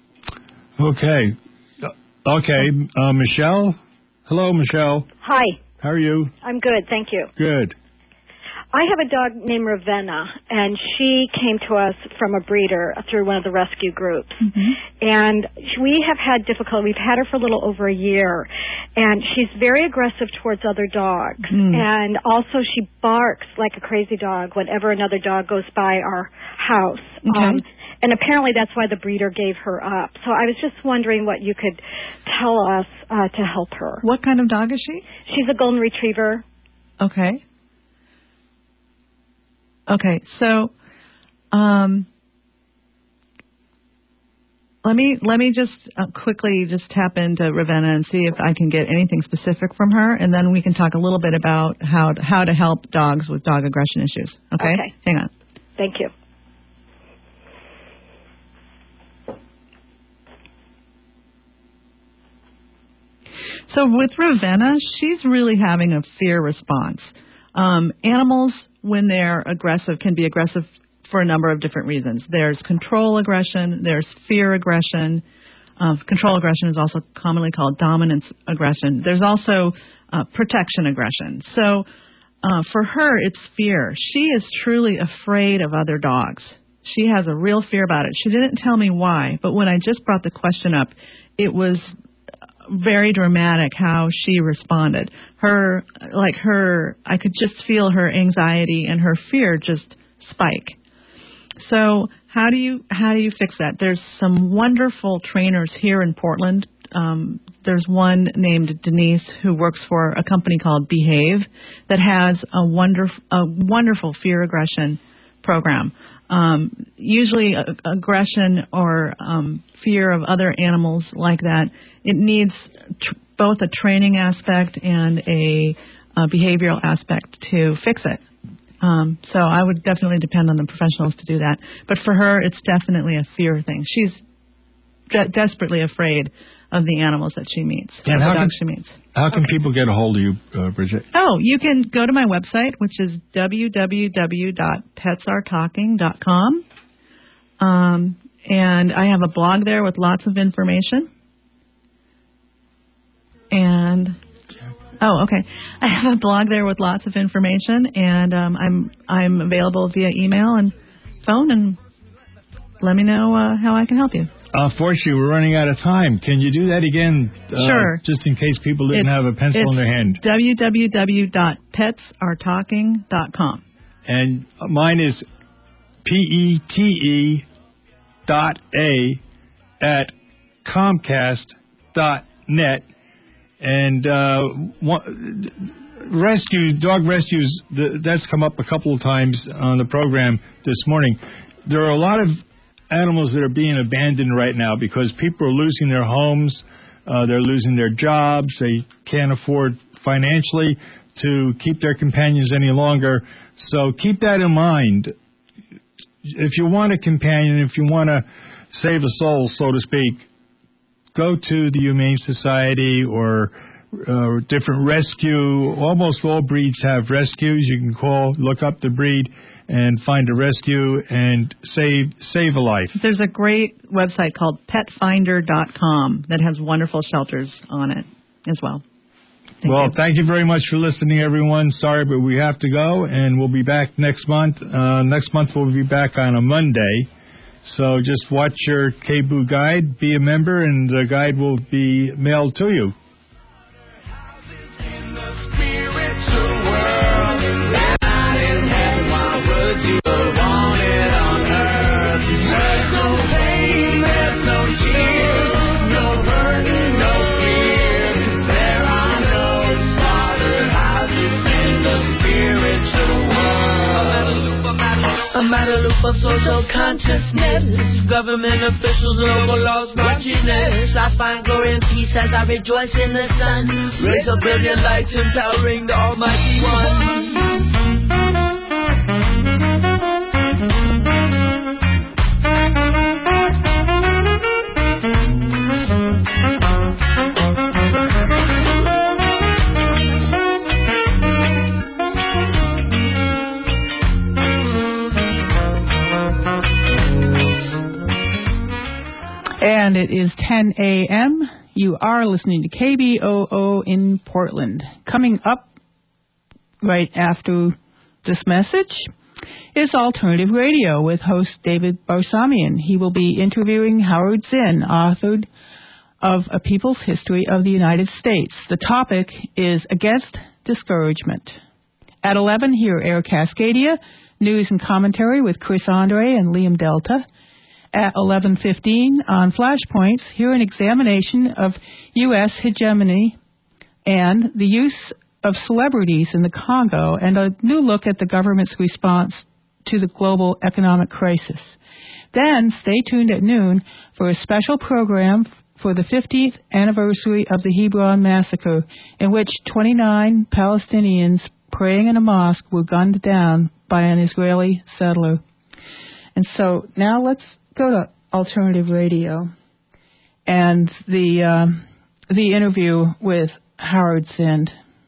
Okay, Michelle. Hello, Michelle. Hi. How are you? I'm good, thank you. Good. I have a dog named Ravenna, and she came to us from a breeder through one of the rescue groups. Mm-hmm. And we have had difficulty. We've had her for a little over a year, and she's very aggressive towards other dogs. Mm. And also she barks like a crazy dog whenever another dog goes by our house. Okay. And apparently that's why the breeder gave her up. So I was just wondering what you could tell us to help her. What kind of dog is she? She's a golden retriever. Okay. So let me just quickly just tap into Ravenna and see if I can get anything specific from her, and then we can talk a little bit about how to help dogs with dog aggression issues. Okay? Hang on. Thank you. So with Ravenna, she's really having a fear response. Animals, when they're aggressive, can be aggressive for a number of different reasons. There's control aggression, there's fear aggression. Control aggression is also commonly called dominance aggression. There's also protection aggression. So for her, it's fear. She is truly afraid of other dogs. She has a real fear about it. She didn't tell me why, but when I just brought the question up, it was very dramatic how she responded. I could just feel her anxiety and her fear just spike. So how do you fix that? There's some wonderful trainers here in Portland. There's one named Denise who works for a company called Behave that has a wonderful fear aggression program. Usually aggression or fear of other animals like that, it needs both a training aspect and a behavioral aspect to fix it. So I would definitely depend on the professionals to do that. But for her, it's definitely a fear thing. She's desperately afraid of the animals that she meets, and the dogs she meets. How can people get a hold of you, Bridget? Oh, you can go to my website, which is www.petsartalking.com. And I have a blog there with lots of information. I have a blog there with lots of information, and I'm available via email and phone, and let me know how I can help you. Unfortunately, we're running out of time. Can you do that again? Sure. Just in case people didn't have a pencil in their hand. www.petsartalking.com. And mine is PETA@Comcast.net. And dog rescues, that's come up a couple of times on the program this morning. There are a lot of animals that are being abandoned right now because people are losing their homes, they're losing their jobs, they can't afford financially to keep their companions any longer. So keep that in mind. If you want a companion, if you want to save a soul, so to speak, go to the Humane Society or different rescue. Almost all breeds have rescues. You can call, look up the breed, and find a rescue and save a life. There's a great website called petfinder.com that has wonderful shelters on it as well. Well, thank you very much for listening, everyone. Sorry, but we have to go, and we'll be back next month. Next month we'll be back on a Monday. So just watch your KBOO guide, be a member, and the guide will be mailed to you. I'm at a loop of social consciousness, government officials, local laws, marginess. I find glory and peace as I rejoice in the sun. Raise a billion lights empowering the Almighty One. And it is 10 a.m. You are listening to KBOO in Portland. Coming up right after this message is Alternative Radio with host David Barsamian. He will be interviewing Howard Zinn, author of A People's History of the United States. The topic is Against Discouragement. At 11, hear Air Cascadia, news and commentary with Chris Andre and Liam Delta. At 11:15 on Flashpoints, hear an examination of U.S. hegemony and the use of celebrities in the Congo and a new look at the government's response to the global economic crisis. Then stay tuned at noon for a special program for the 50th anniversary of the Hebron massacre, in which 29 Palestinians praying in a mosque were gunned down by an Israeli settler. And so now let's go to Alternative Radio and the interview with Howard Zinn.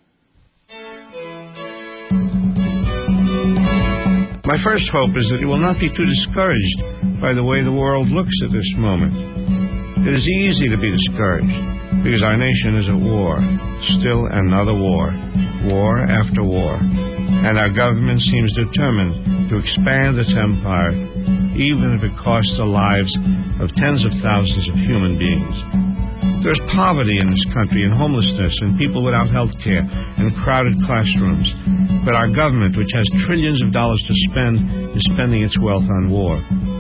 My first hope is that you will not be too discouraged by the way the world looks at this moment. It is easy to be discouraged because our nation is at war, still another war after war, and our government seems determined to expand its empire even if it costs the lives of tens of thousands of human beings. There's poverty in this country and homelessness and people without health care and crowded classrooms. But our government, which has trillions of dollars to spend, is spending its wealth on war.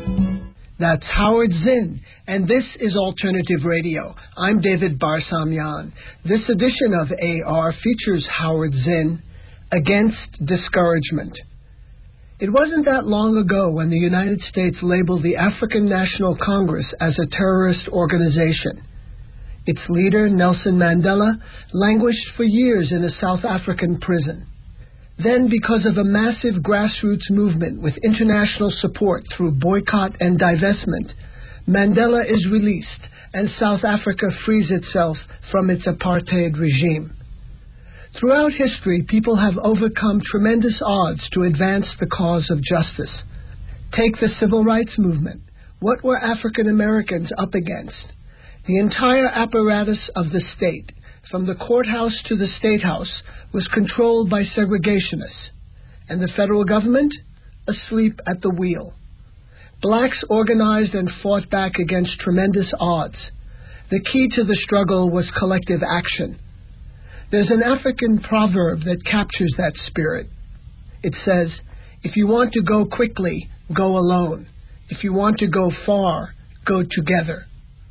That's Howard Zinn, and this is Alternative Radio. I'm David Barsamian. This edition of AR features Howard Zinn, Against Discouragement. It wasn't that long ago when the United States labeled the African National Congress as a terrorist organization. Its leader, Nelson Mandela, languished for years in a South African prison. Then, because of a massive grassroots movement with international support through boycott and divestment, Mandela is released and South Africa frees itself from its apartheid regime. Throughout history, people have overcome tremendous odds to advance the cause of justice. Take the Civil Rights Movement. What were African Americans up against? The entire apparatus of the state, from the courthouse to the State House, was controlled by segregationists, and the federal government asleep at the wheel. Blacks organized and fought back against tremendous odds. The key to the struggle was collective action. There's an African proverb that captures that spirit. It says, if you want to go quickly, go alone. If you want to go far, go together.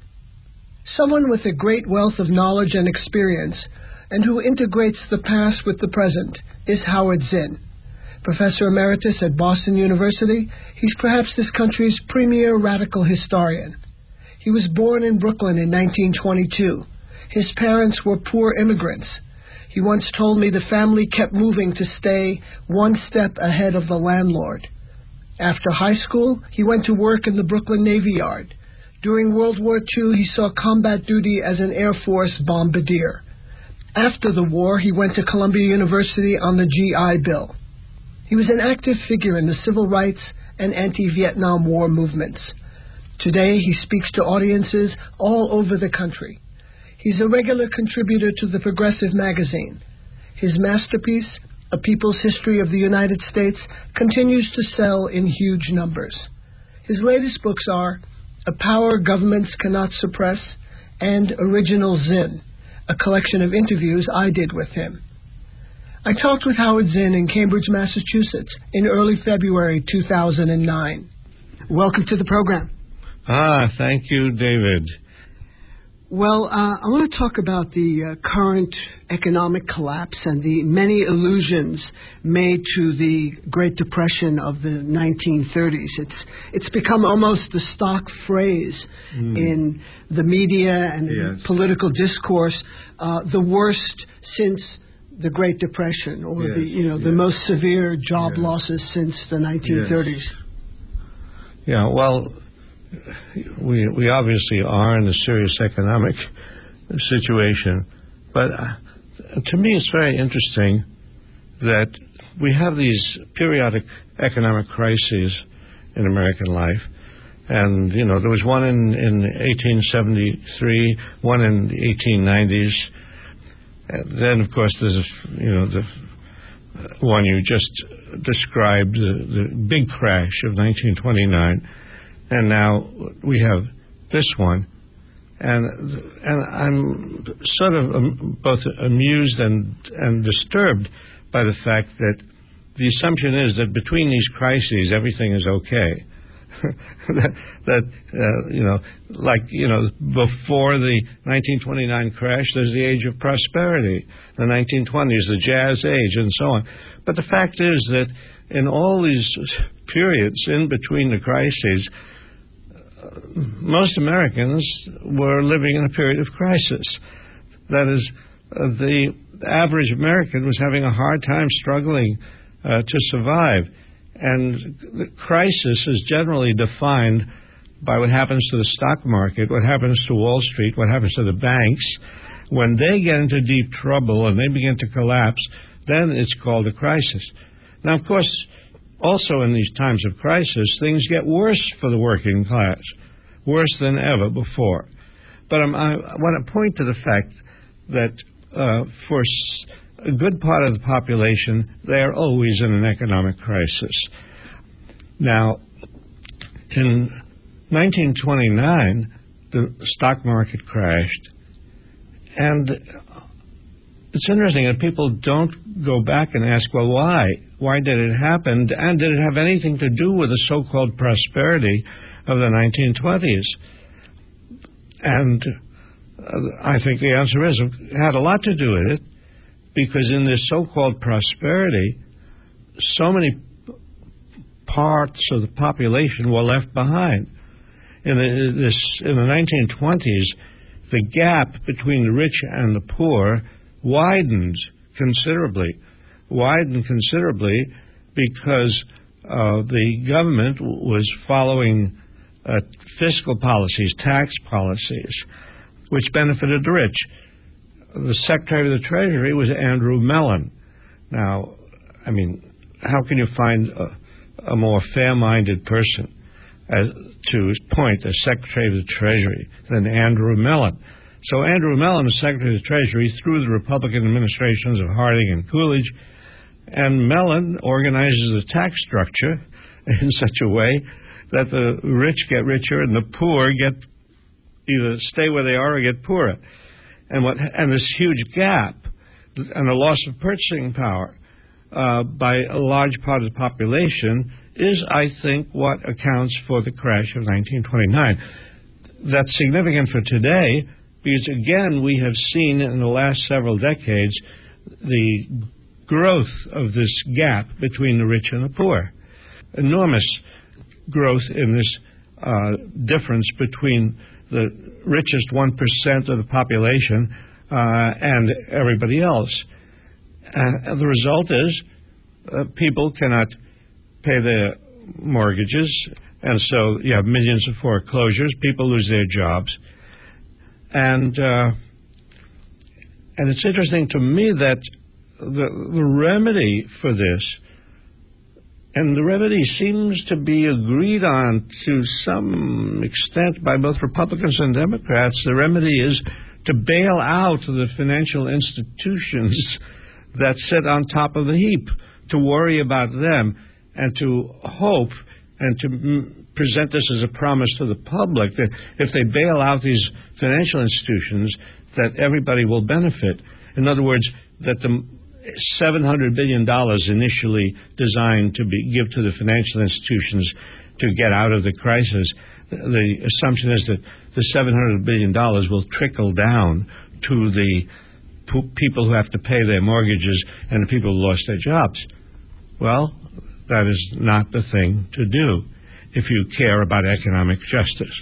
Someone with a great wealth of knowledge and experience, and who integrates the past with the present, is Howard Zinn. Professor Emeritus at Boston University, he's perhaps this country's premier radical historian. He was born in Brooklyn in 1922. His parents were poor immigrants. He once told me the family kept moving to stay one step ahead of the landlord. After high school, he went to work in the Brooklyn Navy Yard. During World War II, he saw combat duty as an Air Force bombardier. After the war, he went to Columbia University on the GI Bill. He was an active figure in the civil rights and anti-Vietnam War movements. Today, he speaks to audiences all over the country. He's a regular contributor to the Progressive magazine. His masterpiece, A People's History of the United States, continues to sell in huge numbers. His latest books are A Power Governments Cannot Suppress and Original Zinn, a collection of interviews I did with him. I talked with Howard Zinn in Cambridge, Massachusetts in early February 2009. Welcome to the program. Thank you, David. Well, I want to talk about the current economic collapse and the many allusions made to the Great Depression of the 1930s. It's become almost the stock phrase in the media and in political discourse, the worst since the Great Depression, or the most severe job losses since the 1930s. Yeah, well, we obviously are in a serious economic situation, but to me it's very interesting that we have these periodic economic crises in American life. And, there was one in 1873, one in the 1890s. And then, of course, there's, the one you just described, the big crash of 1929. And now we have this one. And I'm sort of both amused and disturbed by the fact that the assumption is that between these crises, everything is okay. Before the 1929 crash, there's the age of prosperity, the 1920s, the jazz age, and so on. But the fact is that in all these periods in between the crises, most Americans were living in a period of crisis. That is, the average American was having a hard time struggling to survive. And the crisis is generally defined by what happens to the stock market, what happens to Wall Street, what happens to the banks. When they get into deep trouble and they begin to collapse, then it's called a crisis. Now, of course, also in these times of crisis, things get worse for the working class, worse than ever before. But I want to point to the fact that for a good part of the population, they are always in an economic crisis. Now, in 1929, the stock market crashed, and it's interesting that people don't go back and ask, well, why? Why did it happen? And did it have anything to do with the so-called prosperity of the 1920s? And I think the answer is it had a lot to do with it, because in this so-called prosperity, so many parts of the population were left behind. In the 1920s, the gap between the rich and the poor widened considerably because the government was following fiscal policies, tax policies, which benefited the rich. The Secretary of the Treasury was Andrew Mellon. Now, I mean, how can you find a more fair-minded person to appoint as Secretary of the Treasury than Andrew Mellon? So Andrew Mellon was Secretary of the Treasury through the Republican administrations of Harding and Coolidge, and Mellon organizes the tax structure in such a way that the rich get richer and the poor get either stay where they are or get poorer. And this huge gap and the loss of purchasing power by a large part of the population is, I think, what accounts for the crash of 1929. That's significant for today because, again, we have seen in the last several decades the growth of this gap between the rich and the poor. Enormous growth in this difference between the richest 1% of the population and everybody else. And the result is people cannot pay their mortgages, and so you have millions of foreclosures. People lose their jobs. And it's interesting to me that the remedy for this, and the remedy seems to be agreed on to some extent by both Republicans and Democrats, the remedy is to bail out the financial institutions that sit on top of the heap, to worry about them, and to hope and to present this as a promise to the public that if they bail out these financial institutions, that everybody will benefit. In other words, that the $700 billion initially designed to give to the financial institutions to get out of the crisis, the assumption is that the $700 billion will trickle down to the people who have to pay their mortgages and the people who lost their jobs. Well, that is not the thing to do if you care about economic justice.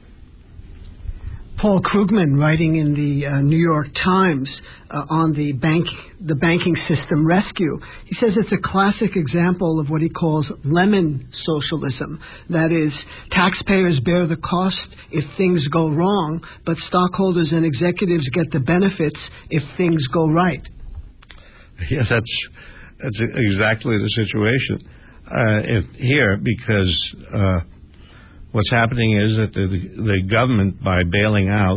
Paul Krugman, writing in the New York Times on the banking system rescue, he says it's a classic example of what he calls lemon socialism. That is, taxpayers bear the cost if things go wrong, but stockholders and executives get the benefits if things go right. Yeah, that's exactly the situation here, because what's happening is that the government, by bailing out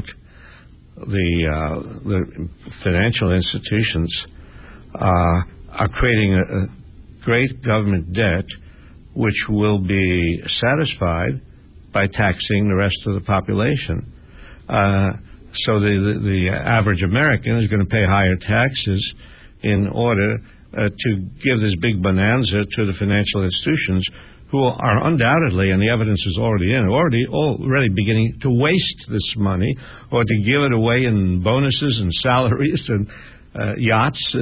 the financial institutions, are creating a great government debt, which will be satisfied by taxing the rest of the population. So the average American is going to pay higher taxes in order to give this big bonanza to the financial institutions, who are undoubtedly, and the evidence is already in, already beginning to waste this money, or to give it away in bonuses and salaries and yachts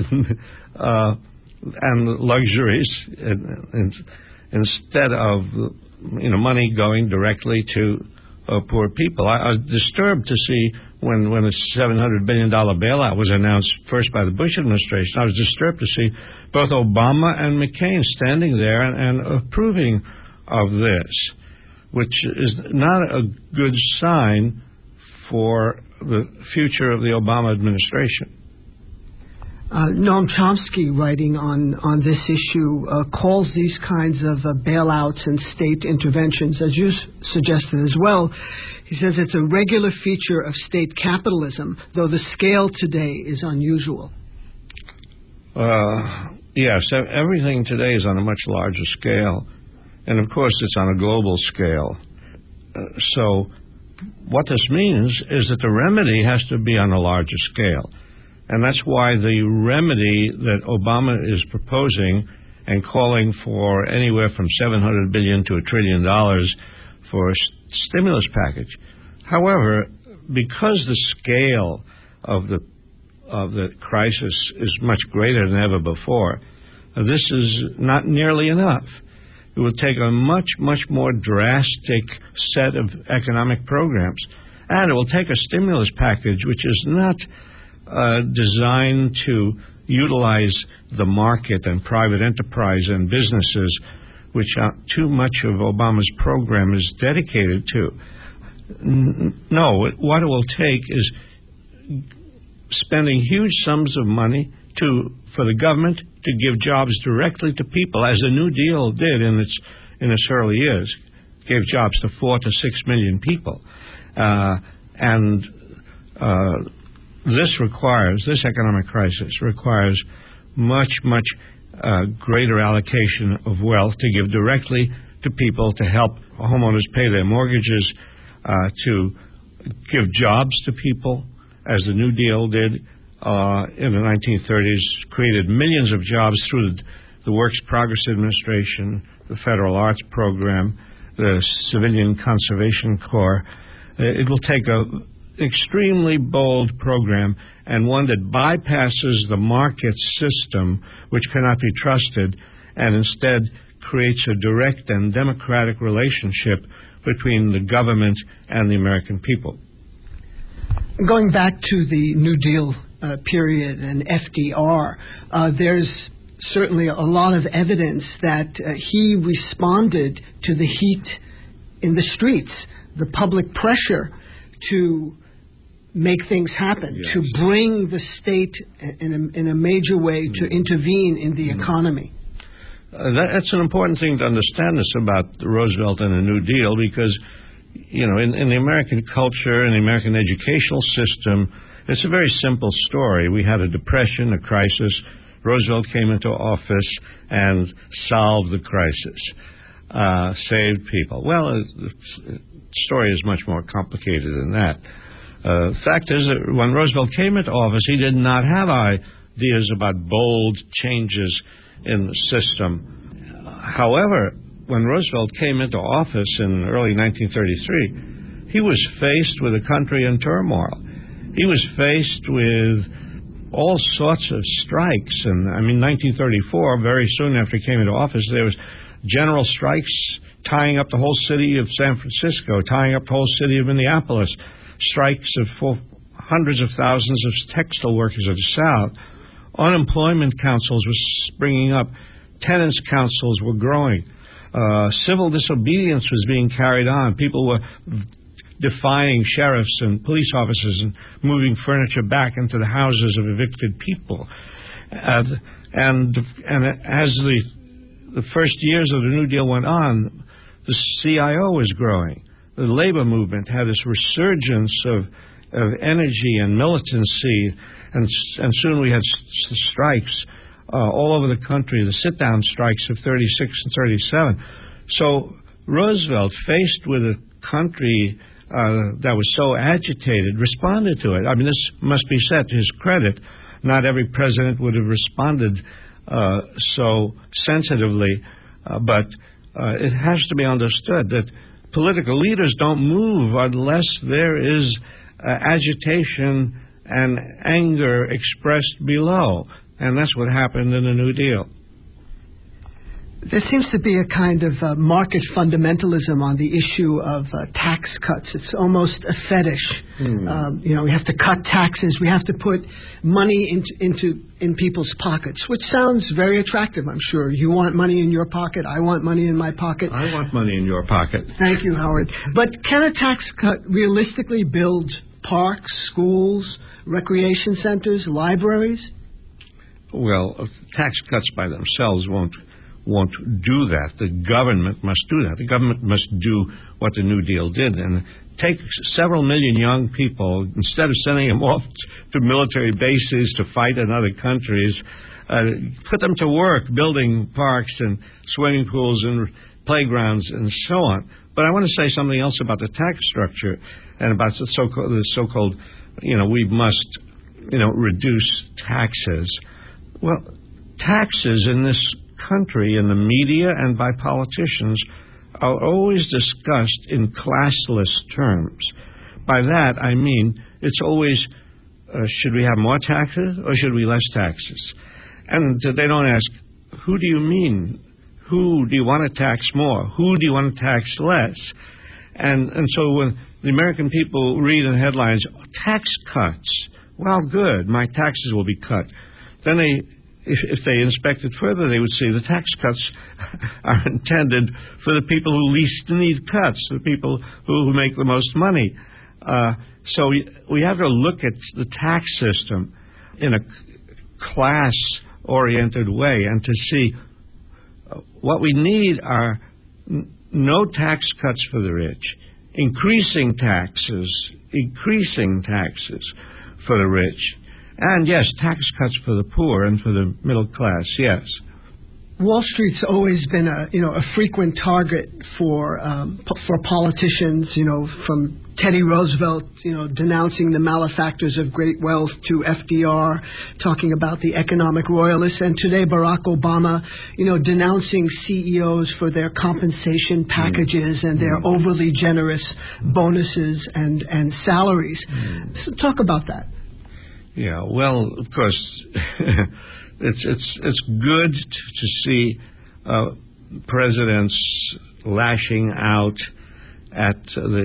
and luxuries, and instead of money going directly to poor people. I was disturbed to see when the $700 billion bailout was announced first by the Bush administration. I was disturbed to see both Obama and McCain standing there and approving of this, which is not a good sign for the future of the Obama administration. Noam Chomsky, writing on this issue, calls these kinds of bailouts and state interventions, as you suggested as well. He says it's a regular feature of state capitalism, though the scale today is unusual. Yes, everything today is on a much larger scale. And, of course, it's on a global scale. So what this means is that the remedy has to be on a larger scale. And that's why the remedy that Obama is proposing and calling for anywhere from $700 billion to $1 trillion for a stimulus package. However, because the scale of the crisis is much greater than ever before, this is not nearly enough. It will take a much, much more drastic set of economic programs. And it will take a stimulus package which is not designed to utilize the market and private enterprise and businesses, which too much of Obama's program is dedicated to. No, what it will take is spending huge sums of money for the government to give jobs directly to people, as the New Deal did in its early years, gave jobs to 4 to 6 million people, This economic crisis requires much, much greater allocation of wealth to give directly to people, to help homeowners pay their mortgages, to give jobs to people, as the New Deal did in the 1930s, created millions of jobs through the Works Progress Administration, the Federal Arts Program, the Civilian Conservation Corps. It will take an extremely bold program, and one that bypasses the market system, which cannot be trusted, and instead creates a direct and democratic relationship between the government and the American people. Going back to the New Deal period and FDR, there's certainly a lot of evidence that he responded to the heat in the streets, the public pressure to make things happen, yes, to bring the state in a major way to intervene in the economy. That's an important thing to understand this about Roosevelt and the New Deal, because, in the American culture and the American educational system, It's a very simple story. We had a depression, a crisis. Roosevelt came into office and solved the crisis, saved people. Well, the story is much more complicated than that. The fact is that when Roosevelt came into office, he did not have ideas about bold changes in the system. However, when Roosevelt came into office in early 1933, he was faced with a country in turmoil. He was faced with all sorts of strikes. And, 1934, very soon after he came into office, there was general strikes tying up the whole city of San Francisco, tying up the whole city of Minneapolis, strikes of hundreds of thousands of textile workers of the South. Unemployment councils were springing up. Tenants councils were growing. Civil disobedience was being carried on. People were defying sheriffs and police officers and moving furniture back into the houses of evicted people. And as the first years of the New Deal went on, the CIO was growing. The labor movement had this resurgence of energy and militancy, and soon we had strikes all over the country, the sit-down strikes of 36 and 37. So Roosevelt, faced with a country that was so agitated, responded to it. This must be said to his credit. Not every president would have responded so sensitively, but it has to be understood that political leaders don't move unless there is agitation and anger expressed below. And that's what happened in the New Deal. There seems to be a kind of market fundamentalism on the issue of tax cuts. It's almost a fetish. We have to cut taxes. We have to put money in people's pockets, which sounds very attractive, I'm sure. You want money in your pocket. I want money in my pocket. I want money in your pocket. Thank you, Howard. But can a tax cut realistically build parks, schools, recreation centers, libraries? Well, tax cuts by themselves won't do that. The government must do that. The government must do what the New Deal did and take several million young people, instead of sending them off to military bases to fight in other countries, put them to work building parks and swimming pools and playgrounds and so on. But I want to say something else about the tax structure and about the so-called, we must, reduce taxes. Well, taxes in this country, in the media and by politicians, are always discussed in classless terms. By that, I mean it's always, should we have more taxes or should we less taxes? And they don't ask, who do you mean? Who do you want to tax more? Who do you want to tax less? And so when the American people read in headlines, tax cuts, well, good, my taxes will be cut. Then if they inspected further, they would see the tax cuts are intended for the people who least need cuts, the people who make the most money. So we have to look at the tax system in a class-oriented way and to see what we need are no tax cuts for the rich, increasing taxes for the rich. And, yes, tax cuts for the poor and for the middle class, yes. Wall Street's always been a frequent target for politicians, from Teddy Roosevelt, denouncing the malefactors of great wealth, to FDR talking about the economic royalists, and today Barack Obama, denouncing CEOs for their compensation packages and their overly generous bonuses and salaries. So talk about that. Yeah, well, of course, it's good to see presidents lashing out at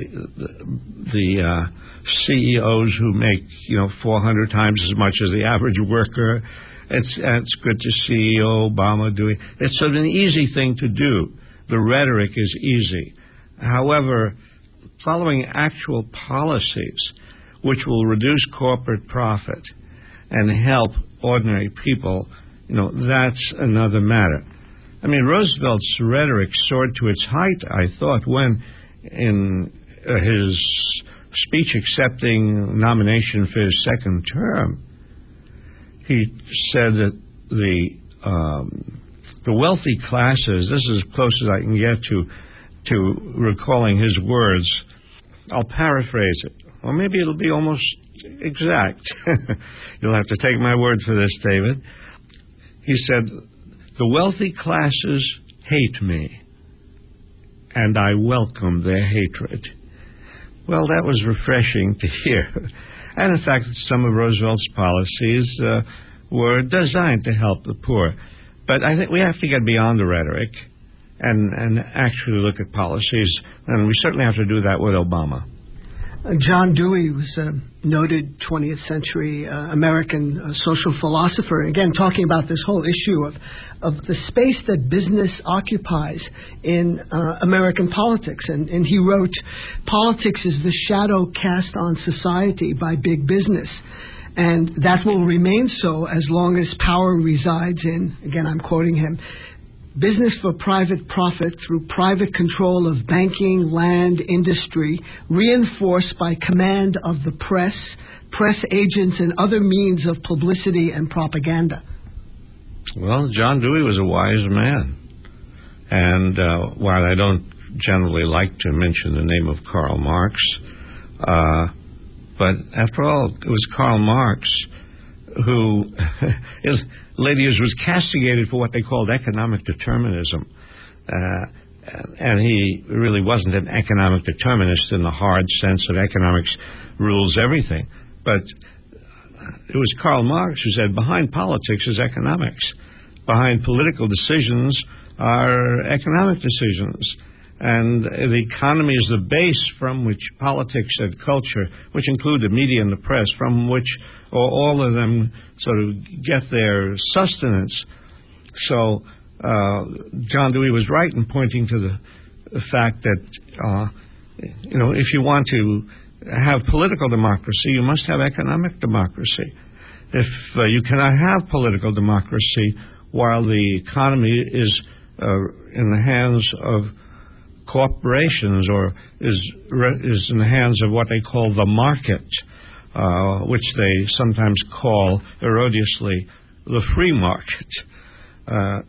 the CEOs who make 400 times as much as the average worker. It's good to see Obama doing. It's sort of an easy thing to do. The rhetoric is easy. However, following actual policies which will reduce corporate profit and help ordinary people, that's another matter. Roosevelt's rhetoric soared to its height, I thought, when in his speech accepting nomination for his second term, he said that the wealthy classes, this is as close as I can get to recalling his words. I'll paraphrase it, or maybe it'll be almost exact. You'll have to take my word for this, David. He said, the wealthy classes hate me, and I welcome their hatred. Well, that was refreshing to hear. And in fact, some of Roosevelt's policies were designed to help the poor. But I think we have to get beyond the rhetoric and actually look at policies, and we certainly have to do that with Obama. John Dewey was a noted 20th century American social philosopher, again talking about this whole issue of the space that business occupies in American politics. And he wrote, politics is the shadow cast on society by big business. And that will remain so as long as power resides in, again I'm quoting him, business for private profit through private control of banking, land, industry, reinforced by command of the press, press agents, and other means of publicity and propaganda. Well, John Dewey was a wise man. And while I don't generally like to mention the name of Karl Marx, but after all, it was Karl Marx who was castigated for what they called economic determinism. And he really wasn't an economic determinist in the hard sense that economics rules everything. But it was Karl Marx who said, behind politics is economics. Behind political decisions are economic decisions. And the economy is the base from which politics and culture, which include the media and the press, from which all of them sort of get their sustenance. So John Dewey was right in pointing to the fact that, if you want to have political democracy, you must have economic democracy. If you cannot have political democracy while the economy is in the hands of corporations or is in the hands of what they call the market, which they sometimes call erroneously the free market.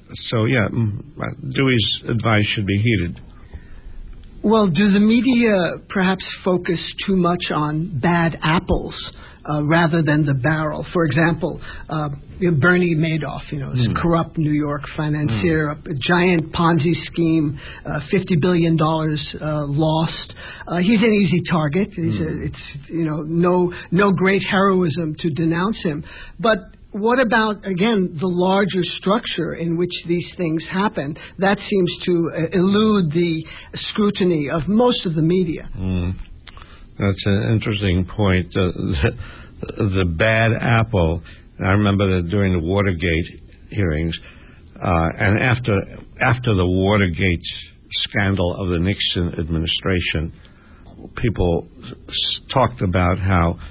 Dewey's advice should be heeded. Well, do the media perhaps focus too much on bad apples rather than the barrel? For example, Bernie Madoff, is a corrupt New York financier, a giant Ponzi scheme, $50 billion lost. He's an easy target. It's no great heroism to denounce him. But what about, again, the larger structure in which these things happen? That seems to elude the scrutiny of most of the media. That's an interesting point. The bad apple, I remember that during the Watergate hearings, and after the Watergate scandal of the Nixon administration, people talked about how,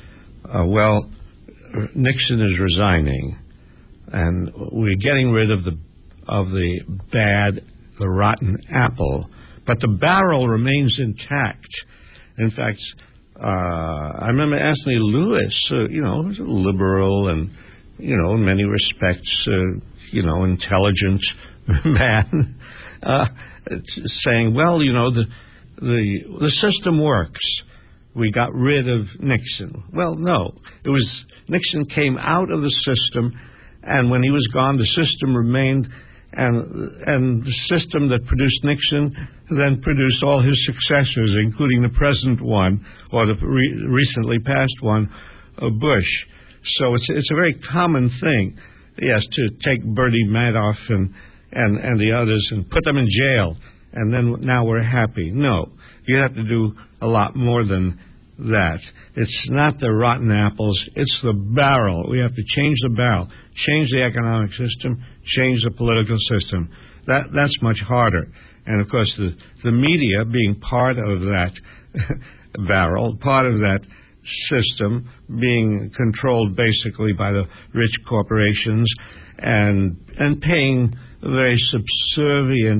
Nixon is resigning, and we're getting rid of the rotten apple, but the barrel remains intact. In fact, I remember Anthony Lewis, was a liberal and, in many respects, intelligent man, saying, the system works. We got rid of Nixon. Well, no. It was Nixon came out of the system, and when he was gone, the system remained, and the system that produced Nixon then produced all his successors, including the present one, or the recently passed one, Bush. So it's a very common thing, yes, to take Bernie Madoff and the others and put them in jail, and then now we're happy. No, you have to do a lot more than that. It's not the rotten apples, it's the barrel. We have to change the barrel, change the economic system, change the political system. That's much harder. And of course the media being part of that barrel, part of that system, being controlled basically by the rich corporations and paying very subservient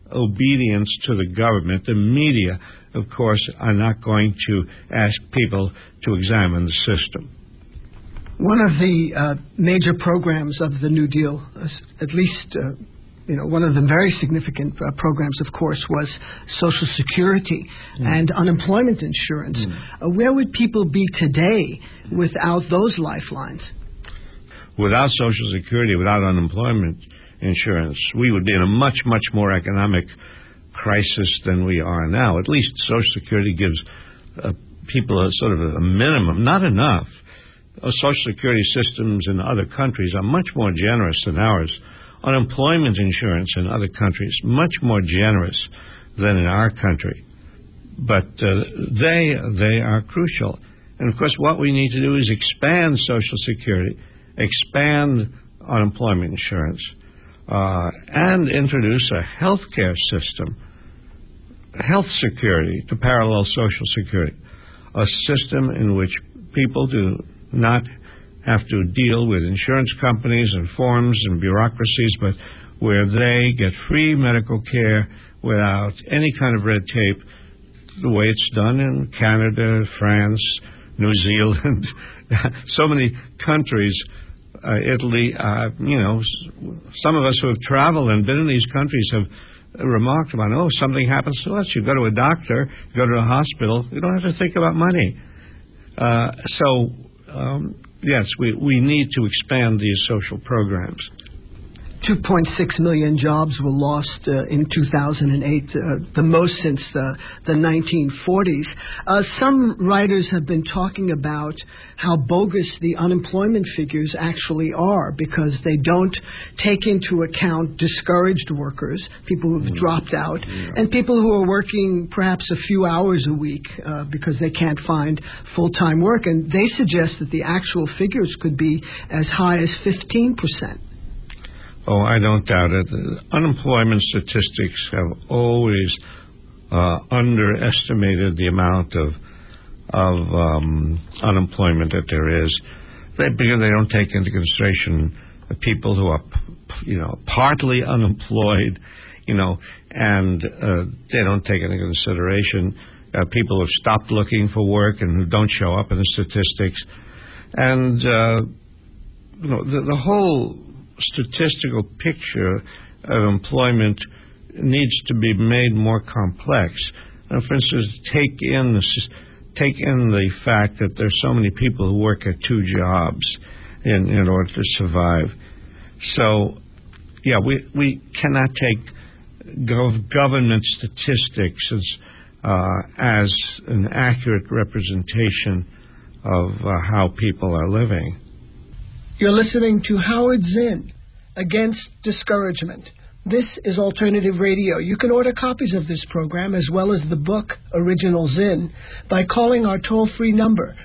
obedience to the government. The media, of course, are not going to ask people to examine the system. One of the major programs of the New Deal, at least one of the very significant programs, of course, was Social Security and unemployment insurance. Where would people be today without those lifelines? Without Social Security, without unemployment insurance, we would be in a much, much more economic crisis than we are now. At least Social Security gives people a sort of a minimum, not enough. Social Security systems in other countries are much more generous than ours. Unemployment insurance in other countries much more generous than in our country. But they are crucial. And, of course, what we need to do is expand Social Security, expand unemployment insurance, and introduce a health care system, health security to parallel Social Security, a system in which people do not have to deal with insurance companies and forms and bureaucracies, but where they get free medical care without any kind of red tape, the way it's done in Canada, France, New Zealand, so many countries, Italy. Some of us who have traveled and been in these countries have remarked about, something happens to us. You go to a doctor, you go to a hospital, you don't have to think about money. Yes, we need to expand these social programs. 2.6 million jobs were lost in 2008, the most since the 1940s. Some writers have been talking about how bogus the unemployment figures actually are because they don't take into account discouraged workers, people who have dropped out, and people who are working perhaps a few hours a week because they can't find full-time work. And they suggest that the actual figures could be as high as 15%. Oh, I don't doubt it. Unemployment statistics have always underestimated the amount of unemployment that there is, because they don't take into consideration the people who are, partly unemployed, and they don't take into consideration people who have stopped looking for work and who don't show up in the statistics, and the whole statistical picture of employment needs to be made more complex. For instance, take in the fact that there's so many people who work at two jobs in order to survive. So, we cannot take government statistics as an accurate representation of how people are living. You're listening to Howard Zinn, Against Discouragement. This is Alternative Radio. You can order copies of this program as well as the book, Original Zinn, by calling our toll-free number,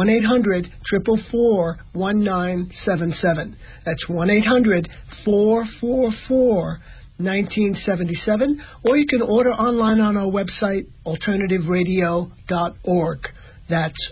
1-800-444-1977. That's 1-800-444-1977. Or you can order online on our website, alternativeradio.org. That's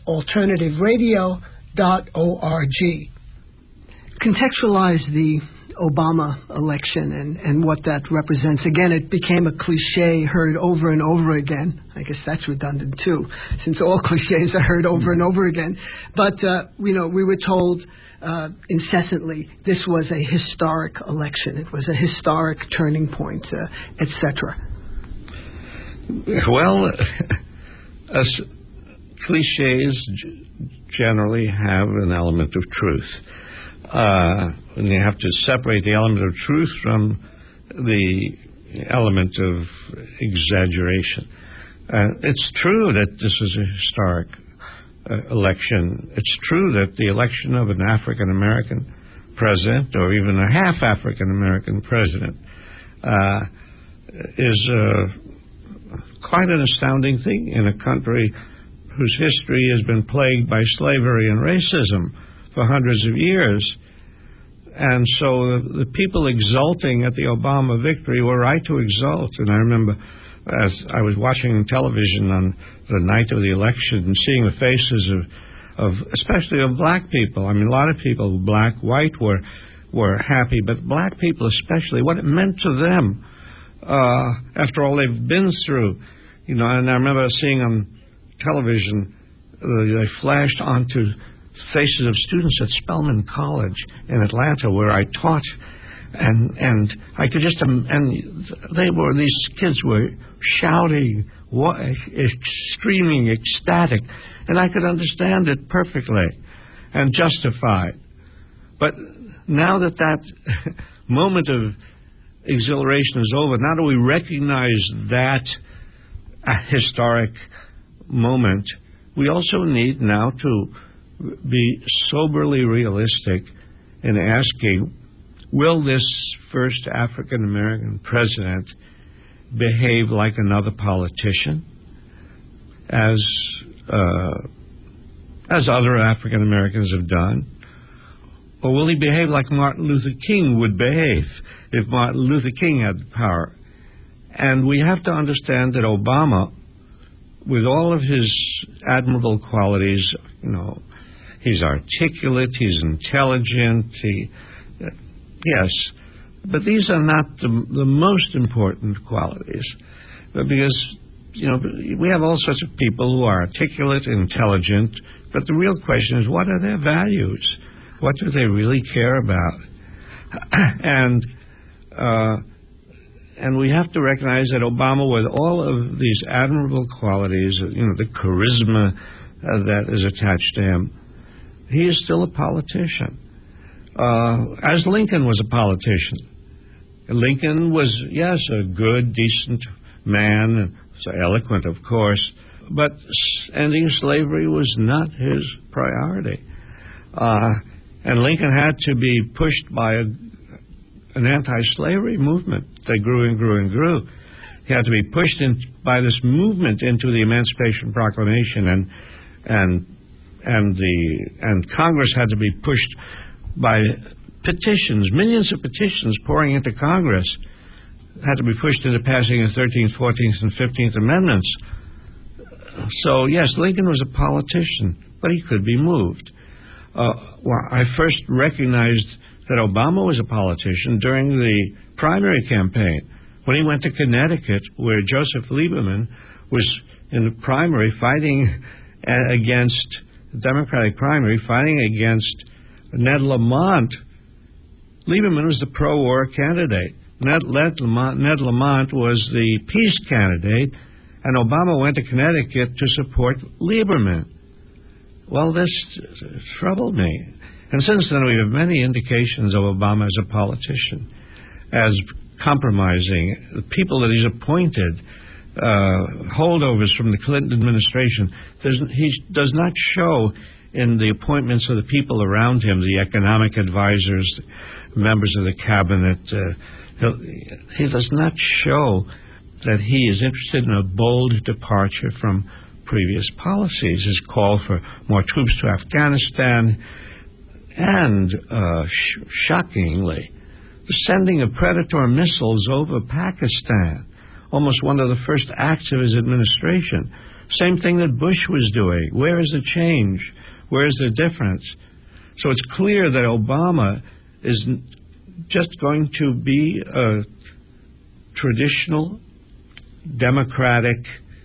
alternativeradio.org. Contextualize the Obama election and what that represents. Again, it became a cliche heard over and over again. I guess that's redundant, too, since all cliches are heard over and over again. But, we were told incessantly this was a historic election. It was a historic turning point, etc. Well, cliches generally have an element of truth. And you have to separate the element of truth from the element of exaggeration. It's true that this is a historic election. It's true that the election of an African-American president, or even a half African-American president, is quite an astounding thing in a country whose history has been plagued by slavery and racism for hundreds of years. And so the people exulting at the Obama victory were right to exult. And I remember as I was watching television on the night of the election and seeing the faces of especially of black people. I mean, a lot of people, black, white, were happy, but black people especially, what it meant to them after all they've been through. And I remember seeing on television, they flashed onto faces of students at Spelman College in Atlanta, where I taught, and I could just, and these kids were shouting, screaming, ecstatic, and I could understand it perfectly and justify it. But now that moment of exhilaration is over, now that we recognize that historic moment, we also need now to be soberly realistic in asking, will this first African American president behave like another politician, as other African Americans have done? Or will he behave like Martin Luther King would behave if Martin Luther King had the power? And we have to understand that Obama, with all of his admirable qualities, he's articulate, he's intelligent, yes, but these are not the most important qualities. Because, we have all sorts of people who are articulate, intelligent, but the real question is, what are their values? What do they really care about? And we have to recognize that Obama, with all of these admirable qualities, the charisma that is attached to him, he is still a politician. As Lincoln was a politician. Lincoln was, yes, a good, decent man, so eloquent, of course, but ending slavery was not his priority. And Lincoln had to be pushed by an anti-slavery movement that grew and grew and grew. He had to be pushed by this movement into the Emancipation Proclamation, and Congress had to be pushed by petitions, millions of petitions pouring into Congress, had to be pushed into passing the 13th, 14th, and 15th Amendments. So, yes, Lincoln was a politician, but he could be moved. I first recognized that Obama was a politician during the primary campaign, when he went to Connecticut, where Joseph Lieberman was in the primary fighting against the Democratic primary, fighting against Ned Lamont. Lieberman was the pro-war candidate. Ned Lamont was the peace candidate, and Obama went to Connecticut to support Lieberman. Well, this troubled me. And since then, we have many indications of Obama as a politician, as compromising. The people that he's appointed, holdovers from the Clinton administration, he does not show in the appointments of the people around him, the economic advisors, members of the cabinet. He does not show that he is interested in a bold departure from previous policies. His call for more troops to Afghanistan, and shockingly, the sending of Predator missiles over Pakistan, almost one of the first acts of his administration. Same thing that Bush was doing. Where is the change? Where is the difference? So it's clear that Obama is just going to be a traditional Democratic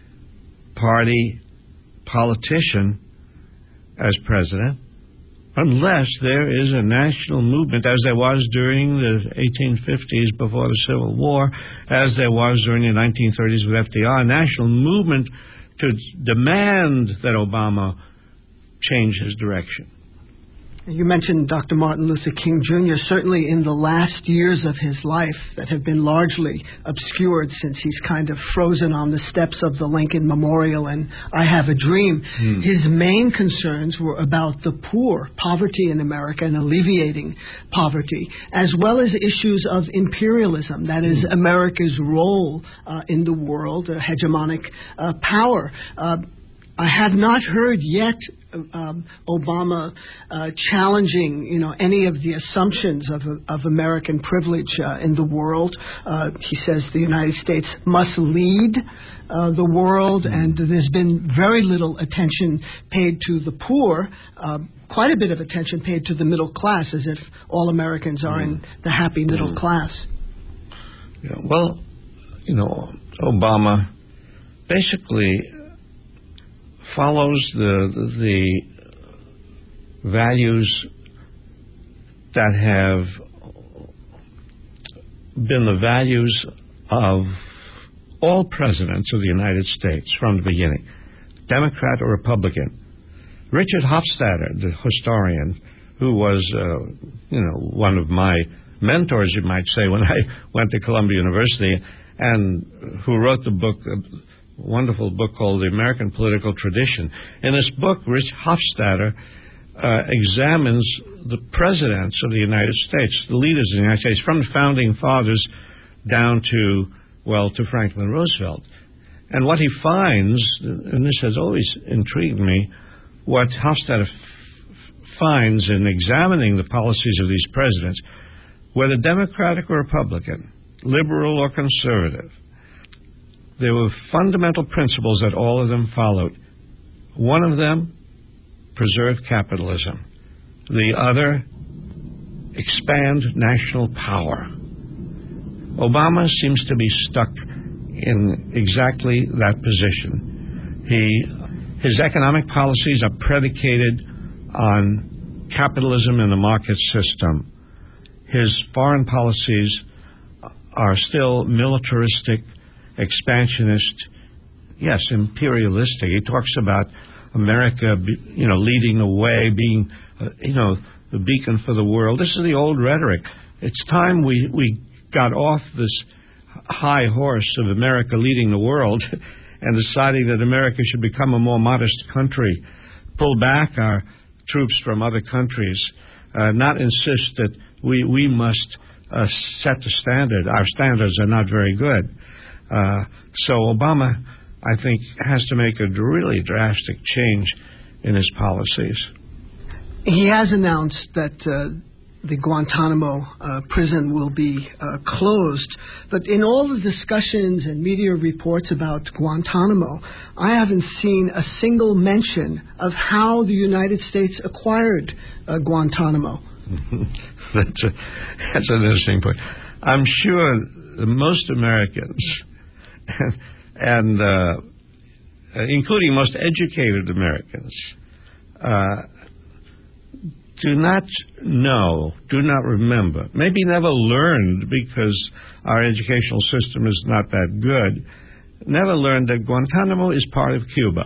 Party politician as president, unless there is a national movement, as there was during the 1850s before the Civil War, as there was during the 1930s with FDR, a national movement to demand that Obama change his direction. You mentioned Dr. Martin Luther King Jr. Certainly in the last years of his life that have been largely obscured since he's kind of frozen on the steps of the Lincoln Memorial and I Have a Dream. His main concerns were about the poor, poverty in America and alleviating poverty, as well as issues of imperialism, that is America's role in the world, hegemonic power. I have not heard yet Obama challenging, any of the assumptions of American privilege in the world. He says the United States must lead the world, and there's been very little attention paid to the poor. Quite a bit of attention paid to the middle class, as if all Americans are in the happy middle class. Yeah, well, Obama basically follows the values that have been the values of all presidents of the United States from the beginning, Democrat or Republican. Richard Hofstadter, the historian, who was, one of my mentors, you might say, when I went to Columbia University, and who wrote the book, a wonderful book called The American Political Tradition. In this book, Rich Hofstadter examines the presidents of the United States, the leaders of the United States, from the founding fathers down to Franklin Roosevelt. And what he finds, and this has always intrigued me, what Hofstadter finds in examining the policies of these presidents, whether Democratic or Republican, liberal or conservative, there were fundamental principles that all of them followed. One of them, preserve capitalism. The other, expand national power. Obama seems to be stuck in exactly that position. His economic policies are predicated on capitalism and the market system. His foreign policies are still militaristic, expansionist, yes, imperialistic. He talks about America, leading the way, being, the beacon for the world. This is the old rhetoric. It's time we got off this high horse of America leading the world and deciding that America should become a more modest country, pull back our troops from other countries, not insist that we must set the standard. Our standards are not very good. So Obama, I think, has to make a really drastic change in his policies. He has announced that the Guantanamo prison will be closed. But in all the discussions and media reports about Guantanamo, I haven't seen a single mention of how the United States acquired Guantanamo. That's an interesting point. I'm sure most Americans, and including most educated Americans, do not know, do not remember, maybe never learned because our educational system is not that good, never learned that Guantanamo is part of Cuba.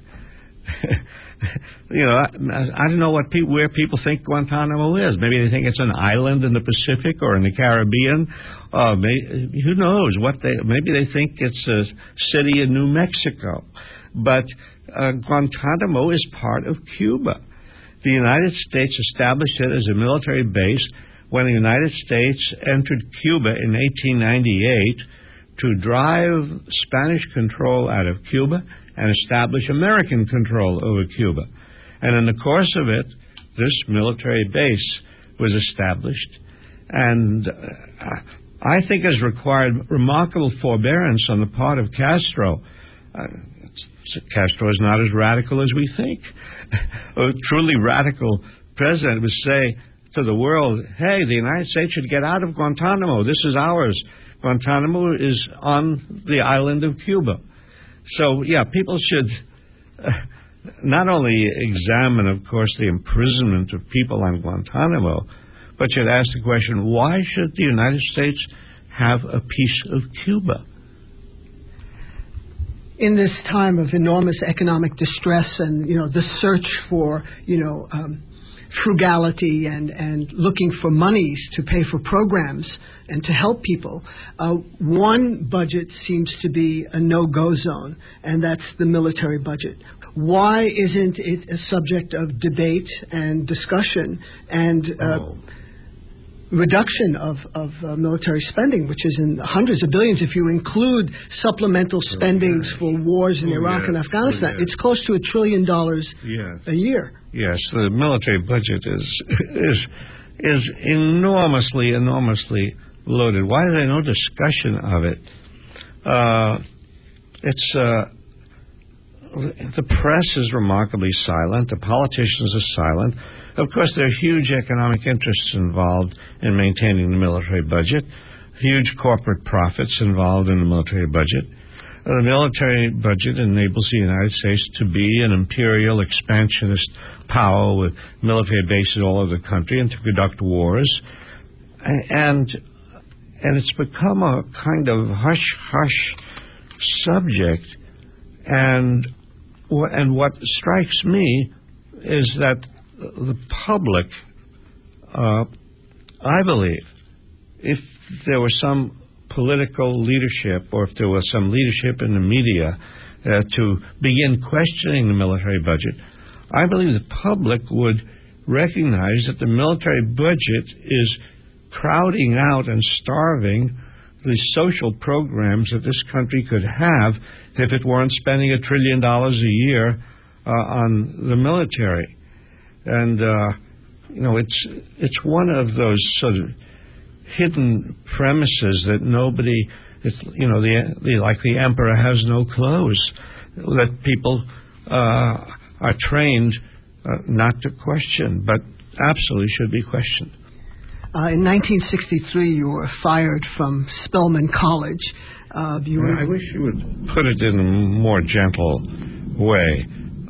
I don't know where people think Guantanamo is. Maybe they think it's an island in the Pacific or in the Caribbean. Who knows? Maybe they think it's a city in New Mexico. But Guantanamo is part of Cuba. The United States established it as a military base when the United States entered Cuba in 1898 to drive Spanish control out of Cuba and establish American control over Cuba. And in the course of it, this military base was established. And I think has required remarkable forbearance on the part of Castro. Castro is not as radical as we think. A truly radical president would say to the world, hey, the United States should get out of Guantanamo. This is ours. Guantanamo is on the island of Cuba. So, people should not only examine, of course, the imprisonment of people on Guantanamo, but should ask the question, why should the United States have a piece of Cuba? In this time of enormous economic distress and, the search for, frugality and looking for monies to pay for programs and to help people, one budget seems to be a no-go zone, and that's the military budget. Why isn't it a subject of debate and discussion and reduction of military spending, which is in hundreds of billions if you include supplemental spendings for wars in Iraq and Afghanistan? It's close to $1 trillion a year. Yes, the military budget is enormously loaded. Why is there no discussion of it? The press is remarkably silent. The politicians are silent. Of course, there are huge economic interests involved in maintaining the military budget. huge corporate profits involved in the military budget. The military budget enables the United States to be an imperial expansionist power with military bases all over the country and to conduct wars. And it's become a kind of hush-hush subject. And what strikes me is that the public, I believe, if there was some political leadership or if there was some leadership in the media to begin questioning the military budget, I believe the public would recognize that the military budget is crowding out and starving the social programs that this country could have if it weren't spending $1 trillion a year on the military. And, it's one of those sort of hidden premises that nobody, like the emperor has no clothes, that people are trained not to question, but absolutely should be questioned. In 1963, you were fired from Spelman College. I wish you would put it in a more gentle way.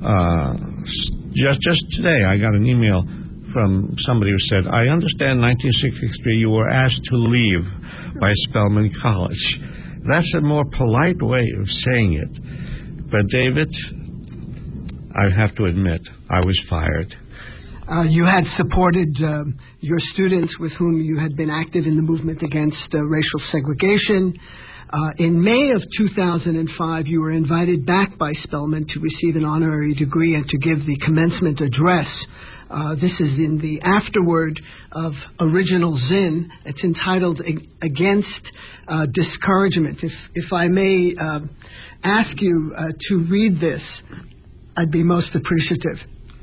Just today, I got an email from somebody who said, I understand 1963 you were asked to leave by Spelman College. That's a more polite way of saying it. But, David, I have to admit, I was fired. You had supported your students with whom you had been active in the movement against racial segregation. In May of 2005, you were invited back by Spelman to receive an honorary degree and to give the commencement address. This is in the afterword of Original Zin. It's entitled Against Discouragement. If I may ask you to read this, I'd be most appreciative.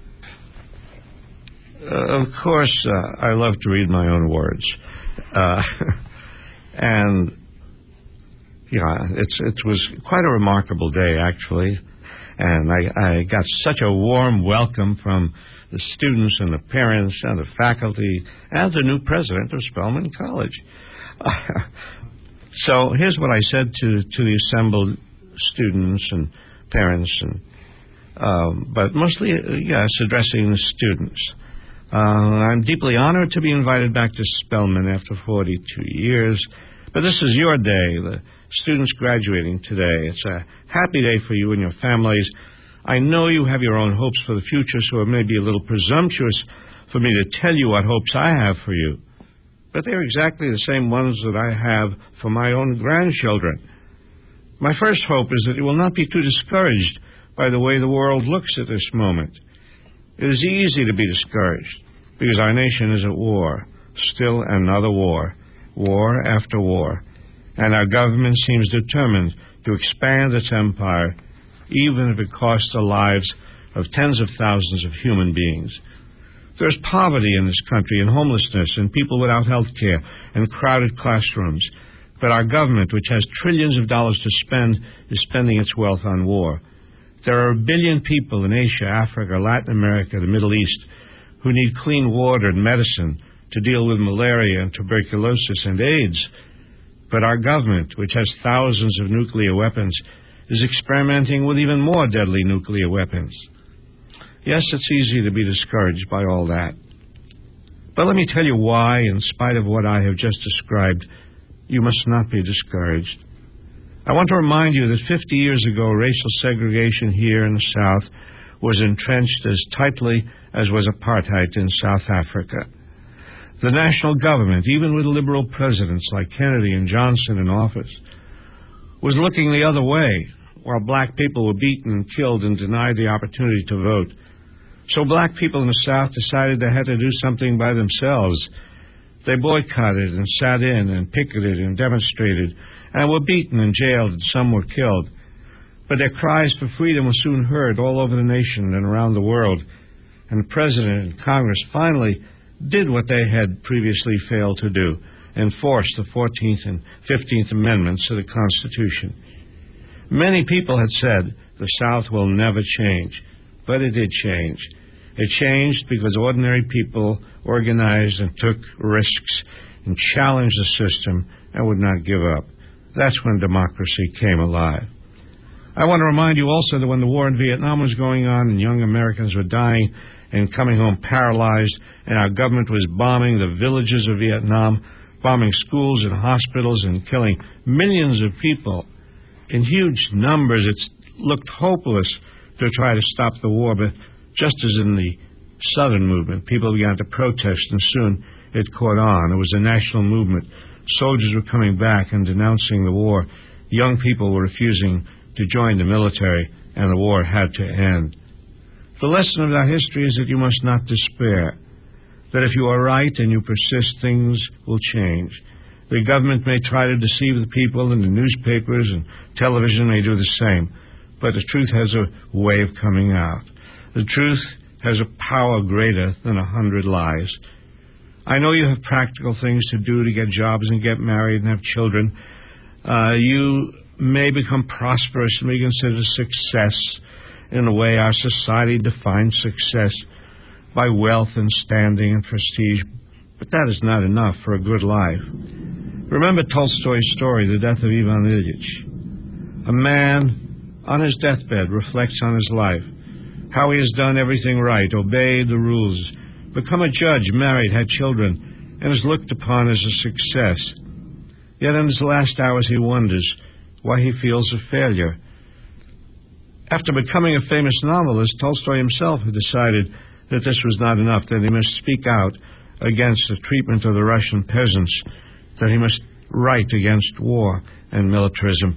Of course, I love to read my own words. And, it was quite a remarkable day, actually. And I got such a warm welcome from the students and the parents and the faculty and the new president of Spelman College. So here's what I said to the assembled students and parents, but mostly, yes, addressing the students. I'm deeply honored to be invited back to Spelman after 42 years. But this is your day, the students graduating today. It's a happy day for you and your families. I know you have your own hopes for the future, so it may be a little presumptuous for me to tell you what hopes I have for you. But they're exactly the same ones that I have for my own grandchildren. My first hope is that you will not be too discouraged by the way the world looks at this moment. It is easy to be discouraged because our nation is at war, still another war, war after war, and our government seems determined to expand its empire, even if it costs the lives of tens of thousands of human beings. There's poverty in this country and homelessness and people without health care and crowded classrooms, but our government, which has trillions of dollars to spend, is spending its wealth on war. There are 1 billion people in Asia, Africa, Latin America, the Middle East, who need clean water and medicine to deal with malaria and tuberculosis and AIDS. But our government, which has thousands of nuclear weapons, is experimenting with even more deadly nuclear weapons. Yes, it's easy to be discouraged by all that. But let me tell you why, in spite of what I have just described, you must not be discouraged. I want to remind you that 50 years ago, racial segregation here in the South was entrenched as tightly as was apartheid in South Africa. The national government, even with liberal presidents like Kennedy and Johnson in office, was looking the other way while black people were beaten and killed and denied the opportunity to vote. So black people in the South decided they had to do something by themselves. They boycotted and sat in and picketed and demonstrated and were beaten and jailed, and some were killed. But their cries for freedom were soon heard all over the nation and around the world, and the President and Congress finally did what they had previously failed to do, enforce the 14th and 15th Amendments to the Constitution. Many people had said the South will never change, but it did change. It changed because ordinary people organized and took risks and challenged the system and would not give up. That's when democracy came alive. I want to remind you also that when the war in Vietnam was going on and young Americans were dying and coming home paralyzed, and our government was bombing the villages of Vietnam, bombing schools and hospitals and killing millions of people in huge numbers, it looked hopeless to try to stop the war. But just as in the Southern movement, people began to protest, and soon it caught on. It was a national movement. Soldiers were coming back and denouncing the war. Young people were refusing to join the military, and the war had to end. The lesson of that history is that you must not despair, that if you are right and you persist, things will change. The government may try to deceive the people, and the newspapers and television may do the same, but the truth has a way of coming out. The truth has a power greater than 100 lies. I know you have practical things to do to get jobs and get married and have children. You may become prosperous and be considered success in the way our society defines success, by wealth and standing and prestige. But that is not enough for a good life. Remember Tolstoy's story, The Death of Ivan Ilyich. A man on his deathbed reflects on his life, how he has done everything right, obeyed the rules, become a judge, married, had children, and is looked upon as a success. Yet in his last hours he wonders why he feels a failure. After becoming a famous novelist, Tolstoy himself had decided that this was not enough, that he must speak out against the treatment of the Russian peasants, that he must write against war and militarism.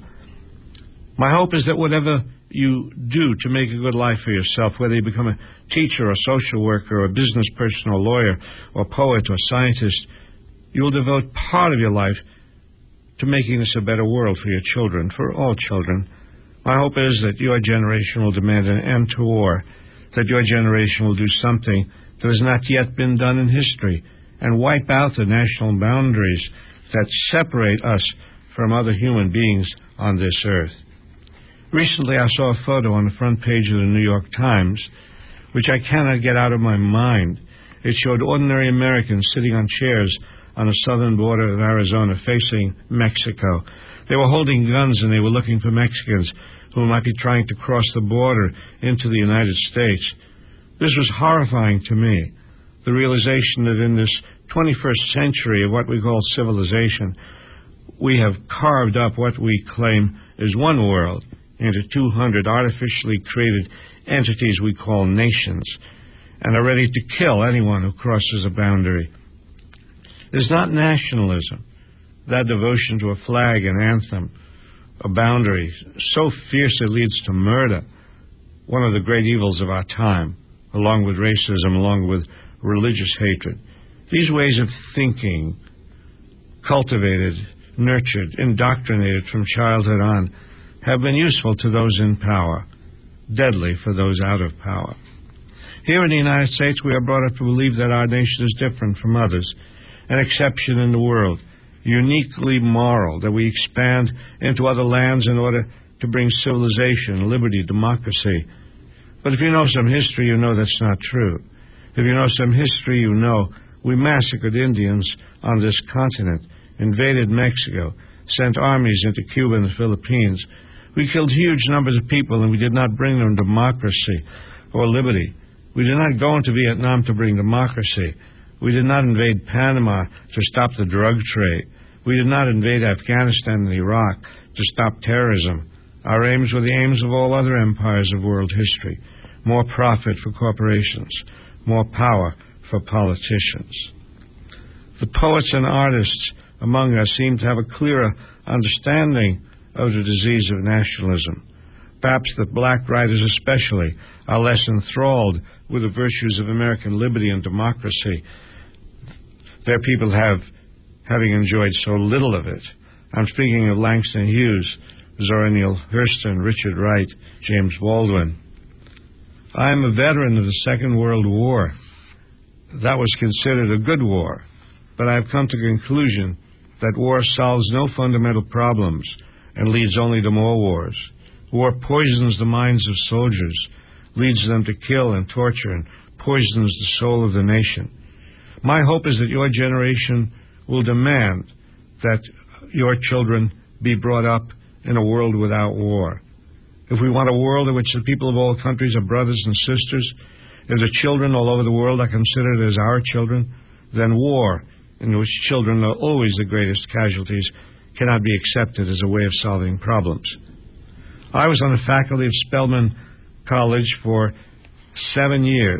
My hope is that whatever you do to make a good life for yourself, whether you become a teacher or social worker or a business person or lawyer or poet or scientist, you will devote part of your life to making this a better world for your children, for all children. My hope is that your generation will demand an end to war, that your generation will do something that has not yet been done in history, and wipe out the national boundaries that separate us from other human beings on this earth. Recently, I saw a photo on the front page of the New York Times, which I cannot get out of my mind. It showed ordinary Americans sitting on chairs on the southern border of Arizona facing Mexico. They were holding guns and they were looking for Mexicans who might be trying to cross the border into the United States. This was horrifying to me, the realization that in this 21st century of what we call civilization, we have carved up what we claim is one world into 200 artificially created entities we call nations, and are ready to kill anyone who crosses a boundary. It is not nationalism, that devotion to a flag, an anthem, a boundary, so fierce it leads to murder, one of the great evils of our time, along with racism, along with religious hatred. These ways of thinking, cultivated, nurtured, indoctrinated from childhood on, have been useful to those in power, deadly for those out of power. Here in the United States, we are brought up to believe that our nation is different from others, an exception in the world, uniquely moral, that we expand into other lands in order to bring civilization, liberty, democracy. But if you know some history, you know that's not true. If you know some history, you know we massacred Indians on this continent, invaded Mexico, sent armies into Cuba and the Philippines. We killed huge numbers of people, and we did not bring them democracy or liberty. We did not go into Vietnam to bring democracy. We did not invade Panama to stop the drug trade. We did not invade Afghanistan and Iraq to stop terrorism. Our aims were the aims of all other empires of world history. More profit for corporations, more power for politicians. The poets and artists among us seem to have a clearer understanding of the disease of nationalism. Perhaps the black writers especially are less enthralled with the virtues of American liberty and democracy. Their people having enjoyed so little of it. I'm speaking of Langston Hughes, Zora Neale Hurston, Richard Wright, James Baldwin. I am a veteran of the Second World War. That was considered a good war, but I've come to the conclusion that war solves no fundamental problems and leads only to more wars. War poisons the minds of soldiers, leads them to kill and torture and poisons the soul of the nation. My hope is that your generation will demand that your children be brought up in a world without war. If we want a world in which the people of all countries are brothers and sisters, if the children all over the world are considered as our children, then war, in which children are always the greatest casualties, cannot be accepted as a way of solving problems. I was on the faculty of Spelman College for 7 years,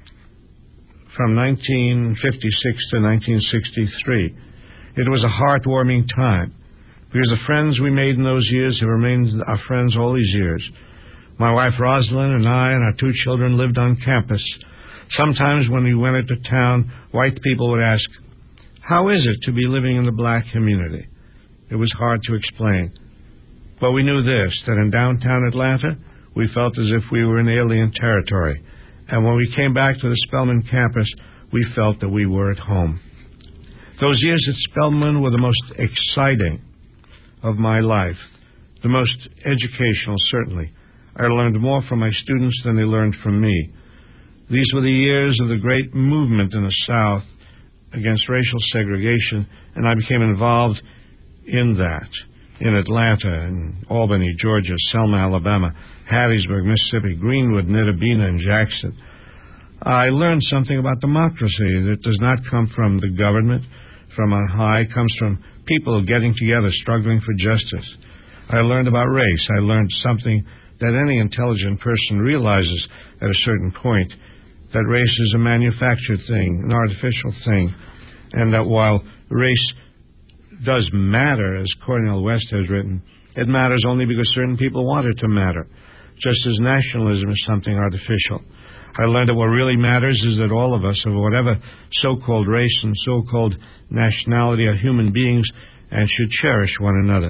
from 1956 to 1963. It was a heartwarming time, because the friends we made in those years have remained our friends all these years. My wife Rosalind and I and our 2 children lived on campus. Sometimes when we went into town, white people would ask, "How is it to be living in the black community?" It was hard to explain. But we knew this, that in downtown Atlanta, we felt as if we were in alien territory. And when we came back to the Spelman campus, we felt that we were at home. Those years at Spelman were the most exciting of my life, the most educational, certainly. I learned more from my students than they learned from me. These were the years of the great movement in the South against racial segregation, and I became involved in that, in Atlanta, in Albany, Georgia, Selma, Alabama, Hattiesburg, Mississippi, Greenwood, Nittabena, and Jackson. I learned something about democracy that does not come from the government, from on high. It comes from people getting together, struggling for justice. I learned about race. I learned something that any intelligent person realizes at a certain point, that race is a manufactured thing, an artificial thing, and that while race does matter, as Cornel West has written, it matters only because certain people want it to matter, just as nationalism is something artificial. I learned that what really matters is that all of us, of whatever so-called race and so-called nationality, are human beings and should cherish one another.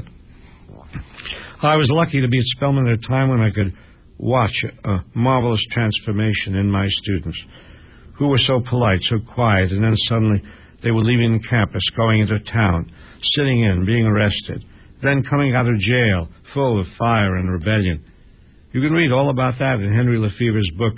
I was lucky to be at Spelman at a time when I could watch a marvelous transformation in my students, who were so polite, so quiet, and then suddenly they were leaving the campus, going into town, sitting in, being arrested, then coming out of jail, full of fire and rebellion. You can read all about that in Henry Lefever's book,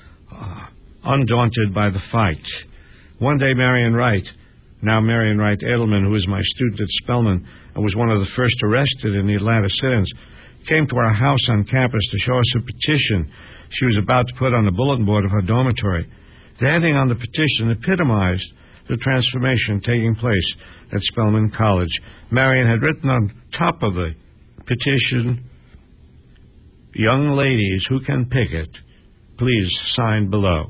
Undaunted by the Fight. One day Marion Wright, now Marion Wright Edelman, who was my student at Spelman and was one of the first arrested in the Atlanta sit-ins, came to our house on campus to show us a petition she was about to put on the bulletin board of her dormitory. The heading on the petition epitomized the transformation taking place at Spelman College. Marion had written on top of the petition, "Young ladies who can picket, please sign below."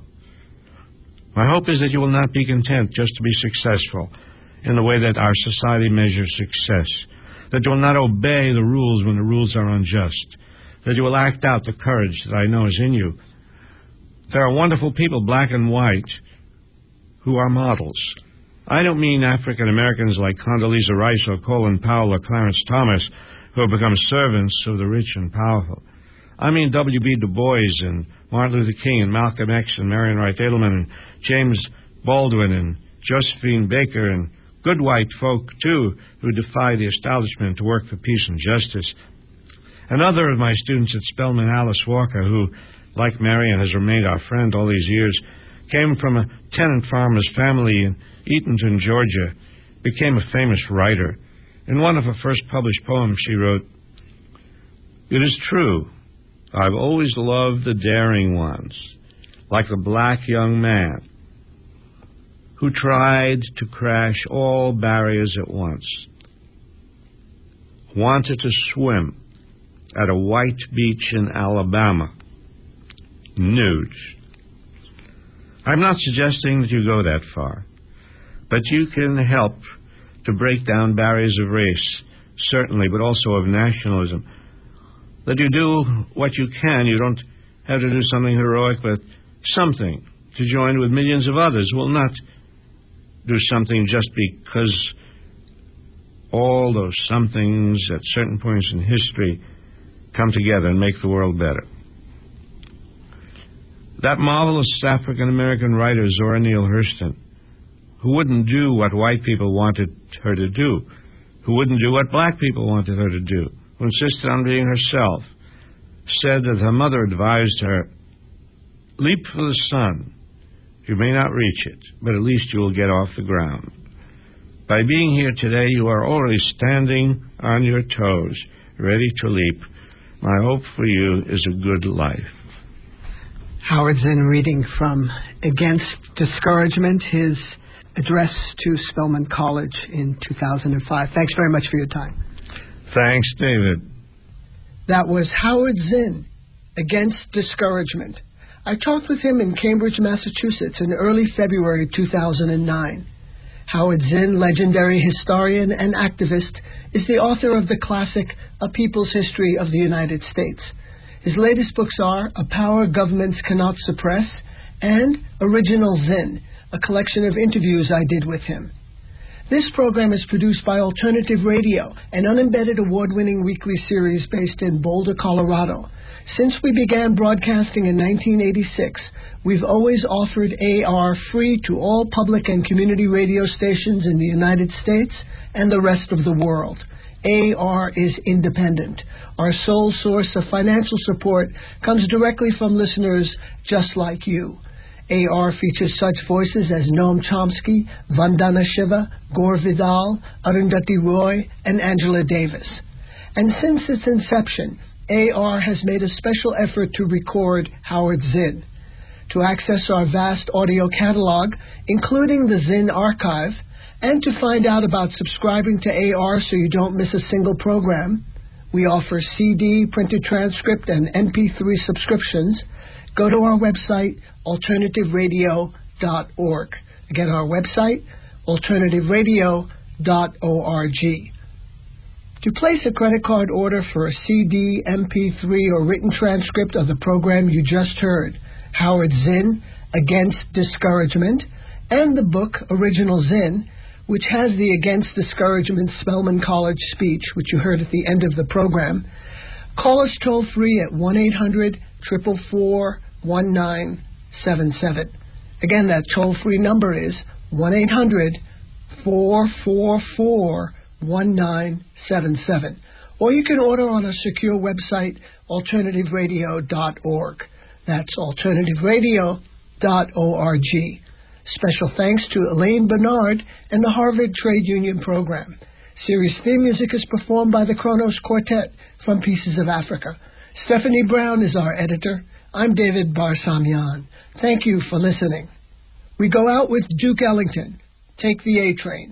My hope is that you will not be content just to be successful in the way that our society measures success, that you will not obey the rules when the rules are unjust, that you will act out the courage that I know is in you. There are wonderful people, black and white, who are models. I don't mean African Americans like Condoleezza Rice or Colin Powell or Clarence Thomas, who have become servants of the rich and powerful. I mean W.B. Du Bois and Martin Luther King and Malcolm X and Marion Wright Edelman and James Baldwin and Josephine Baker and good white folk, too, who defy the establishment to work for peace and justice. Another of my students at Spelman, Alice Walker, who, like Marion, has remained our friend all these years, came from a tenant farmer's family in Eatonton, Georgia, became a famous writer. In one of her first published poems, she wrote, "It is true, I've always loved the daring ones, like the black young man who tried to crash all barriers at once, wanted to swim at a white beach in Alabama, nude." I'm not suggesting that you go that far, but you can help to break down barriers of race, certainly, but also of nationalism. That you do what you can. You don't have to do something heroic, but something to join with millions of others. Will not do something just because all those somethings at certain points in history come together and make the world better. That marvelous African-American writer, Zora Neale Hurston, who wouldn't do what white people wanted her to do, who wouldn't do what black people wanted her to do, who insisted on being herself, said that her mother advised her, "Leap for the sun. You may not reach it, but at least you will get off the ground. By being here today, you are already standing on your toes, ready to leap. My hope for you is a good life. Howard Zinn reading from Against Discouragement, his address to Spelman College in 2005. Thanks very much for your time. Thanks, David. That was Howard Zinn, Against Discouragement. I talked with him in Cambridge, Massachusetts in early February 2009. Howard Zinn, legendary historian and activist, is the author of the classic A People's History of the United States. His latest books are A Power Governments Cannot Suppress and Original Zinn, a collection of interviews I did with him. This program is produced by Alternative Radio, an unembedded award-winning weekly series based in Boulder, Colorado. Since we began broadcasting in 1986, we've always offered AR free to all public and community radio stations in the United States and the rest of the world. AR is independent. Our sole source of financial support comes directly from listeners just like you. AR features such voices as Noam Chomsky, Vandana Shiva, Gore Vidal, Arundhati Roy, and Angela Davis. And since its inception, AR has made a special effort to record Howard Zinn. To access our vast audio catalog, including the Zinn archive, and to find out about subscribing to AR so you don't miss a single program, we offer CD, printed transcript, and MP3 subscriptions. Go to our website, alternativeradio.org. Again, our website, alternativeradio.org. To place a credit card order for a CD, MP3, or written transcript of the program you just heard, Howard Zinn, Against Discouragement, and the book Original Zinn, which has the Against Discouragement Spelman College speech, which you heard at the end of the program, call us toll-free at 1-800-444-1977. Again, that toll-free number is 1-800-444-1977. Or you can order on a secure website, alternativeradio.org. That's alternativeradio.org. Special thanks to Elaine Bernard and the Harvard Trade Union Program. Series theme music is performed by the Kronos Quartet from Pieces of Africa. Stephanie Brown is our editor. I'm David Barsamian. Thank you for listening. We go out with Duke Ellington. Take the A Train.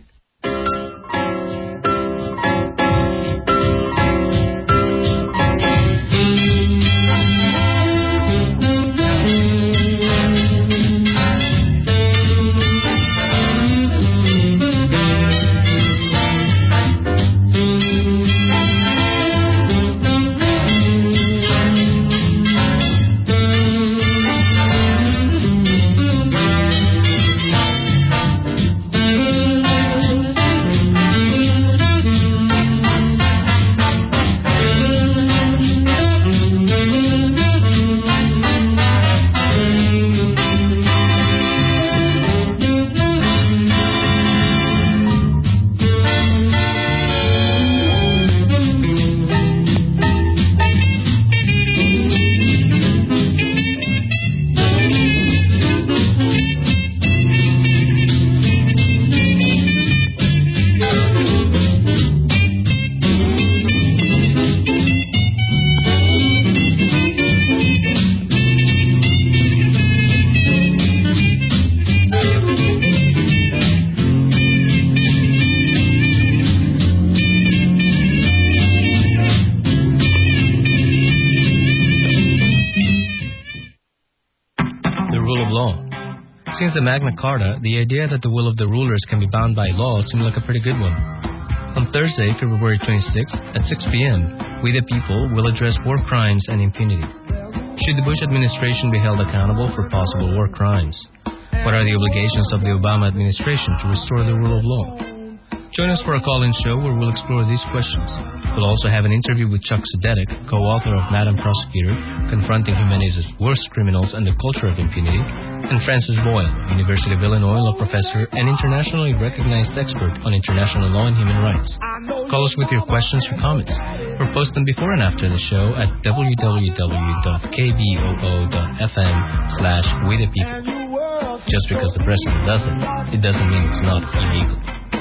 Since the Magna Carta, the idea that the will of the rulers can be bound by law seemed like a pretty good one. On Thursday, February 26th, at 6 p.m., we the people will address war crimes and impunity. Should the Bush administration be held accountable for possible war crimes? What are the obligations of the Obama administration to restore the rule of law? Join us for a call-in show where we'll explore these questions. We'll also have an interview with Chuck Sudetic, co-author of Madam Prosecutor, Confronting Humanity's Worst Criminals and the Culture of Impunity, and Francis Boyle, University of Illinois law professor and internationally recognized expert on international law and human rights. Call us with your questions or comments, or post them before and after the show at www.kboo.fm/wethepeople. Just because the president does it doesn't mean it's not illegal.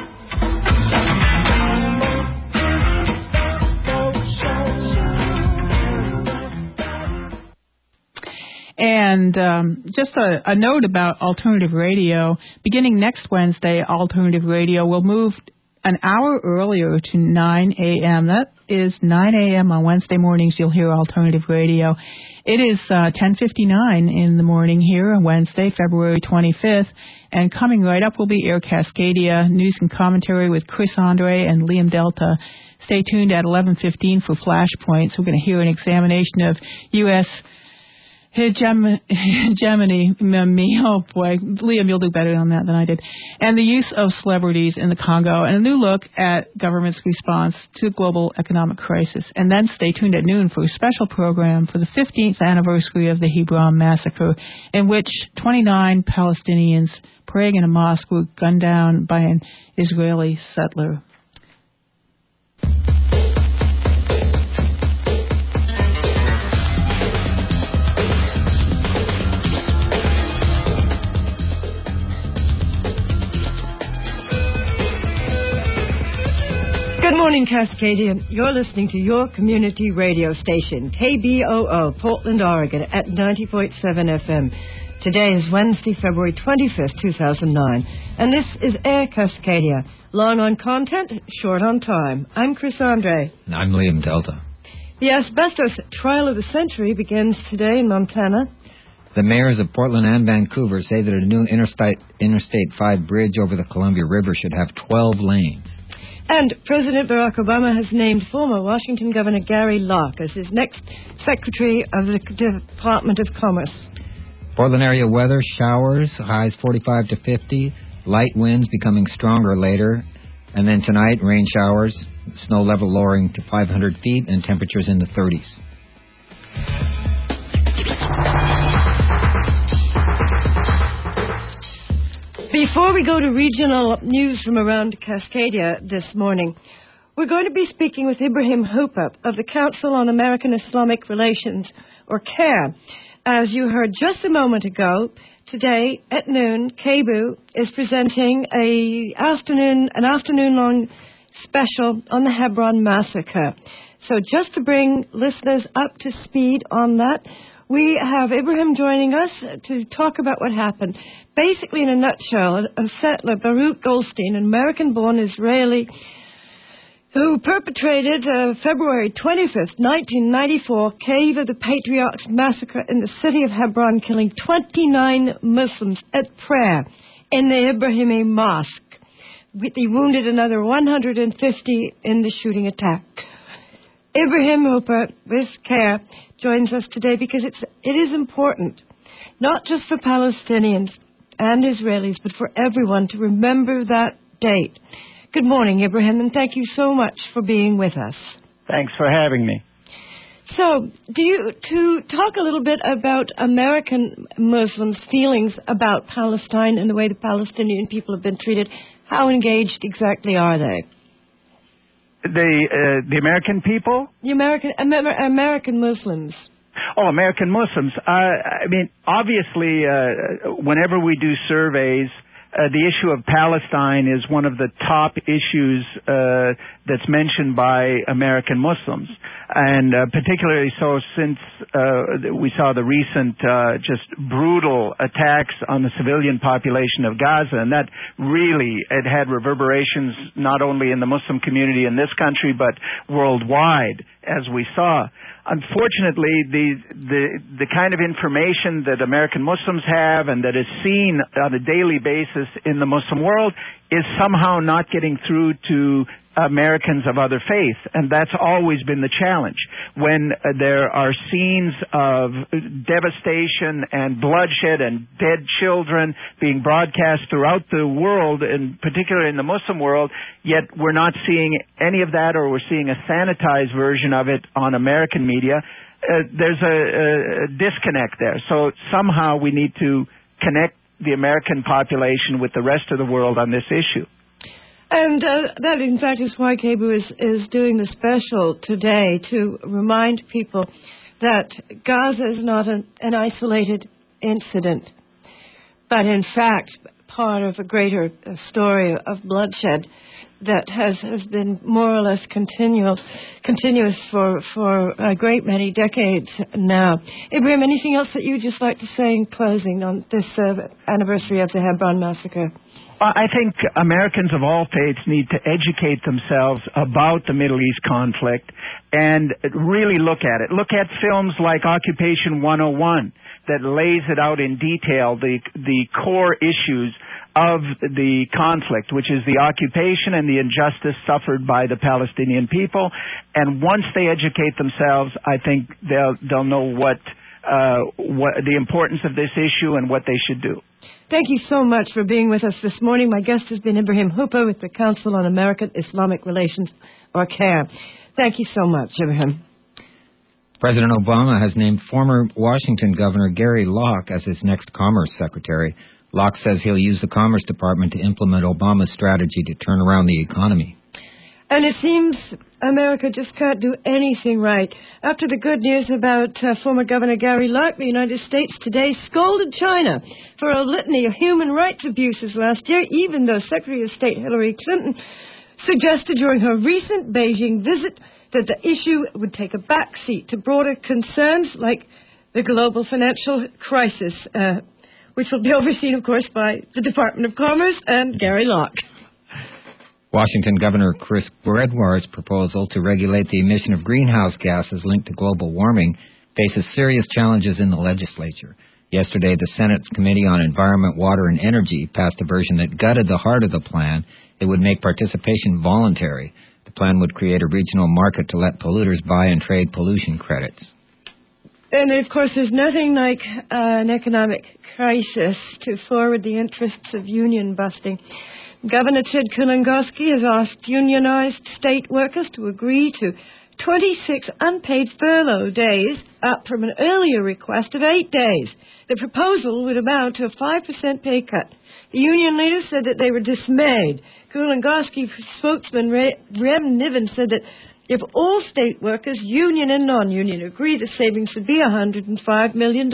And just a note about alternative radio. Beginning next Wednesday, alternative radio will move an hour earlier to 9 a.m. That is 9 a.m. on Wednesday mornings. You'll hear alternative radio. It is 10:59 in the morning here on Wednesday, February 25th. And coming right up will be Air Cascadia, news and commentary with Chris Andre and Liam Delta. Stay tuned at 11:15 for Flashpoints. We're going to hear an examination of U.S. hegemony. Oh boy, Liam, you'll do better on that than I did. And the use of celebrities in the Congo, and a new look at government's response to the global economic crisis. And then stay tuned at noon for a special program for the 15th anniversary of the Hebron massacre, in which 29 Palestinians praying in a mosque were gunned down by an Israeli settler. Good morning, Cascadia. You're listening to your community radio station, KBOO, Portland, Oregon, at 90.7 FM. Today is Wednesday, February 25th, 2009, and this is Air Cascadia. Long on content, short on time. I'm Chris Andre. And I'm Liam Delta. The asbestos trial of the century begins today in Montana. The mayors of Portland and Vancouver say that a new Interstate 5 bridge over the Columbia River should have 12 lanes. And President Barack Obama has named former Washington Governor Gary Locke as his next Secretary of the Department of Commerce. Portland area weather, showers, highs 45 to 50, light winds becoming stronger later, and then tonight, rain showers, snow level lowering to 500 feet, and temperatures in the 30s. Before we go to regional news from around Cascadia this morning, we're going to be speaking with Ibrahim Hooper of the Council on American Islamic Relations, or CARE. As you heard just a moment ago, today at noon, KBOO is presenting an afternoon-long special on the Hebron massacre. So just to bring listeners up to speed on that, we have Ibrahim joining us to talk about what happened. Basically, in a nutshell, a settler, Baruch Goldstein, an American-born Israeli who perpetrated February 25th, 1994, Cave of the Patriarchs massacre in the city of Hebron, killing 29 Muslims at prayer in the Ibrahimi Mosque. He wounded another 150 in the shooting attack. Ibrahim Hooper, with CARE, joins us today because it is important, not just for Palestinians and Israelis, but for everyone to remember that date. Good morning, Ibrahim, and thank you so much for being with us. Thanks for having me. So, to talk a little bit about American Muslims' feelings about Palestine and the way the Palestinian people have been treated, how engaged exactly are they? The American people? The American Muslims. Oh, American Muslims. I mean, obviously, whenever we do surveys, the issue of Palestine is one of the top issues that's mentioned by American Muslims, and particularly so since we saw the recent just brutal attacks on the civilian population of Gaza, and that really it had reverberations not only in the Muslim community in this country but worldwide, as we saw. Unfortunately, the kind of information that American Muslims have and that is seen on a daily basis in the Muslim world is somehow not getting through to Americans of other faiths, and that's always been the challenge. When there are scenes of devastation and bloodshed and dead children being broadcast throughout the world, and particularly in the Muslim world, yet we're not seeing any of that, or we're seeing a sanitized version of it on American media, there's a disconnect there. So somehow we need to connect the American population with the rest of the world on this issue. And that, in fact, is why KBOO is doing the special today, to remind people that Gaza is not an isolated incident. but in fact part of a greater story of bloodshed that has been more or less continuous for a great many decades now. Ibrahim, anything else that you'd just like to say in closing on this anniversary of the Hebron massacre? I think Americans of all faiths need to educate themselves about the Middle East conflict and really look at it. Look at films like Occupation 101 that lays it out in detail, the core issues of the conflict, which is the occupation and the injustice suffered by the Palestinian people. And once they educate themselves, I think they'll know what the importance of this issue and what they should do. Thank you so much for being with us this morning. My guest has been Ibrahim Hoopa with the Council on American-Islamic Relations, or CAIR. Thank you so much, Ibrahim. President Obama has named former Washington Governor Gary Locke as his next Commerce Secretary. Locke says he'll use the Commerce Department to implement Obama's strategy to turn around the economy. And it seems America just can't do anything right. After the good news about former Governor Gary Locke, the United States today scolded China for a litany of human rights abuses last year, even though Secretary of State Hillary Clinton suggested during her recent Beijing visit that the issue would take a backseat to broader concerns like the global financial crisis, which will be overseen, of course, by the Department of Commerce and Gary Locke. Washington Governor Chris Gregoire's proposal to regulate the emission of greenhouse gases linked to global warming faces serious challenges in the legislature. Yesterday, the Senate's Committee on Environment, Water, and Energy passed a version that gutted the heart of the plan. It would make participation voluntary. The plan would create a regional market to let polluters buy and trade pollution credits. And, of course, there's nothing like an economic crisis to forward the interests of union busting. Governor Ted Kulongoski has asked unionized state workers to agree to 26 unpaid furlough days, up from an earlier request of 8 days. The proposal would amount to a 5% pay cut. The union leaders said that they were dismayed. Kulongoski spokesman Rem Niven said that if all state workers, union and non-union, agree, the savings would be $105 million.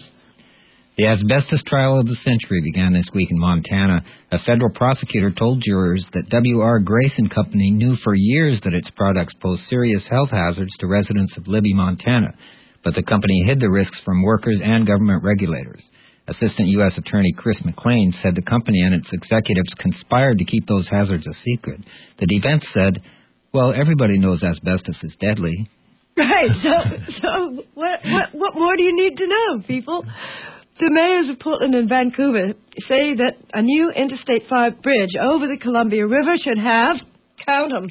The asbestos trial of the century began this week in Montana. A federal prosecutor told jurors that W.R. Grayson Company knew for years that its products posed serious health hazards to residents of Libby, Montana, but the company hid the risks from workers and government regulators. Assistant U.S. Attorney Chris McLean said the company and its executives conspired to keep those hazards a secret. The defense said, well, everybody knows asbestos is deadly. Right, so what more do you need to know, people? The mayors of Portland and Vancouver say that a new Interstate 5 bridge over the Columbia River should have, count them,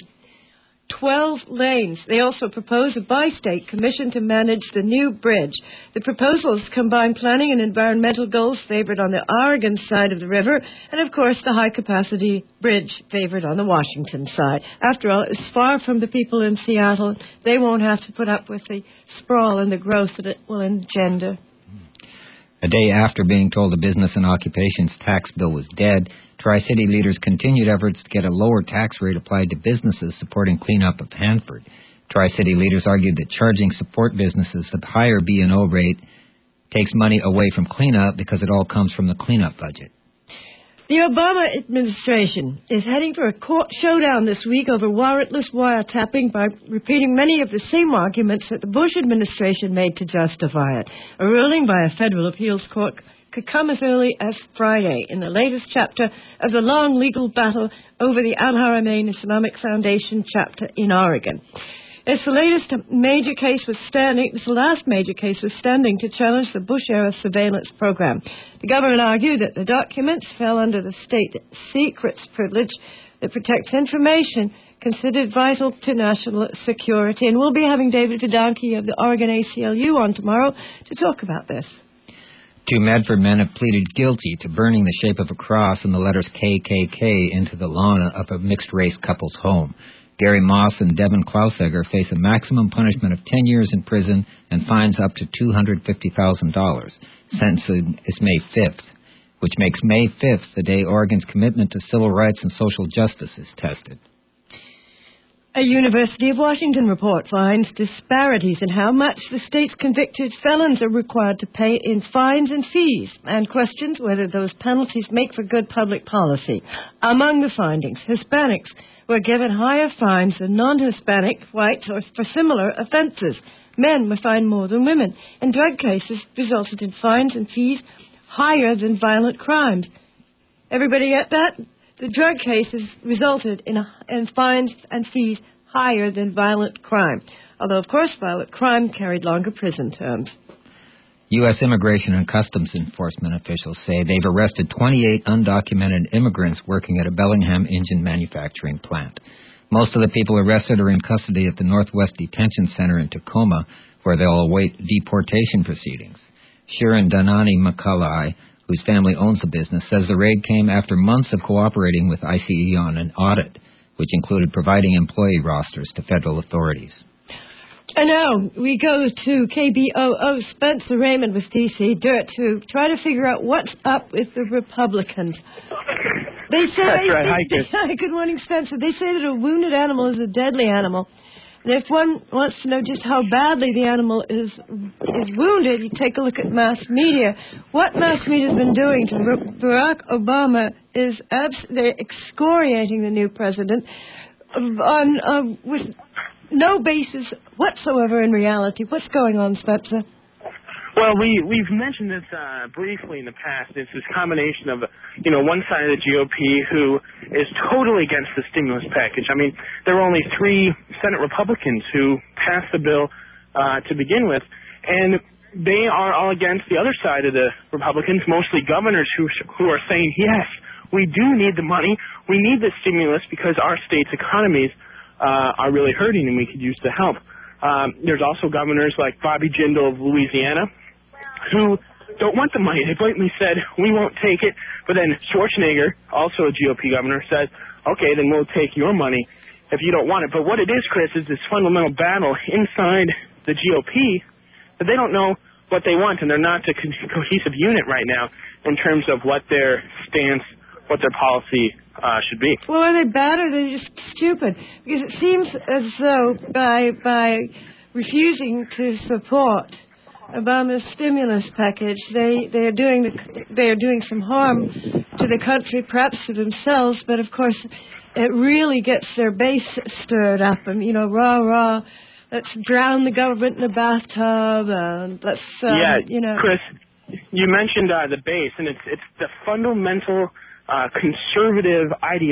12 lanes. They also propose a bi-state commission to manage the new bridge. The proposals combine planning and environmental goals favored on the Oregon side of the river, and of course the high-capacity bridge favored on the Washington side. After all, it's far from the people in Seattle. They won't have to put up with the sprawl and the growth that it will engender. A day after being told the business and occupations tax bill was dead, Tri-City leaders continued efforts to get a lower tax rate applied to businesses supporting cleanup of Hanford. Tri-City leaders argued that charging support businesses at the higher B&O rate takes money away from cleanup because it all comes from the cleanup budget. The Obama administration is heading for a court showdown this week over warrantless wiretapping by repeating many of the same arguments that the Bush administration made to justify it. A ruling by a federal appeals court could come as early as Friday in the latest chapter of the long legal battle over the Al-Haramain Islamic Foundation chapter in Oregon. It's the last major case withstanding to challenge the Bush-era surveillance program. The government argued that the documents fell under the state secrets privilege that protects information considered vital to national security. And we'll be having David Fidanki of the Oregon ACLU on tomorrow to talk about this. 2 Medford men have pleaded guilty to burning the shape of a cross and the letters KKK into the lawn of a mixed-race couple's home. Gary Moss and Devin Klausegger face a maximum punishment of 10 years in prison and fines up to $250,000. Sentencing is May 5th, which makes May 5th the day Oregon's commitment to civil rights and social justice is tested. A University of Washington report finds disparities in how much the state's convicted felons are required to pay in fines and fees, and questions whether those penalties make for good public policy. Among the findings, Hispanics were given higher fines than non-Hispanic whites or for similar offenses. Men were fined more than women, and drug cases resulted in fines and fees higher than violent crimes. Everybody get that? The drug cases resulted in fines and fees higher than violent crime. Although, of course, violent crime carried longer prison terms. U.S. Immigration and Customs Enforcement officials say they've arrested 28 undocumented immigrants working at a Bellingham engine manufacturing plant. Most of the people arrested are in custody at the Northwest Detention Center in Tacoma, where they'll await deportation proceedings. Sharon Danani McCullough, whose family owns the business, says the raid came after months of cooperating with ICE on an audit, which included providing employee rosters to federal authorities. And now we go to KBOO Spencer Raymond with DC Dirt to try to figure out what's up with the Republicans. They say, that's right. Hi, good morning, Spencer. They say that a wounded animal is a deadly animal. And if one wants to know just how badly the animal is wounded, you take a look at mass media. What mass media has been doing to Barack Obama is they're excoriating the new president with no basis whatsoever in reality. What's going on, Spencer? Well, we've mentioned this briefly in the past. It's this combination of, one side of the GOP who is totally against the stimulus package. I mean, there were only 3 Senate Republicans who passed the bill to begin with, and they are all against the other side of the Republicans, mostly governors who are saying, yes, we do need the money. We need the stimulus because our state's economies are really hurting and we could use the help. There's also governors like Bobby Jindal of Louisiana who don't want the money. They blatantly said, we won't take it. But then Schwarzenegger, also a GOP governor, said, okay, then we'll take your money if you don't want it. But what it is, Chris, is this fundamental battle inside the GOP that they don't know what they want, and they're not a cohesive unit right now in terms of what their stance, what their policy should be. Well, are they bad or are they just stupid? Because it seems as though by refusing to support Obama's stimulus package, they are doing some harm to the country, perhaps to themselves. But of course, it really gets their base stirred up. And rah, let's drown the government in a bathtub. Let's Chris, you mentioned the base, and it's the fundamental conservative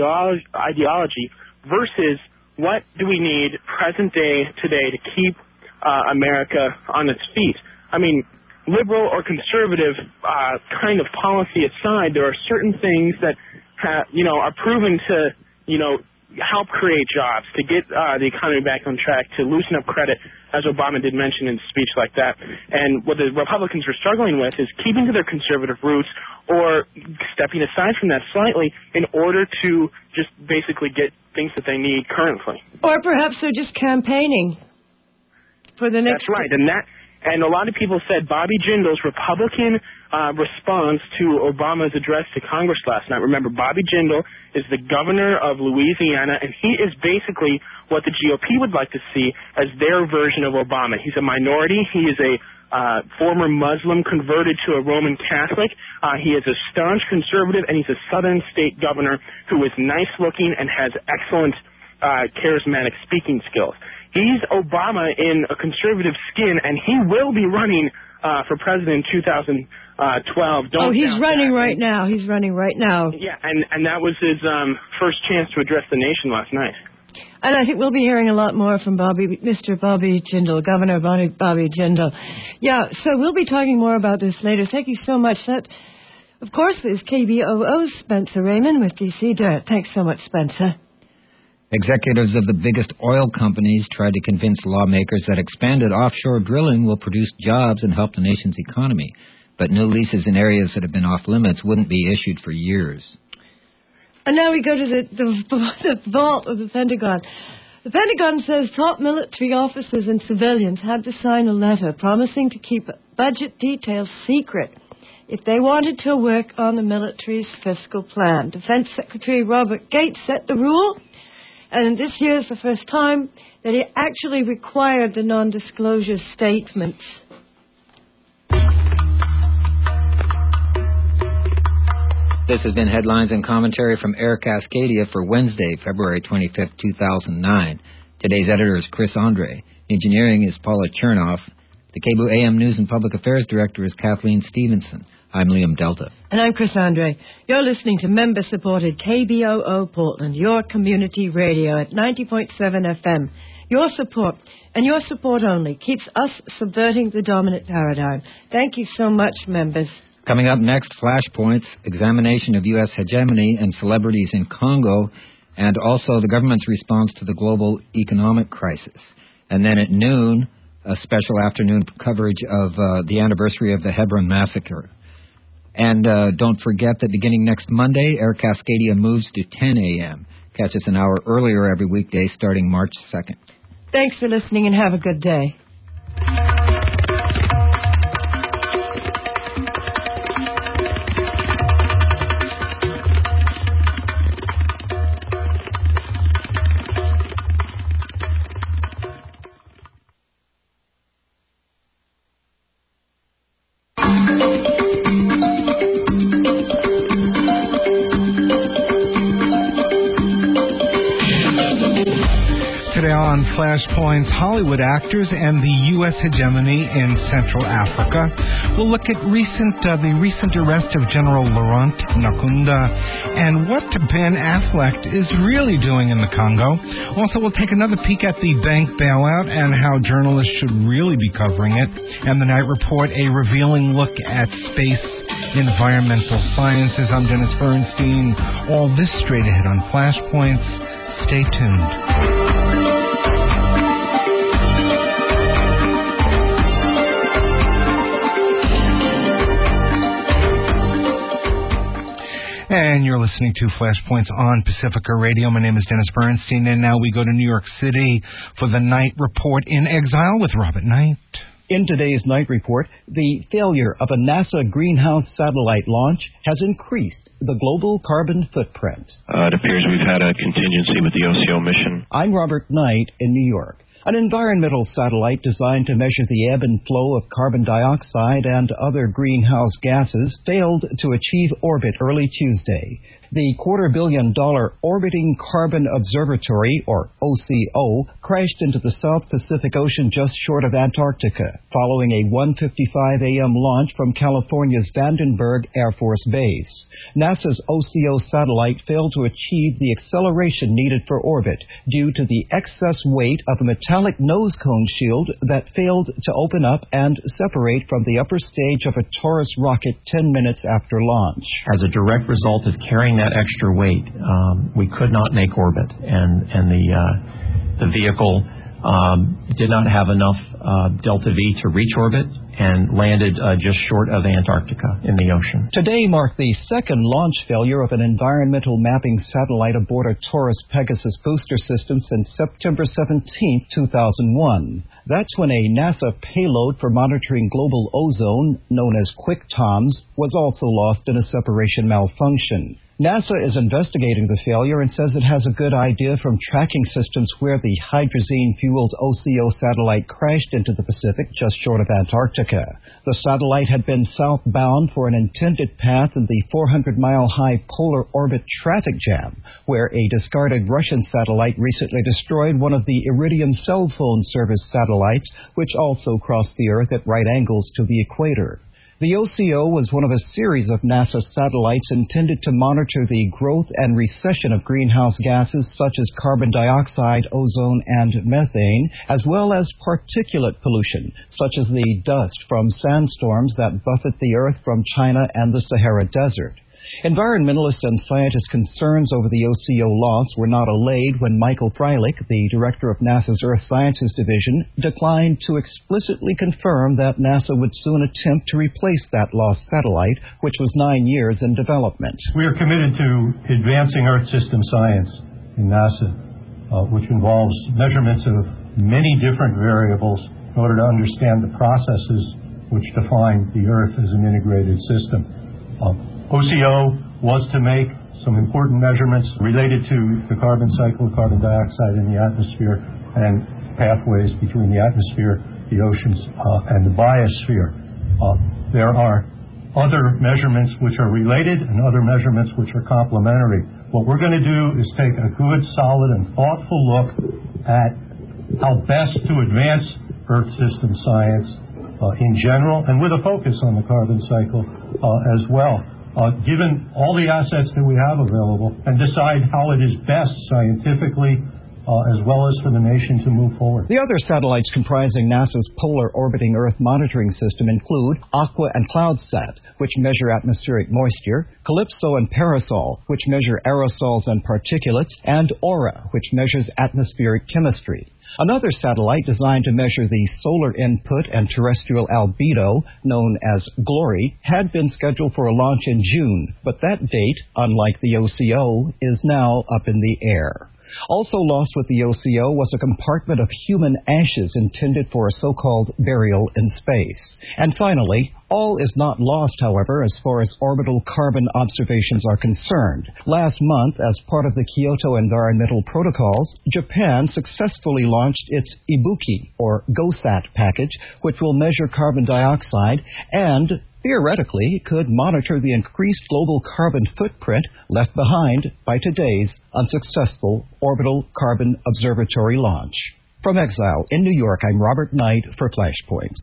ideology versus what do we need present day today to keep America on its feet. I mean, liberal or conservative kind of policy aside, there are certain things that are proven to help create jobs, to get the economy back on track, to loosen up credit, as Obama did mention in a speech like that. And what the Republicans are struggling with is keeping to their conservative roots or stepping aside from that slightly in order to just basically get things that they need currently. Or perhaps they're just campaigning for the next... That's right, and a lot of people said Bobby Jindal's Republican response to Obama's address to Congress last night. Remember, Bobby Jindal is the governor of Louisiana, and he is basically what the GOP would like to see as their version of Obama. He's a minority. He is a former Muslim converted to a Roman Catholic. He is a staunch conservative, and he's a southern state governor who is nice-looking and has excellent charismatic speaking skills. He's Obama in a conservative skin, and he will be running for president in 2012. He's running right now. He's running right now. Yeah, and that was his first chance to address the nation last night. And I think we'll be hearing a lot more from Mr. Bobby Jindal, Governor Bobby Jindal. Yeah, so we'll be talking more about this later. Thank you so much. That, of course, is KBOO's Spencer Raymond with DC Dirt. Thanks so much, Spencer. Executives of the biggest oil companies tried to convince lawmakers that expanded offshore drilling will produce jobs and help the nation's economy. But new leases in areas that have been off limits wouldn't be issued for years. And now we go to the vault of the Pentagon. The Pentagon says top military officers and civilians had to sign a letter promising to keep budget details secret if they wanted to work on the military's fiscal plan. Defense Secretary Robert Gates set the rule, And this year is the first time that it actually required the non-disclosure statements. This has been Headlines and Commentary from Air Cascadia for Wednesday, February 25th, 2009. Today's editor is Chris Andre. Engineering is Paula Chernoff. The KBOO AM News and Public Affairs Director is Kathleen Stevenson. I'm Liam Delta. And I'm Chris Andre. You're listening to member-supported KBOO Portland, your community radio at 90.7 FM. Your support, and your support only, keeps us subverting the dominant paradigm. Thank you so much, members. Coming up next, Flashpoints, examination of U.S. hegemony and celebrities in Congo, and also the government's response to the global economic crisis. And then at noon, a special afternoon coverage of the anniversary of the Hebron Massacre. And don't forget that beginning next Monday, Air Cascadia moves to 10 a.m. Catch us an hour earlier every weekday starting March 2nd. Thanks for listening and have a good day. On Flashpoints, Hollywood actors and the U.S. hegemony in Central Africa. We'll look at the recent arrest of General Laurent Nkunda and what Ben Affleck is really doing in the Congo. Also, we'll take another peek at the bank bailout and how journalists should really be covering it. And the Night Report, a revealing look at space environmental sciences. I'm Dennis Bernstein. All this straight ahead on Flashpoints. Stay tuned. And you're listening to Flashpoints on Pacifica Radio. My name is Dennis Bernstein, and now we go to New York City for the Night Report in Exile with Robert Knight. In today's Night Report, the failure of a NASA greenhouse satellite launch has increased the global carbon footprint. It appears we've had a contingency with the OCO mission. I'm Robert Knight in New York. An environmental satellite designed to measure the ebb and flow of carbon dioxide and other greenhouse gases failed to achieve orbit early Tuesday. The $250 million Orbiting Carbon Observatory, or OCO, crashed into the South Pacific Ocean just short of Antarctica, following a 1:55 a.m. launch from California's Vandenberg Air Force Base. NASA's OCO satellite failed to achieve the acceleration needed for orbit due to the excess weight of a metallic nose cone shield that failed to open up and separate from the upper stage of a Taurus rocket 10 minutes after launch. As a direct result of carrying that extra weight, we could not make orbit, and the vehicle did not have enough delta V to reach orbit and landed just short of Antarctica in the ocean. Today marked the second launch failure of an environmental mapping satellite aboard a Taurus Pegasus booster system since September 17, 2001. That's when a NASA payload for monitoring global ozone, known as QuickToms, was also lost in a separation malfunction. NASA is investigating the failure and says it has a good idea from tracking systems where the hydrazine-fueled OCO satellite crashed into the Pacific just short of Antarctica. The satellite had been southbound for an intended path in the 400-mile-high polar orbit traffic jam, where a discarded Russian satellite recently destroyed one of the Iridium cell phone service satellites, which also crossed the Earth at right angles to the equator. The OCO was one of a series of NASA satellites intended to monitor the growth and recession of greenhouse gases such as carbon dioxide, ozone, and methane, as well as particulate pollution, such as the dust from sandstorms that buffet the Earth from China and the Sahara Desert. Environmentalists and scientists' concerns over the OCO loss were not allayed when Michael Freilich, the director of NASA's Earth Sciences Division, declined to explicitly confirm that NASA would soon attempt to replace that lost satellite, which was 9 years in development. We are committed to advancing Earth system science in NASA, which involves measurements of many different variables in order to understand the processes which define the Earth as an integrated system. OCO was to make some important measurements related to the carbon cycle, carbon dioxide in the atmosphere, and pathways between the atmosphere, the oceans, and the biosphere. There are other measurements which are related and other measurements which are complementary. What we're going to do is take a good, solid, and thoughtful look at how best to advance Earth system science in general, and with a focus on the carbon cycle as well, given all the assets that we have available, and decide how it is best scientifically as well as for the nation to move forward. The other satellites comprising NASA's Polar Orbiting Earth Monitoring System include Aqua and CloudSat, which measure atmospheric moisture, Calypso and Parasol, which measure aerosols and particulates, and Aura, which measures atmospheric chemistry. Another satellite designed to measure the solar input and terrestrial albedo, known as GLORY, had been scheduled for a launch in June, but that date, unlike the OCO, is now up in the air. Also lost with the OCO was a compartment of human ashes intended for a so-called burial in space. And finally, all is not lost, however, as far as orbital carbon observations are concerned. Last month, as part of the Kyoto Environmental Protocols, Japan successfully launched its Ibuki, or GOSAT package, which will measure carbon dioxide and theoretically could monitor the increased global carbon footprint left behind by today's unsuccessful orbital carbon observatory launch. From exile in New York, I'm Robert Knight for Flashpoint.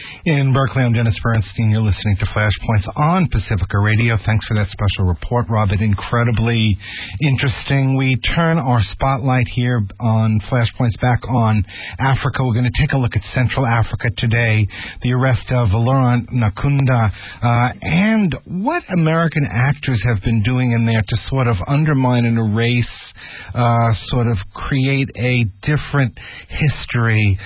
In Berkeley, I'm Dennis Bernstein. You're listening to Flashpoints on Pacifica Radio. Thanks for that special report, Robert. Incredibly interesting. We turn our spotlight here on Flashpoints back on Africa. We're going to take a look at Central Africa today, the arrest of Laurent Nkunda, and what American actors have been doing in there to sort of undermine and erase, sort of create a different history,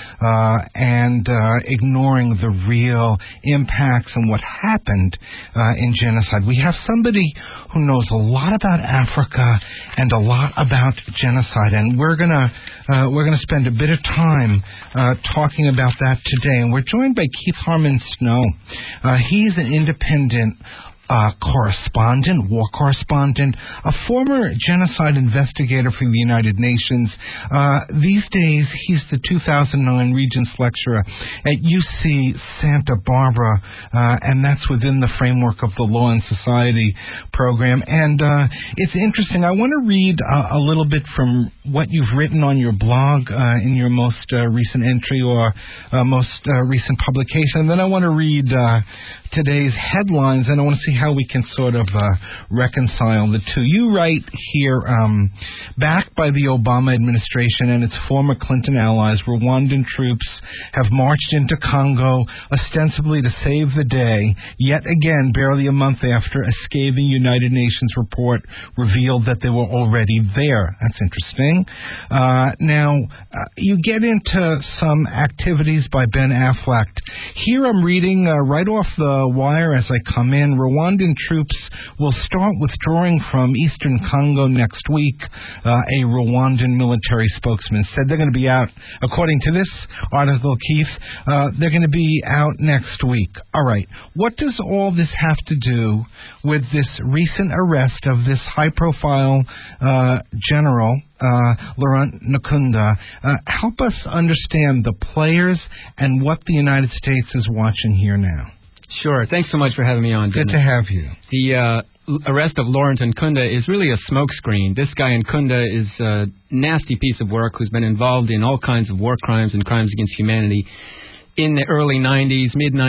and ignoring the real impacts and what happened in genocide. We have somebody who knows a lot about Africa and a lot about genocide, and we're gonna spend a bit of time talking about that today. And we're joined by Keith Harmon Snow. He's an independent correspondent, war correspondent, a former genocide investigator for the United Nations. These days, he's the 2009 Regents Lecturer at UC Santa Barbara, and that's within the framework of the Law and Society program. And it's interesting. I want to read a little bit from what you've written on your blog in your most recent entry or most recent publication. And then I want to read today's headlines, and I want to see how we can sort of reconcile the two. You write here, backed by the Obama administration and its former Clinton allies, Rwandan troops have marched into Congo ostensibly to save the day, yet again, barely a month after a scathing United Nations report revealed that they were already there. That's interesting. Now, you get into some activities by Ben Affleck. Here I'm reading right off the wire as I come in. Rwandan troops will start withdrawing from eastern Congo next week. A Rwandan military spokesman said they're going to be out, according to this article, Keith, they're going to be out next week. All right. What does all this have to do with this recent arrest of this high-profile general, Laurent Nkunda? Help us understand the players and what the United States is watching here now. Sure. Thanks so much for having me on. Good to have you. The arrest of Laurent Nkunda is really a smokescreen. This guy Nkunda is a nasty piece of work who's been involved in all kinds of war crimes and crimes against humanity in the early 90s,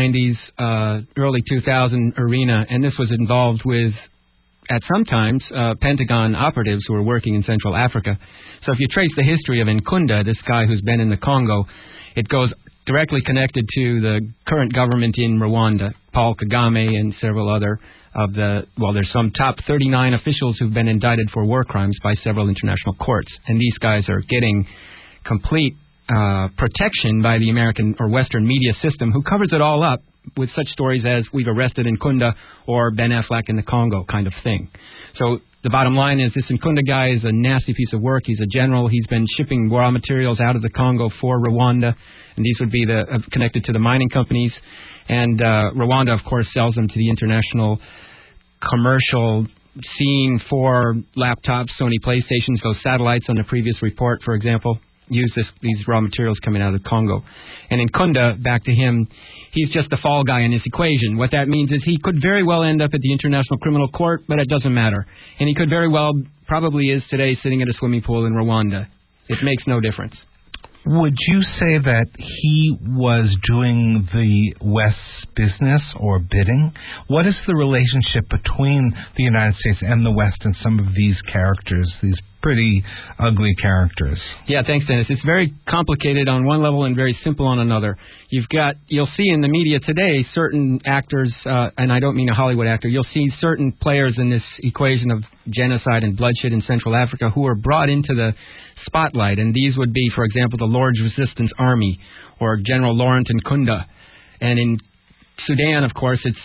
mid-90s, early 2000 arena. And this was involved with, at some times, Pentagon operatives who were working in Central Africa. So if you trace the history of Nkunda, this guy who's been in the Congo, it goes directly connected to the current government in Rwanda, Paul Kagame and several other of the, well, there's some top 39 officials who've been indicted for war crimes by several international courts. And these guys are getting complete protection by the American or Western media system, who covers it all up with such stories as we've arrested Nkunda or Ben Affleck in the Congo kind of thing. So the bottom line is this Nkunda guy is a nasty piece of work. He's a general. He's been shipping raw materials out of the Congo for Rwanda, and these would be connected to the mining companies. And Rwanda, of course, sells them to the international commercial seen 4 laptops, Sony PlayStations, those satellites on the previous report, for example, use these raw materials coming out of the Congo. And in Kunda, back to him, he's just the fall guy in this equation. What that means is he could very well end up at the International Criminal Court, but it doesn't matter. And he could very well, probably is today, sitting at a swimming pool in Rwanda. It makes no difference. Would you say that he was doing the West's business or bidding? What is the relationship between the United States and the West and some of these characters, these pretty ugly characters? Yeah, thanks, Dennis. It's very complicated on one level and very simple on another. You'll see in the media today certain actors, and I don't mean a Hollywood actor, you'll see certain players in this equation of genocide and bloodshed in Central Africa who are brought into the spotlight, and these would be, for example, the Lord's Resistance Army or General Laurent Nkunda. And in Sudan, of course, it's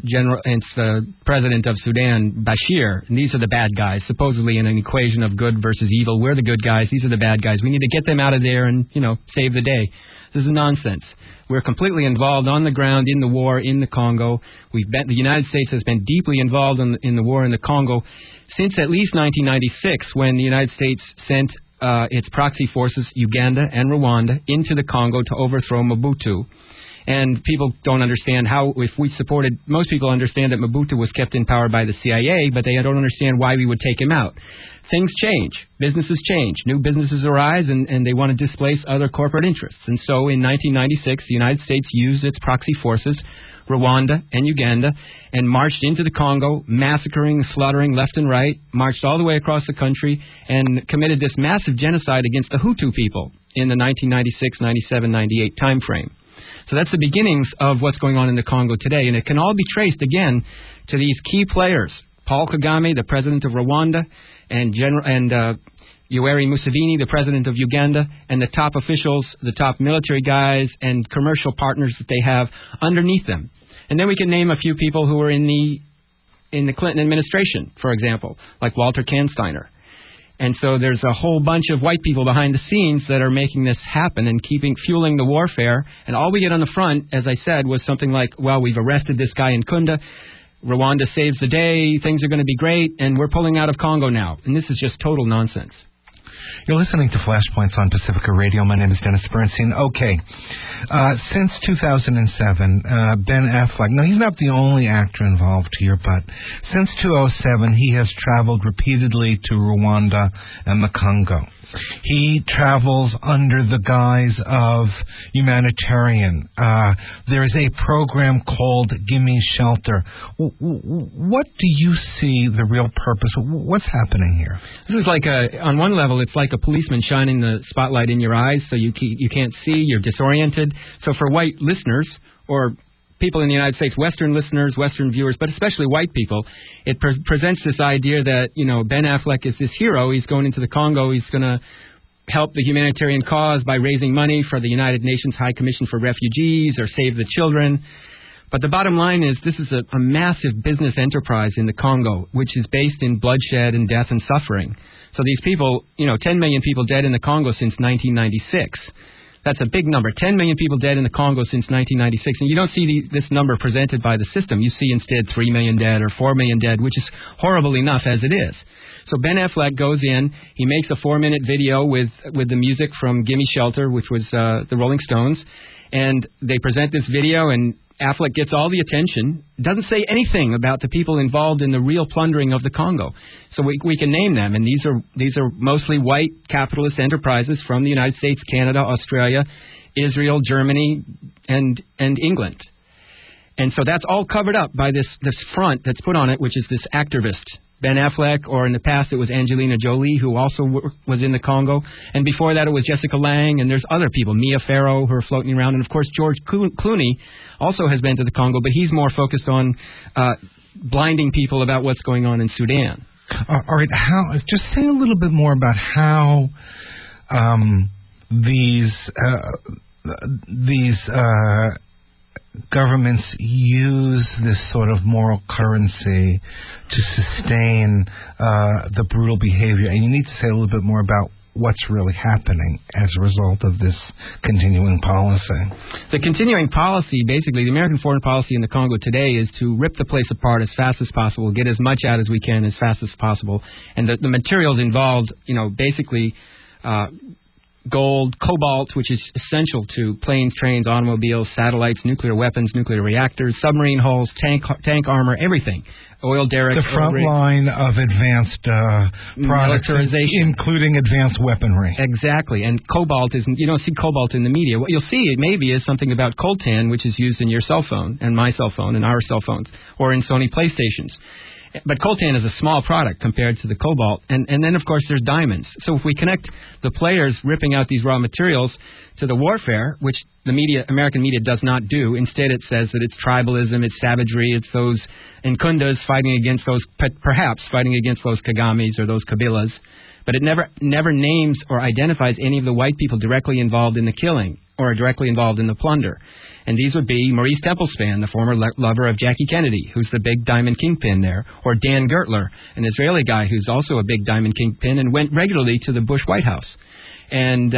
the president of Sudan, Bashir, and these are the bad guys, supposedly in an equation of good versus evil. We're the good guys, these are the bad guys. We need to get them out of there and, save the day. This is nonsense. We're completely involved on the ground in the war in the Congo. The United States has been deeply involved in the war in the Congo since at least 1996, when the United States sent its proxy forces, Uganda and Rwanda, into the Congo to overthrow Mobutu. And people don't understand how, if we supported, most people understand that Mobutu was kept in power by the CIA, but they don't understand why we would take him out. Things change. Businesses change. New businesses arise, and they want to displace other corporate interests. And so in 1996, the United States used its proxy forces, Rwanda and Uganda, and marched into the Congo, massacring, slaughtering left and right, marched all the way across the country, and committed this massive genocide against the Hutu people in the 1996, 97, 98 time frame. So that's the beginnings of what's going on in the Congo today, and it can all be traced, again, to these key players, Paul Kagame, the president of Rwanda, and Yoweri Museveni, the president of Uganda, and the top officials, the top military guys, and commercial partners that they have underneath them. And then we can name a few people who were in the Clinton administration, for example, like Walter Kansteiner. And so there's a whole bunch of white people behind the scenes that are making this happen and fueling the warfare. And all we get on the front, as I said, was something like, well, we've arrested this guy in Kunda, Rwanda saves the day, things are going to be great, and we're pulling out of Congo now. And this is just total nonsense. You're listening to Flashpoints on Pacifica Radio. My name is Dennis Bernstein. Okay. Since 2007, Ben Affleck, no, he's not the only actor involved here, but since 2007, he has traveled repeatedly to Rwanda and the Congo. He travels under the guise of humanitarian. There is a program called Gimme Shelter. What do you see the real purpose? What's happening here? This is like on one level, it's like a policeman shining the spotlight in your eyes so you can't see, you're disoriented. So for white listeners or people in the United States, Western listeners, Western viewers, but especially white people, it presents this idea that, Ben Affleck is this hero. He's going into the Congo. He's going to help the humanitarian cause by raising money for the United Nations High Commission for Refugees or Save the Children. But the bottom line is this is a massive business enterprise in the Congo, which is based in bloodshed and death and suffering. So these people, 10 million people dead in the Congo since 1996. That's a big number. 10 million people dead in the Congo since 1996. And you don't see this number presented by the system. You see instead 3 million dead or 4 million dead, which is horrible enough as it is. So Ben Affleck goes in. He makes a 4-minute video with the music from Gimme Shelter, which was the Rolling Stones. And they present this video, and Affleck gets all the attention, doesn't say anything about the people involved in the real plundering of the Congo. So we can name them, and these are mostly white capitalist enterprises from the United States, Canada, Australia, Israel, Germany, and England. And so that's all covered up by this front that's put on it, which is this activist, Ben Affleck, or in the past it was Angelina Jolie, who also was in the Congo. And before that it was Jessica Lange, and there's other people, Mia Farrow, who are floating around. And, of course, George Clooney also has been to the Congo, but he's more focused on blinding people about what's going on in Sudan. All right, just say a little bit more about how these governments use this sort of moral currency to sustain the brutal behavior. And you need to say a little bit more about what's really happening as a result of this continuing policy. The continuing policy, basically, the American foreign policy in the Congo today is to rip the place apart as fast as possible, get as much out as we can as fast as possible. And the materials involved, basically gold, cobalt, which is essential to planes, trains, automobiles, satellites, nuclear weapons, nuclear reactors, submarine hulls, tank armor, everything. Oil derricks. The front line of advanced products, including advanced weaponry. Exactly. And cobalt is, you don't see cobalt in the media. What you'll see maybe is something about coltan, which is used in your cell phone and my cell phone and our cell phones, or in Sony PlayStations. But coltan is a small product compared to the cobalt. And then, of course, there's diamonds. So if we connect the players ripping out these raw materials to the warfare, which the American media does not do, instead it says that it's tribalism, it's savagery, it's those Nkundas fighting against those, perhaps fighting against those Kagames or those Kabilas. But it never names or identifies any of the white people directly involved in the killing or directly involved in the plunder. And these would be Maurice Templespan, the former lover of Jackie Kennedy, who's the big diamond kingpin there, or Dan Gertler, an Israeli guy who's also a big diamond kingpin and went regularly to the Bush White House. And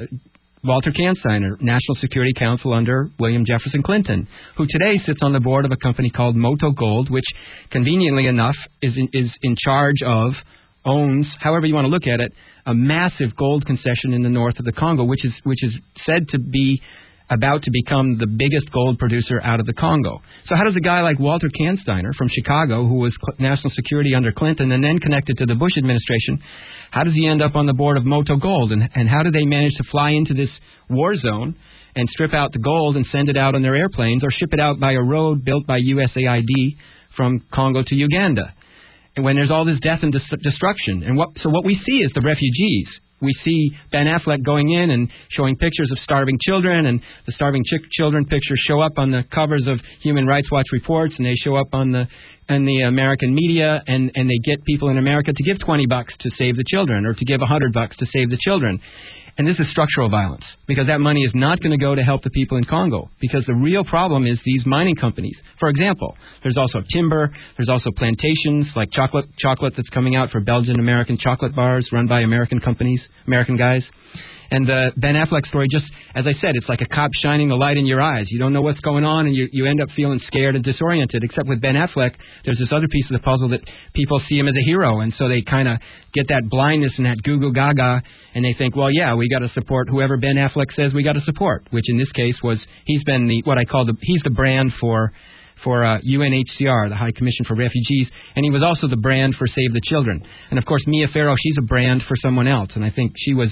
Walter Kansteiner, National Security Counsel under William Jefferson Clinton, who today sits on the board of a company called Moto Gold, which conveniently enough is in charge of, owns, however you want to look at it, a massive gold concession in the north of the Congo, which is said to be about to become the biggest gold producer out of the Congo. So how does a guy like Walter Kansteiner from Chicago, who was national security under Clinton and then connected to the Bush administration, how does he end up on the board of Moto Gold? And how do they manage to fly into this war zone and strip out the gold and send it out on their airplanes or ship it out by a road built by USAID from Congo to Uganda? And when there's all this death and destruction. And what we see is the refugees. We see Ben Affleck going in and showing pictures of starving children, and the starving children pictures show up on the covers of Human Rights Watch reports, and they show up on the American media, and they get people in America to give $20 to save the children, or to give $100 to save the children. And this is structural violence, because that money is not going to go to help the people in Congo, because the real problem is these mining companies. For example, there's also timber, there's also plantations, like chocolate that's coming out for Belgian American chocolate bars run by American companies, American guys. And the Ben Affleck story, just as I said, it's like a cop shining the light in your eyes. You don't know what's going on, and you end up feeling scared and disoriented. Except with Ben Affleck, there's this other piece of the puzzle that people see him as a hero, and so they kind of get that blindness and that goo goo gaga, and they think, well, yeah, we got to support whoever Ben Affleck says we got to support. Which in this case he's been he's the brand for UNHCR, the High Commission for Refugees, and he was also the brand for Save the Children. And of course, Mia Farrow, she's a brand for someone else, and I think she was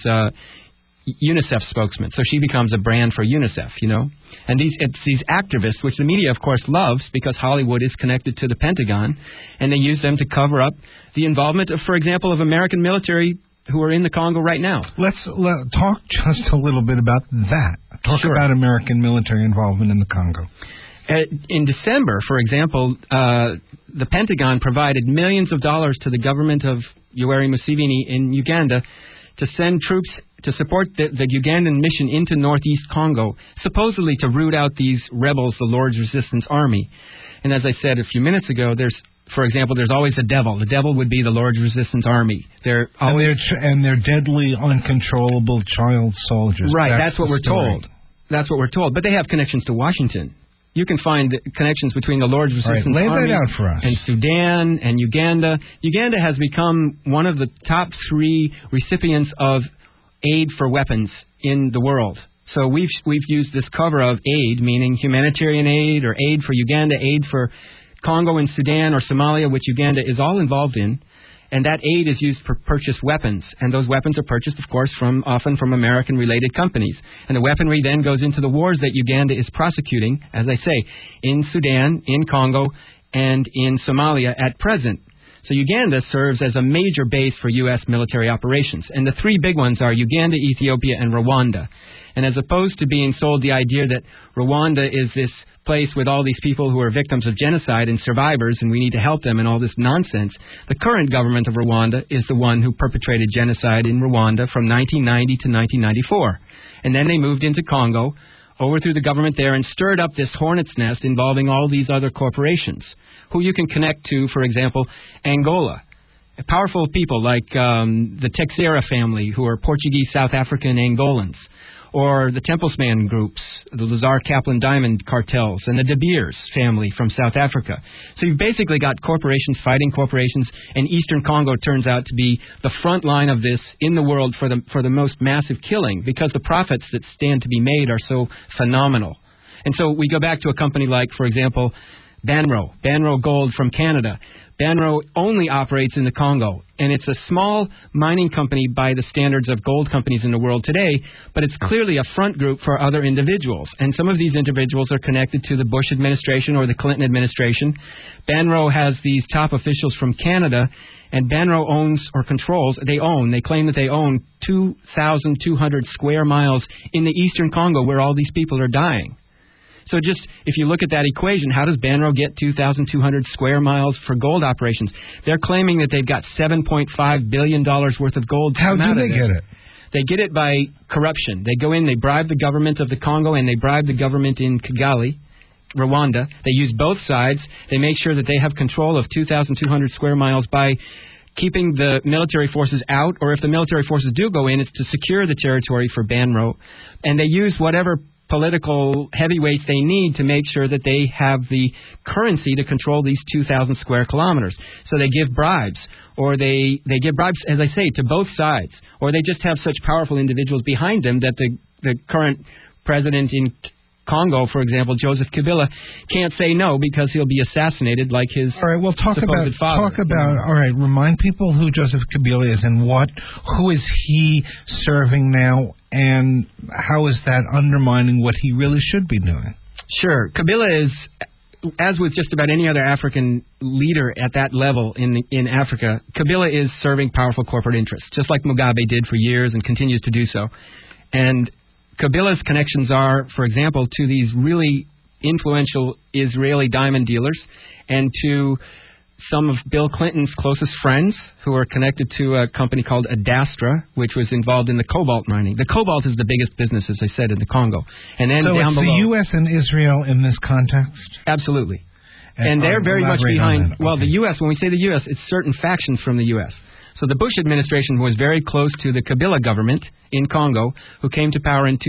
UNICEF spokesman, so she becomes a brand for UNICEF, And it's these activists, which the media, of course, loves because Hollywood is connected to the Pentagon, and they use them to cover up the involvement of, for example, of American military who are in the Congo right now. Let's talk just a little bit about that. Talk about American military involvement in the Congo. In December, for example, the Pentagon provided millions of dollars to the government of Yoweri Museveni in Uganda to send troops to support the Ugandan mission into northeast Congo, supposedly to root out these rebels, the Lord's Resistance Army. And as I said a few minutes ago, there's always a devil. The devil would be the Lord's Resistance Army. They're deadly, uncontrollable child soldiers. Right, that's what we're told. That's what we're told. But they have connections to Washington. You can find connections between the Lord's Resistance Army and Sudan and Uganda. Uganda has become one of the top 3 recipients of aid for weapons in the world. So we've used this cover of aid, meaning humanitarian aid or aid for Uganda, aid for Congo and Sudan or Somalia, which Uganda is all involved in. And that aid is used for purchase weapons. And those weapons are purchased, of course, often from American-related companies. And the weaponry then goes into the wars that Uganda is prosecuting, as I say, in Sudan, in Congo, and in Somalia at present. So Uganda serves as a major base for U.S. military operations. And the 3 big ones are Uganda, Ethiopia, and Rwanda. And as opposed to being sold the idea that Rwanda is this place with all these people who are victims of genocide and survivors and we need to help them and all this nonsense, the current government of Rwanda is the one who perpetrated genocide in Rwanda from 1990 to 1994. And then they moved into Congo, overthrew the government there, and stirred up this hornet's nest involving all these other corporations, who you can connect to, for example, Angola. Powerful people like the Teixeira family, who are Portuguese, South African, Angolans, or the Tempelsman groups, the Lazar Kaplan Diamond cartels, and the De Beers family from South Africa. So you've basically got corporations fighting corporations, and Eastern Congo turns out to be the front line of this in the world for the most massive killing, because the profits that stand to be made are so phenomenal. And so we go back to a company like, for example, Banro Gold from Canada. Banro only operates in the Congo, and it's a small mining company by the standards of gold companies in the world today, but it's clearly a front group for other individuals, and some of these individuals are connected to the Bush administration or the Clinton administration. Banro has these top officials from Canada, and Banro owns or controls, they claim that they own 2,200 square miles in the eastern Congo where all these people are dying. So just, if you look at that equation, how does Banro get 2,200 square miles for gold operations? They're claiming that they've got $7.5 billion worth of gold. How do they get it? They get it by corruption. They go in, they bribe the government of the Congo, and they bribe the government in Kigali, Rwanda. They use both sides. They make sure that they have control of 2,200 square miles by keeping the military forces out, or if the military forces do go in, it's to secure the territory for Banro. And they use whatever political heavyweights they need to make sure that they have the currency to control these 2,000 square kilometers. So they give bribes, or they give bribes, as I say, to both sides, or they just have such powerful individuals behind them that the current president in Congo, for example, Joseph Kabila, can't say no because he'll be assassinated like his supposed father. All right, remind people who Joseph Kabila is and who is he serving now, and how is that undermining what he really should be doing? Sure. Kabila is, as with just about any other African leader at that level in Africa, Kabila is serving powerful corporate interests, just like Mugabe did for years and continues to do so. And Kabila's connections are, for example, to these really influential Israeli diamond dealers and to some of Bill Clinton's closest friends who are connected to a company called Adastra, which was involved in the cobalt mining. The cobalt is the biggest business, as I said, in the Congo. And then so down it's below, the U.S. and Israel in this context? Absolutely. And they're very much behind, well, the U.S., when we say the U.S., it's certain factions from the U.S. So the Bush administration was very close to the Kabila government in Congo, who came to power in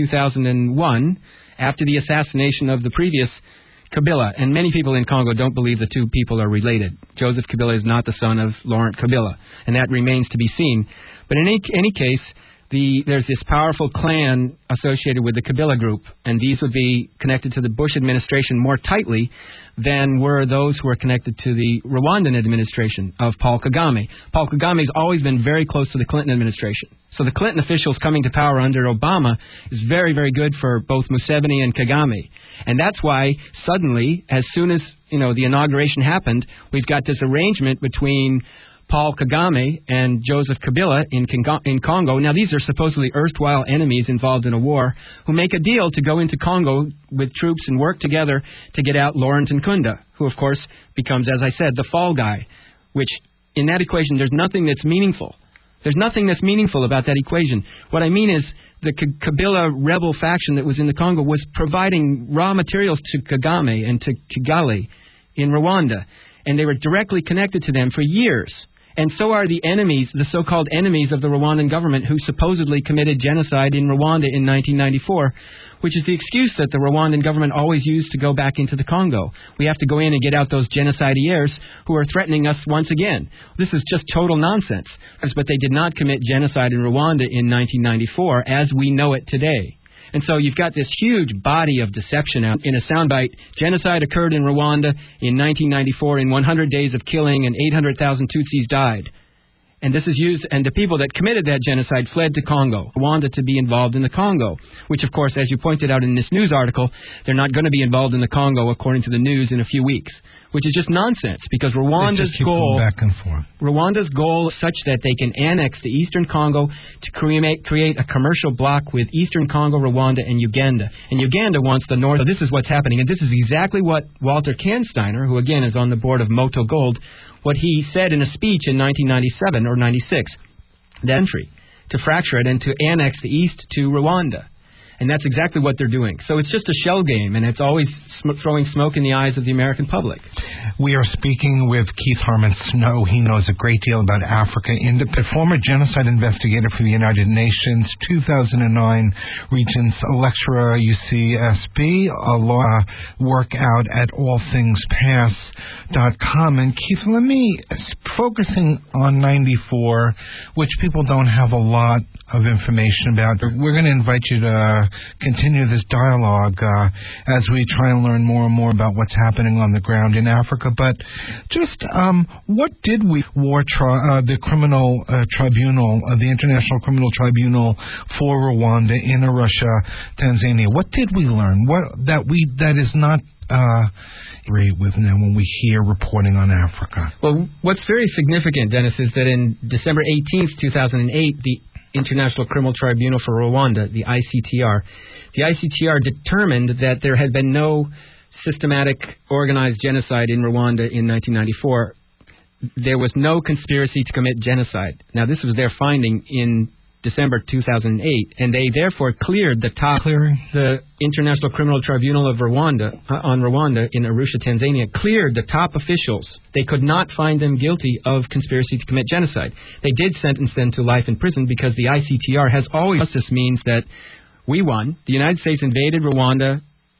2001 after the assassination of the previous Kabila. And many people in Congo don't believe the two people are related. Joseph Kabila is not the son of Laurent Kabila, and that remains to be seen. But in any case, there's this powerful clan associated with the Kabila group, and these would be connected to the Bush administration more tightly than were those who were connected to the Rwandan administration of Paul Kagame. Paul Kagame has always been very close to the Clinton administration. So the Clinton officials coming to power under Obama is very, very good for both Museveni and Kagame. And that's why suddenly, as soon as the inauguration happened, we've got this arrangement between Paul Kagame and Joseph Kabila in Congo. Now, these are supposedly erstwhile enemies involved in a war who make a deal to go into Congo with troops and work together to get out Laurent Nkunda, who, of course, becomes, as I said, the fall guy, which in that equation, there's nothing that's meaningful. There's nothing that's meaningful about that equation. What I mean is the Kabila rebel faction that was in the Congo was providing raw materials to Kagame and to Kigali in Rwanda, and they were directly connected to them for years. And so are the enemies, the so-called enemies of the Rwandan government who supposedly committed genocide in Rwanda in 1994, which is the excuse that the Rwandan government always used to go back into the Congo. We have to go in and get out those genocidaires who are threatening us once again. This is just total nonsense. But they did not commit genocide in Rwanda in 1994 as we know it today. And so you've got this huge body of deception out in a soundbite. Genocide occurred in Rwanda in 1994 in 100 days of killing, and 800,000 Tutsis died. And this is used, and the people that committed that genocide fled to Congo, Rwanda to be involved in the Congo, which, of course, as you pointed out in this news article, they're not going to be involved in the Congo, according to the news, in a few weeks, which is just nonsense, because Rwanda's goal, back and forth. Rwanda's goal is such that they can annex the eastern Congo to create a commercial bloc with eastern Congo, Rwanda, and Uganda. And Uganda wants the north. So this is what's happening, and this is exactly what Walter Kansteiner, who again is on the board of Moto Gold, what he said in a speech in 1997 or 96, that country, to fracture it and to annex the east to Rwanda. And that's exactly what they're doing. So it's just a shell game, and it's always throwing smoke in the eyes of the American public. We are speaking with Keith Harmon Snow. He knows a great deal about Africa. Former genocide investigator for the United Nations, 2009 Regents Lecturer, UCSB, work out at allthingspast.com. And Keith, let me, focusing on 94, which people don't have a lot of information about. We're going to invite you to continue this dialogue as we try and learn more and more about what's happening on the ground in Africa. But just what did the criminal tribunal, the International Criminal Tribunal for Rwanda in Arusha, Tanzania, what did we learn? That is not agree with now when we hear reporting on Africa? Well, what's very significant, Dennis, is that in December 18th, 2008, the International Criminal Tribunal for Rwanda, the ICTR determined that there had been no systematic organized genocide in Rwanda in 1994. There was no conspiracy to commit genocide. Now, this was their finding in December 2008, and they therefore cleared the International Criminal Tribunal of Rwanda in Arusha, Tanzania, cleared the top officials. They could not find them guilty of conspiracy to commit genocide. They did sentence them to life in prison because the ICTR has always justice means that we won. The United States invaded Rwanda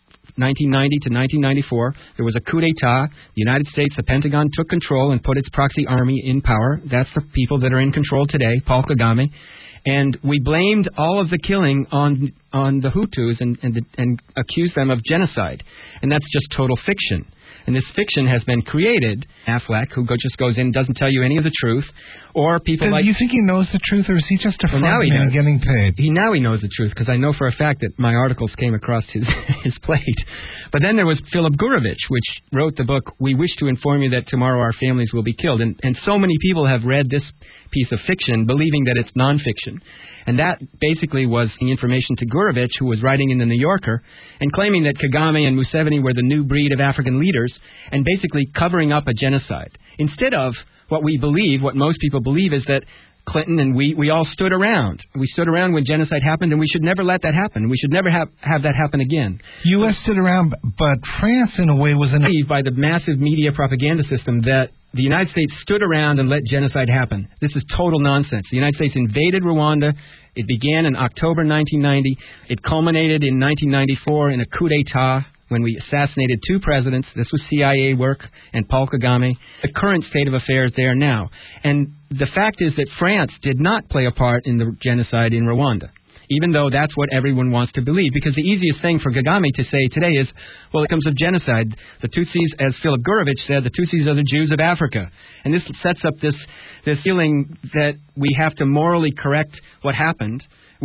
1990 to 1994. There was a coup d'etat. The United States, the Pentagon, took control and put its proxy army in power. That's the people that are in control today, Paul Kagame. And we blamed all of the killing on the Hutus and accused them of genocide. And that's just total fiction. And this fiction has been created, Affleck, who just goes in and doesn't tell you any of the truth, or people like... Do you think he knows the truth, or is he just a front man getting paid? Now he knows the truth, because I know for a fact that my articles came across his plate. But then there was Philip Gurevich, which wrote the book, We Wish to Inform You That Tomorrow Our Families Will Be Killed. And so many people have read this piece of fiction, believing that it's nonfiction. And that basically was the information to Gurevich, who was writing in the New Yorker, and claiming that Kagame and Museveni were the new breed of African leaders, and basically covering up a genocide. Instead of what we believe, what most people believe, is that Clinton and we all stood around. We stood around when genocide happened, and we should never let that happen. We should never have that happen again. U.S. stood around, but France, in a way, was by the massive media propaganda system that the United States stood around and let genocide happen. This is total nonsense. The United States invaded Rwanda. It began in October 1990. It culminated in 1994 in a coup d'etat when we assassinated two presidents. This was CIA work, and Paul Kagame. The current state of affairs there now. And the fact is that France did not play a part in the genocide in Rwanda, even though that's what everyone wants to believe. Because the easiest thing for Kagame to say today is, well, it comes of genocide. The Tutsis, as Philip Gurevich said, the Tutsis are the Jews of Africa. And this sets up this feeling that we have to morally correct what happened.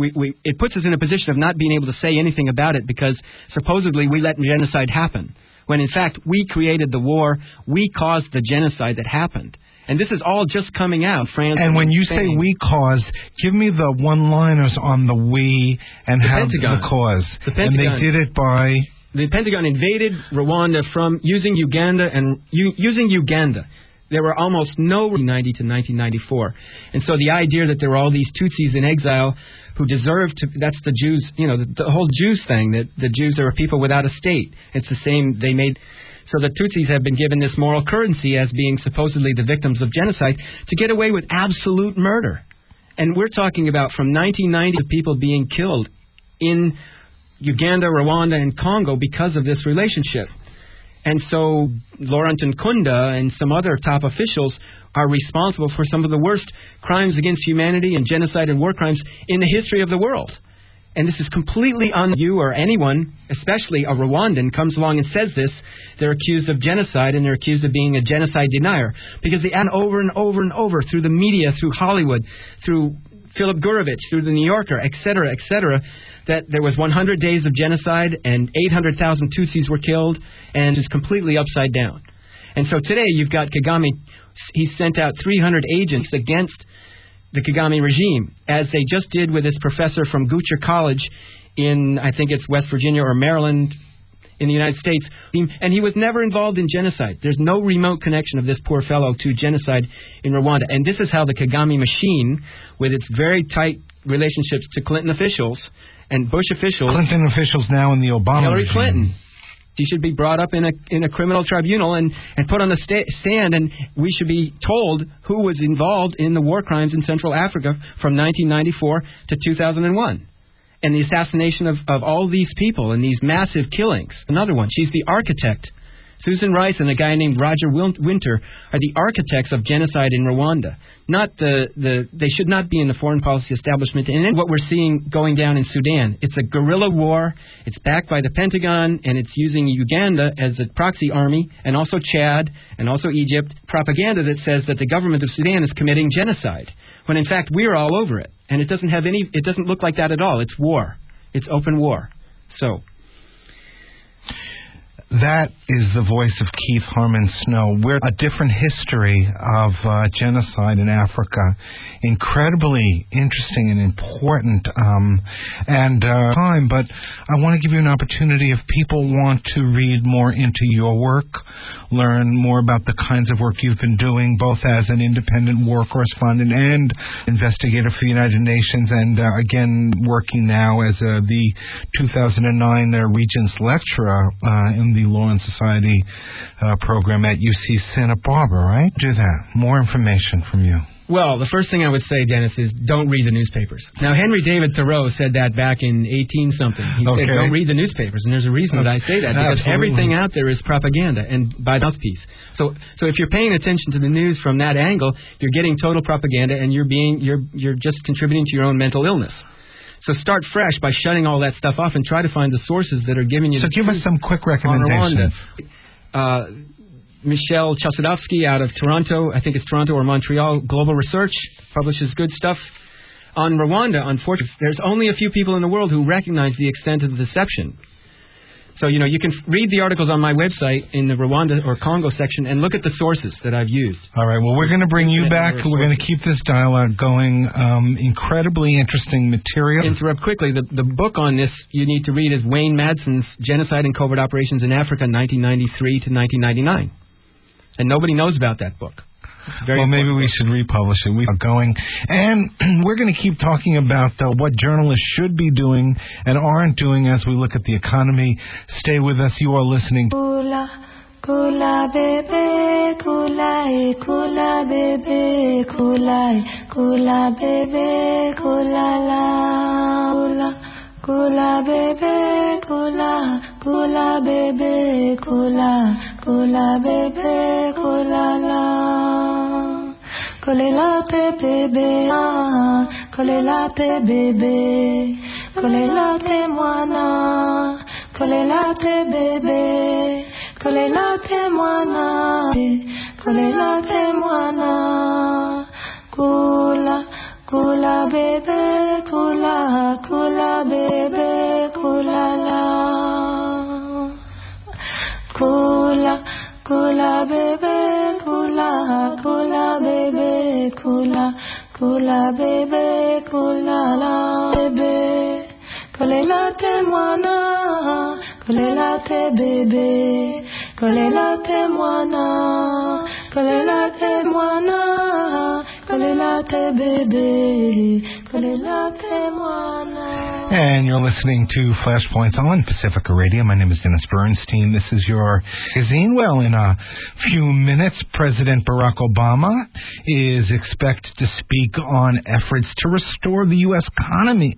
It puts us in a position of not being able to say anything about it because supposedly we let genocide happen, when in fact we created the war, we caused the genocide that happened. And this is all just coming out. France and when you say we caused, give me the one-liners on the we and how the cause. The Pentagon, and they did it by... The Pentagon invaded Rwanda from using Uganda using Uganda. There were almost no 1990 to 1994. And so the idea that there were all these Tutsis in exile who deserved to, that's the Jews, the whole Jews thing, that the Jews are a people without a state. It's the same, they made... So the Tutsis have been given this moral currency as being supposedly the victims of genocide to get away with absolute murder. And we're talking about from 1990 to people being killed in Uganda, Rwanda, and Congo because of this relationship. And so Laurent Nkunda and some other top officials are responsible for some of the worst crimes against humanity and genocide and war crimes in the history of the world. And this is completely on you or anyone, especially a Rwandan, comes along and says this. They're accused of genocide and they're accused of being a genocide denier because they add over and over and over through the media, through Hollywood, through Philip Gurevich, through the New Yorker, et cetera, that there was 100 days of genocide and 800,000 Tutsis were killed, and it's completely upside down. And so today you've got Kagame. He sent out 300 agents against the Kagame regime, as they just did with this professor from Goucher College in, I think it's West Virginia or Maryland in the United States. And he was never involved in genocide. There's no remote connection of this poor fellow to genocide in Rwanda. And this is how the Kagame machine, with its very tight relationships to Clinton officials and Bush officials. Clinton officials now in the Obama Hillary regime. Clinton. She should be brought up in a criminal tribunal and put on the stand, and we should be told who was involved in the war crimes in Central Africa from 1994 to 2001. And the assassination of all these people and these massive killings. Another one. She's the architect. Susan Rice and a guy named Roger Winter are the architects of genocide in Rwanda. They should not be in the foreign policy establishment. And what we're seeing going down in Sudan, it's a guerrilla war. It's backed by the Pentagon, and it's using Uganda as a proxy army, and also Chad, and also Egypt. Propaganda that says that the government of Sudan is committing genocide, when in fact we're all over it. And it doesn't look like that at all. It's war. It's open war. So. That is the voice of Keith Harmon Snow. We're a different history of genocide in Africa. Incredibly interesting and important time, but I want to give you an opportunity if people want to read more into your work, learn more about the kinds of work you've been doing, both as an independent war correspondent and investigator for the United Nations, and again working now as the 2009 Regents Lecturer in the Law and Society program at UC Santa Barbara, right? Do that. More information from you. Well, the first thing I would say, Dennis, is don't read the newspapers. Now, Henry David Thoreau said that back in 18-something. He said, don't read the newspapers, and there's a reason that I say that, because everything out there is propaganda and by mouthpiece. So if you're paying attention to the news from that angle, you're getting total propaganda, and you're just contributing to your own mental illness. So start fresh by shutting all that stuff off and try to find the sources that are giving you the truth. So give us some quick recommendations. Michelle Chossudovsky out of Toronto, I think it's Toronto or Montreal, Global Research, publishes good stuff. On Rwanda, unfortunately, there's only a few people in the world who recognize the extent of the deception. So, you can read the articles on my website in the Rwanda or Congo section and look at the sources that I've used. All right, well, we're going to bring you back. We're going to keep this dialogue going. Incredibly interesting material. Interrupt quickly. The book on this you need to read is Wayne Madson's Genocide and Covert Operations in Africa, 1993 to 1999. And nobody knows about that book. Well, maybe we should republish it. We are going. And we're going to keep talking about what journalists should be doing and aren't doing as we look at the economy. Stay with us. You are listening. Kula, kula, bebe, kula, kula, bebe, kula, kula, bebe, kula, la, kula. Kula bebe, kula, kula bebe, kula, kula bebe, kula la. Kolelate bebe, kolelate bebe, kolelate mwana, kolelate bebe, kolelate mwana, kolelate mwana, kula. Kula bebe, kula, kula bebe, kula la. Kula, kula bebe, kula, kula bebe, kula, kula bebe, kula la. Bebe, kolelate mwana, kolelate bebe, kolelate mwana, kolelate mwana. And you're listening to Flashpoints on Pacifica Radio. My name is Dennis Bernstein. This is your magazine. Well, in a few minutes, President Barack Obama is expected to speak on efforts to restore the U.S. economy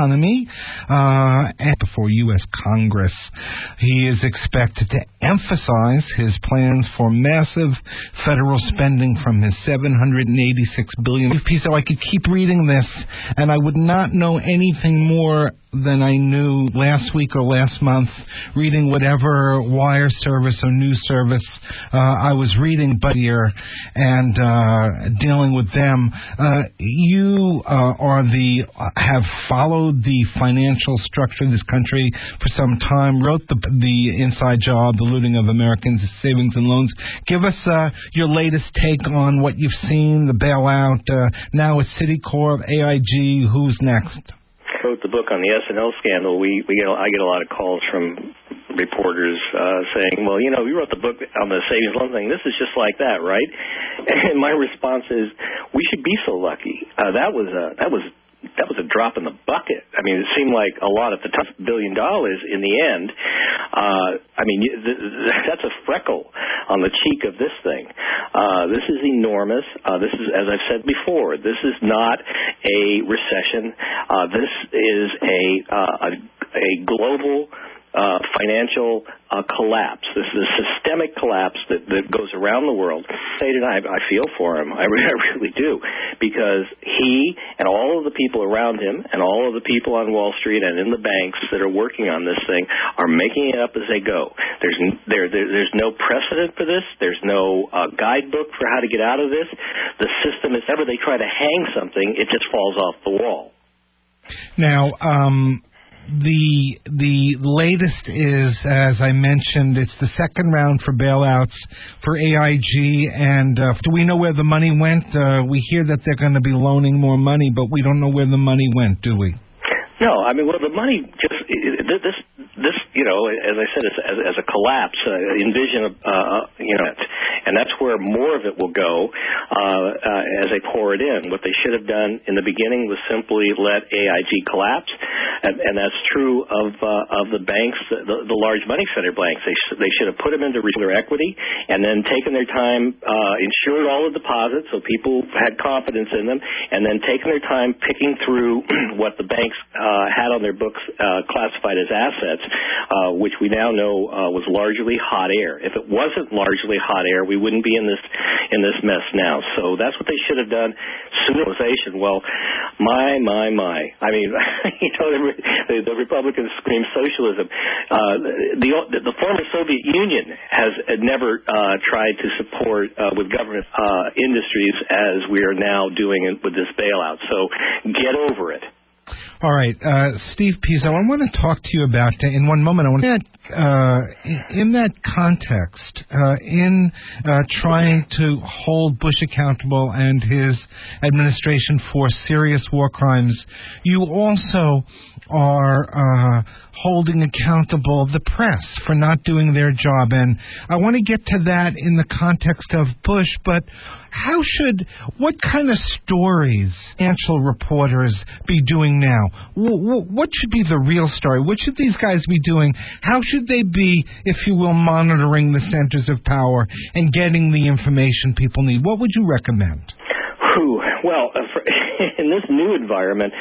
and before U.S. Congress. He is expected to emphasize his plans for massive federal spending from his $786 billion piece. So I could keep reading this, and I would not know anything more than I knew last week or last month, reading whatever wire service or news service I was reading, but here and dealing with them. You have followed the financial structure of this country for some time. Wrote the Inside Job, the looting of Americans' savings and loans. Give us your latest take on what you've seen, the bailout. Now it's Citicorp, AIG. Who's next? I wrote the book on the S&L scandal. I get a lot of calls from reporters saying, well, you wrote the book on the savings loan thing. This is just like that, right? And my response is, we should be so lucky. That was a drop in the bucket. I mean, it seemed like a lot at the time, $1 billion in the end. I mean, that's a freckle on the cheek of this thing. This is enormous. This is, as I've said before, this is not a recession. This is a global financial collapse. This is a systemic collapse that goes around the world. I feel for him. I really do, because he and all of the people around him and all of the people on Wall Street and in the banks that are working on this thing are making it up as they go. There's no precedent for this. There's no guidebook for how to get out of this. The system, if ever they try to hang something, it just falls off the wall. Now, the latest is, as I mentioned, it's the second round for bailouts for AIG, and do we know where the money went? We hear that they're going to be loaning more money, but we don't know where the money went, do we? No, I mean, well, the money just this you know, as I said, as a collapse. Envision and that's where more of it will go as they pour it in. What they should have done in the beginning was simply let AIG collapse, and that's true of the banks, the large money center banks. They should have put them into regular equity and then taken their time, insured all the deposits so people had confidence in them, and then taken their time picking through what the banks had on their books classified as assets, which we now know was largely hot air. If it wasn't largely hot air, we wouldn't be in this mess now. So that's what they should have done. Civilization. Well, my. I mean, the Republicans scream socialism. The former Soviet Union has never tried to support with government industries as we are now doing it with this bailout. So get over it. All right, Steve Pizzo, I want to talk to you about, in one moment, I want to, in that context, in trying to hold Bush accountable and his administration for serious war crimes, you also are holding accountable the press for not doing their job. And I want to get to that in the context of Bush, but what kind of stories financial reporters be doing now? What should be the real story? What should these guys be doing? How should they be, if you will, monitoring the centers of power and getting the information people need? What would you recommend? Well, in this new environment,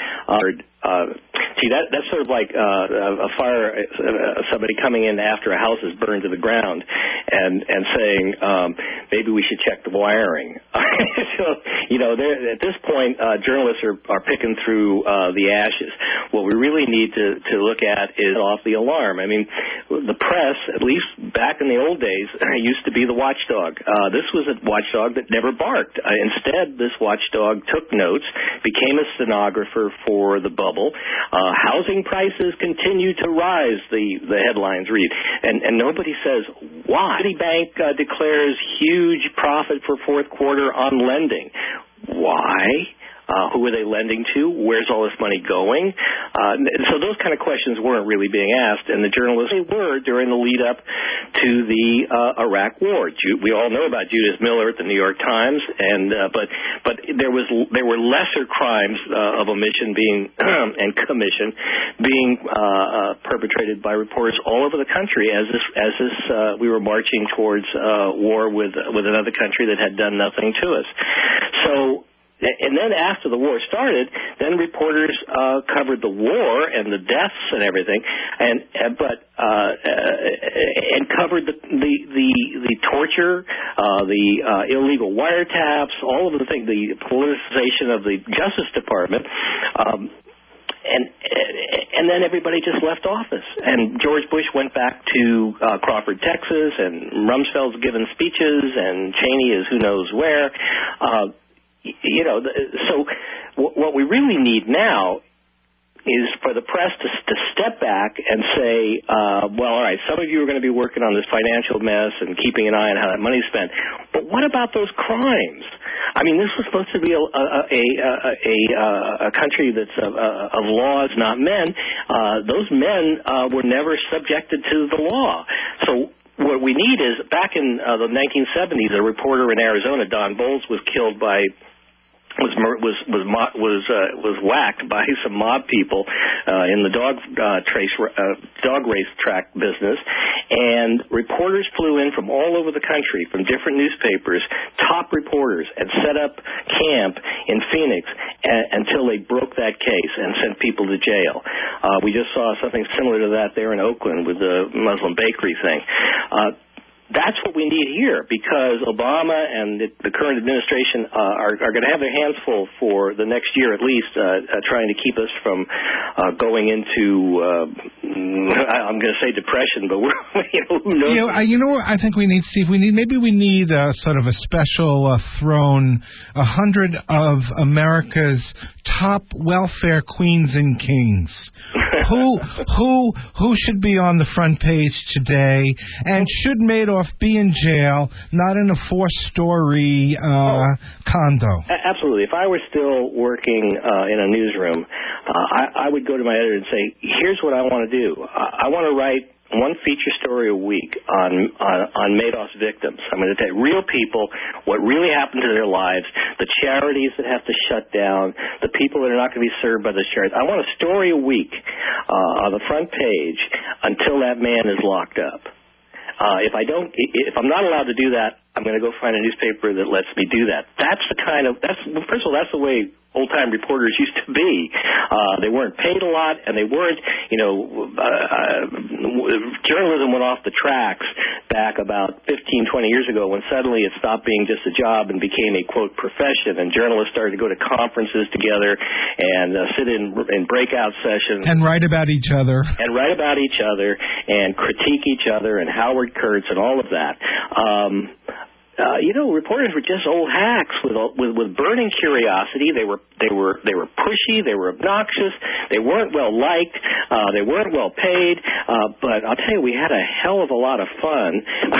that's sort of like a fire, somebody coming in after a house is burned to the ground and saying, maybe we should check the wiring. So, at this point, journalists are picking through the ashes. What we really need to look at is off the alarm. I mean, the press, at least back in the old days, used to be the watchdog. This was a watchdog that never barked. Instead, this watchdog took notes, became a stenographer for the bubble. Housing prices continue to rise, the headlines read. And nobody says why. Citibank declares huge profit for fourth quarter on lending. Why? Who are they lending to? Where's all this money going? So those kind of questions weren't really being asked, and the journalists, they were during the lead-up to the Iraq War. We all know about Judith Miller at the New York Times, but there were lesser crimes of omission and commission being perpetrated by reporters all over the country as we were marching towards war with another country that had done nothing to us. So. And then after the war started, then reporters covered the war and the deaths and everything, and covered the torture, the illegal wiretaps, all of the things, the politicization of the Justice Department. And then everybody just left office. And George Bush went back to Crawford, Texas, and Rumsfeld's given speeches, and Cheney is who knows where. So what we really need now is for the press to step back and say, well, all right, some of you are going to be working on this financial mess and keeping an eye on how that money's spent, but what about those crimes? I mean, this was supposed to be a country that's of laws, not men. Those men were never subjected to the law. So what we need is, back in the 1970s, a reporter in Arizona, Don Bowles, was killed by was whacked by some mob people in the dog race track business, and reporters flew in from all over the country, from different newspapers, top reporters, and set up camp in Phoenix until they broke that case and sent people to jail. We just saw something similar to that there in Oakland with the Muslim bakery thing. That's what we need here, because Obama and the current administration are going to have their hands full for the next year at least, trying to keep us from going into, I'm going to say depression, but we're, who knows? I think we need, Steve, we need sort of a special throne, 100 of America's top welfare queens and kings. Who should be on the front page today, and should Madoff be in jail, not in a 4-story condo? Absolutely. If I were still working in a newsroom, I would go to my editor and say, here's what I want to do. I want to write one feature story a week on Madoff's victims. I'm going to tell real people what really happened to their lives, the charities that have to shut down, the people that are not going to be served by the charities. I want a story a week on the front page until that man is locked up. If I'm not allowed to do that, I'm going to go find a newspaper that lets me do that. First of all, that's the way old-time reporters used to be. They weren't paid a lot, and they weren't, journalism went off the tracks back about 15, 20 years ago when suddenly it stopped being just a job and became a, quote, profession, and journalists started to go to conferences together and sit in breakout sessions. And write about each other. And critique each other, and Howard Kurtz and all of that. Reporters were just old hacks with burning curiosity. They were pushy. They were obnoxious. They weren't well liked. They weren't well paid. But I'll tell you, we had a hell of a lot of fun,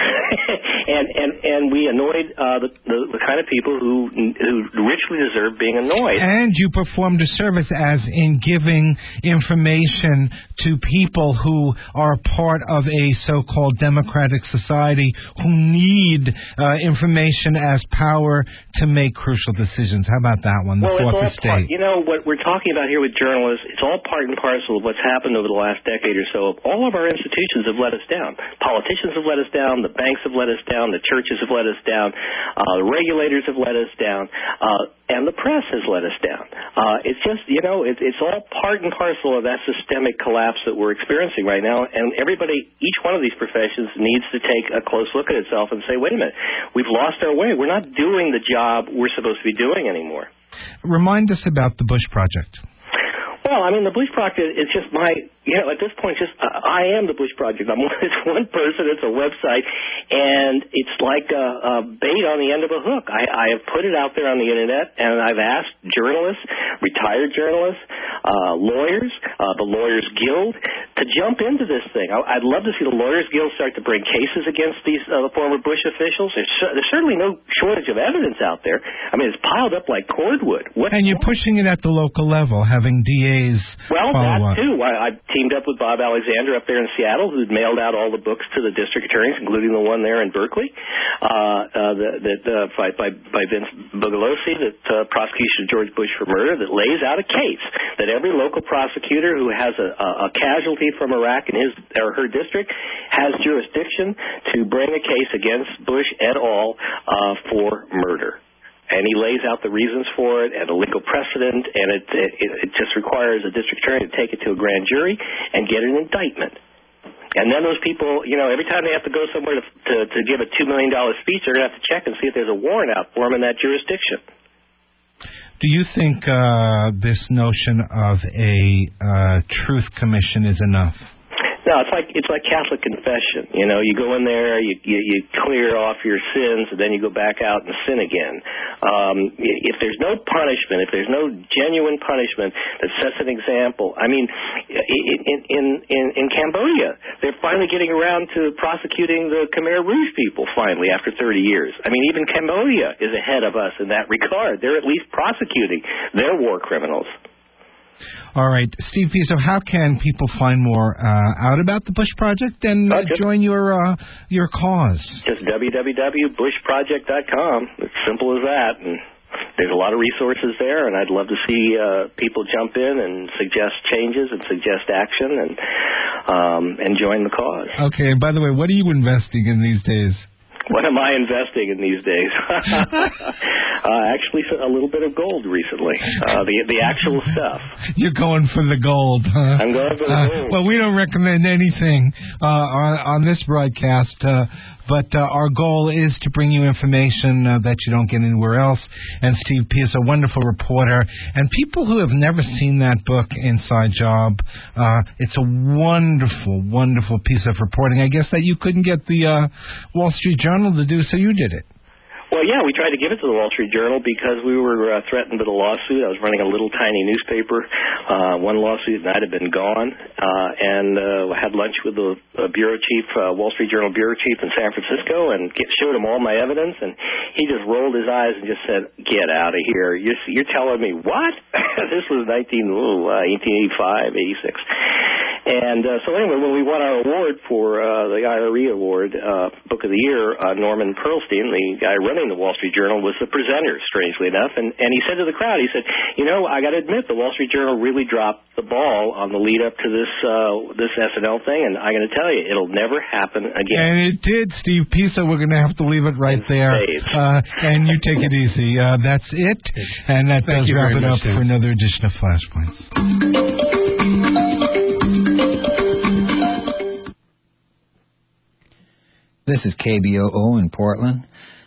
and we annoyed the kind of people who richly deserve being annoyed. And you performed a service, as in giving information to people who are part of a so-called democratic society who need information as power to make crucial decisions. How about that one? The fourth estate. What we're talking about here with journalists, it's all part and parcel of what's happened over the last decade or so. All of our institutions have let us down. Politicians have let us down. The banks have let us down. The churches have let us down. The regulators have let us down. And the press has let us down. It's just, it's all part and parcel of that systemic collapse that we're experiencing right now. And everybody, each one of these professions needs to take a close look at itself and say, wait a minute, we've lost our way. We're not doing the job we're supposed to be doing anymore. Remind us about the Bush Project. Well, the Bush Project is just at this point, I am the Bush Project. It's one person, it's a website, and it's like a bait on the end of a hook. I have put it out there on the Internet, and I've asked journalists, retired journalists, lawyers, the Lawyers Guild, to jump into this thing. I'd love to see the Lawyers Guild start to bring cases against these former Bush officials. There's certainly no shortage of evidence out there. It's piled up like cordwood. And you're pushing it at the local level, having DAs follow up. That too. I teamed up with Bob Alexander up there in Seattle, who'd mailed out all the books to the district attorneys, including the one there in Berkeley, by Vince Bugliosi, that prosecution of George Bush for murder, that lays out a case that every local prosecutor who has a casualty from Iraq in his or her district has jurisdiction to bring a case against Bush et al. For murder. And he lays out the reasons for it and the legal precedent, and it just requires a district attorney to take it to a grand jury and get an indictment. And then those people, every time they have to go somewhere to give a $2 million speech, they're going to have to check and see if there's a warrant out for them in that jurisdiction. Do you think this notion of a truth commission is enough? No, it's like Catholic confession. You go in there, you clear off your sins, and then you go back out and sin again. If there's no punishment, if there's no genuine punishment that sets an example, in Cambodia, they're finally getting around to prosecuting the Khmer Rouge people. Finally, after 30 years, even Cambodia is ahead of us in that regard. They're at least prosecuting their war criminals. All right, Steve Piso, how can people find more out about the Bush Project and join your cause? Just www.bushproject.com. It's simple as that. And there's a lot of resources there, and I'd love to see people jump in and suggest changes and suggest action and join the cause. Okay, and by the way, what are you investing in these days? What am I investing in these days? Actually, a little bit of gold recently. The actual stuff. You're going for the gold, huh? I'm going for the gold. Well, we don't recommend anything on this broadcast, but our goal is to bring you information that you don't get anywhere else. And Steve P. is a wonderful reporter. And people who have never seen that book, Inside Job, it's a wonderful, wonderful piece of reporting. I guess that you couldn't get the Wall Street Journal to do, so you did it. Well, yeah, we tried to give it to the Wall Street Journal because we were threatened with a lawsuit. I was running a little tiny newspaper. One lawsuit, and I'd have been gone. And had lunch with the bureau chief, Wall Street Journal bureau chief in San Francisco, and showed him all my evidence. And he just rolled his eyes and just said, "Get out of here! You're telling me what?" This was 1885, 86. And so anyway, when we won our award for the IRE Award, Book of the Year, Norman Pearlstein, the guy running the Wall Street Journal, was the presenter, strangely enough. And he said to the crowd, he said, I got to admit, the Wall Street Journal really dropped the ball on the lead up to this SNL thing, and I'm going to tell you, it'll never happen again. And it did, Steve P., so we're going to have to leave it right there. And you take it easy. That's it. And that does wrap it up for another edition of Flashpoints. This is KBOO in Portland.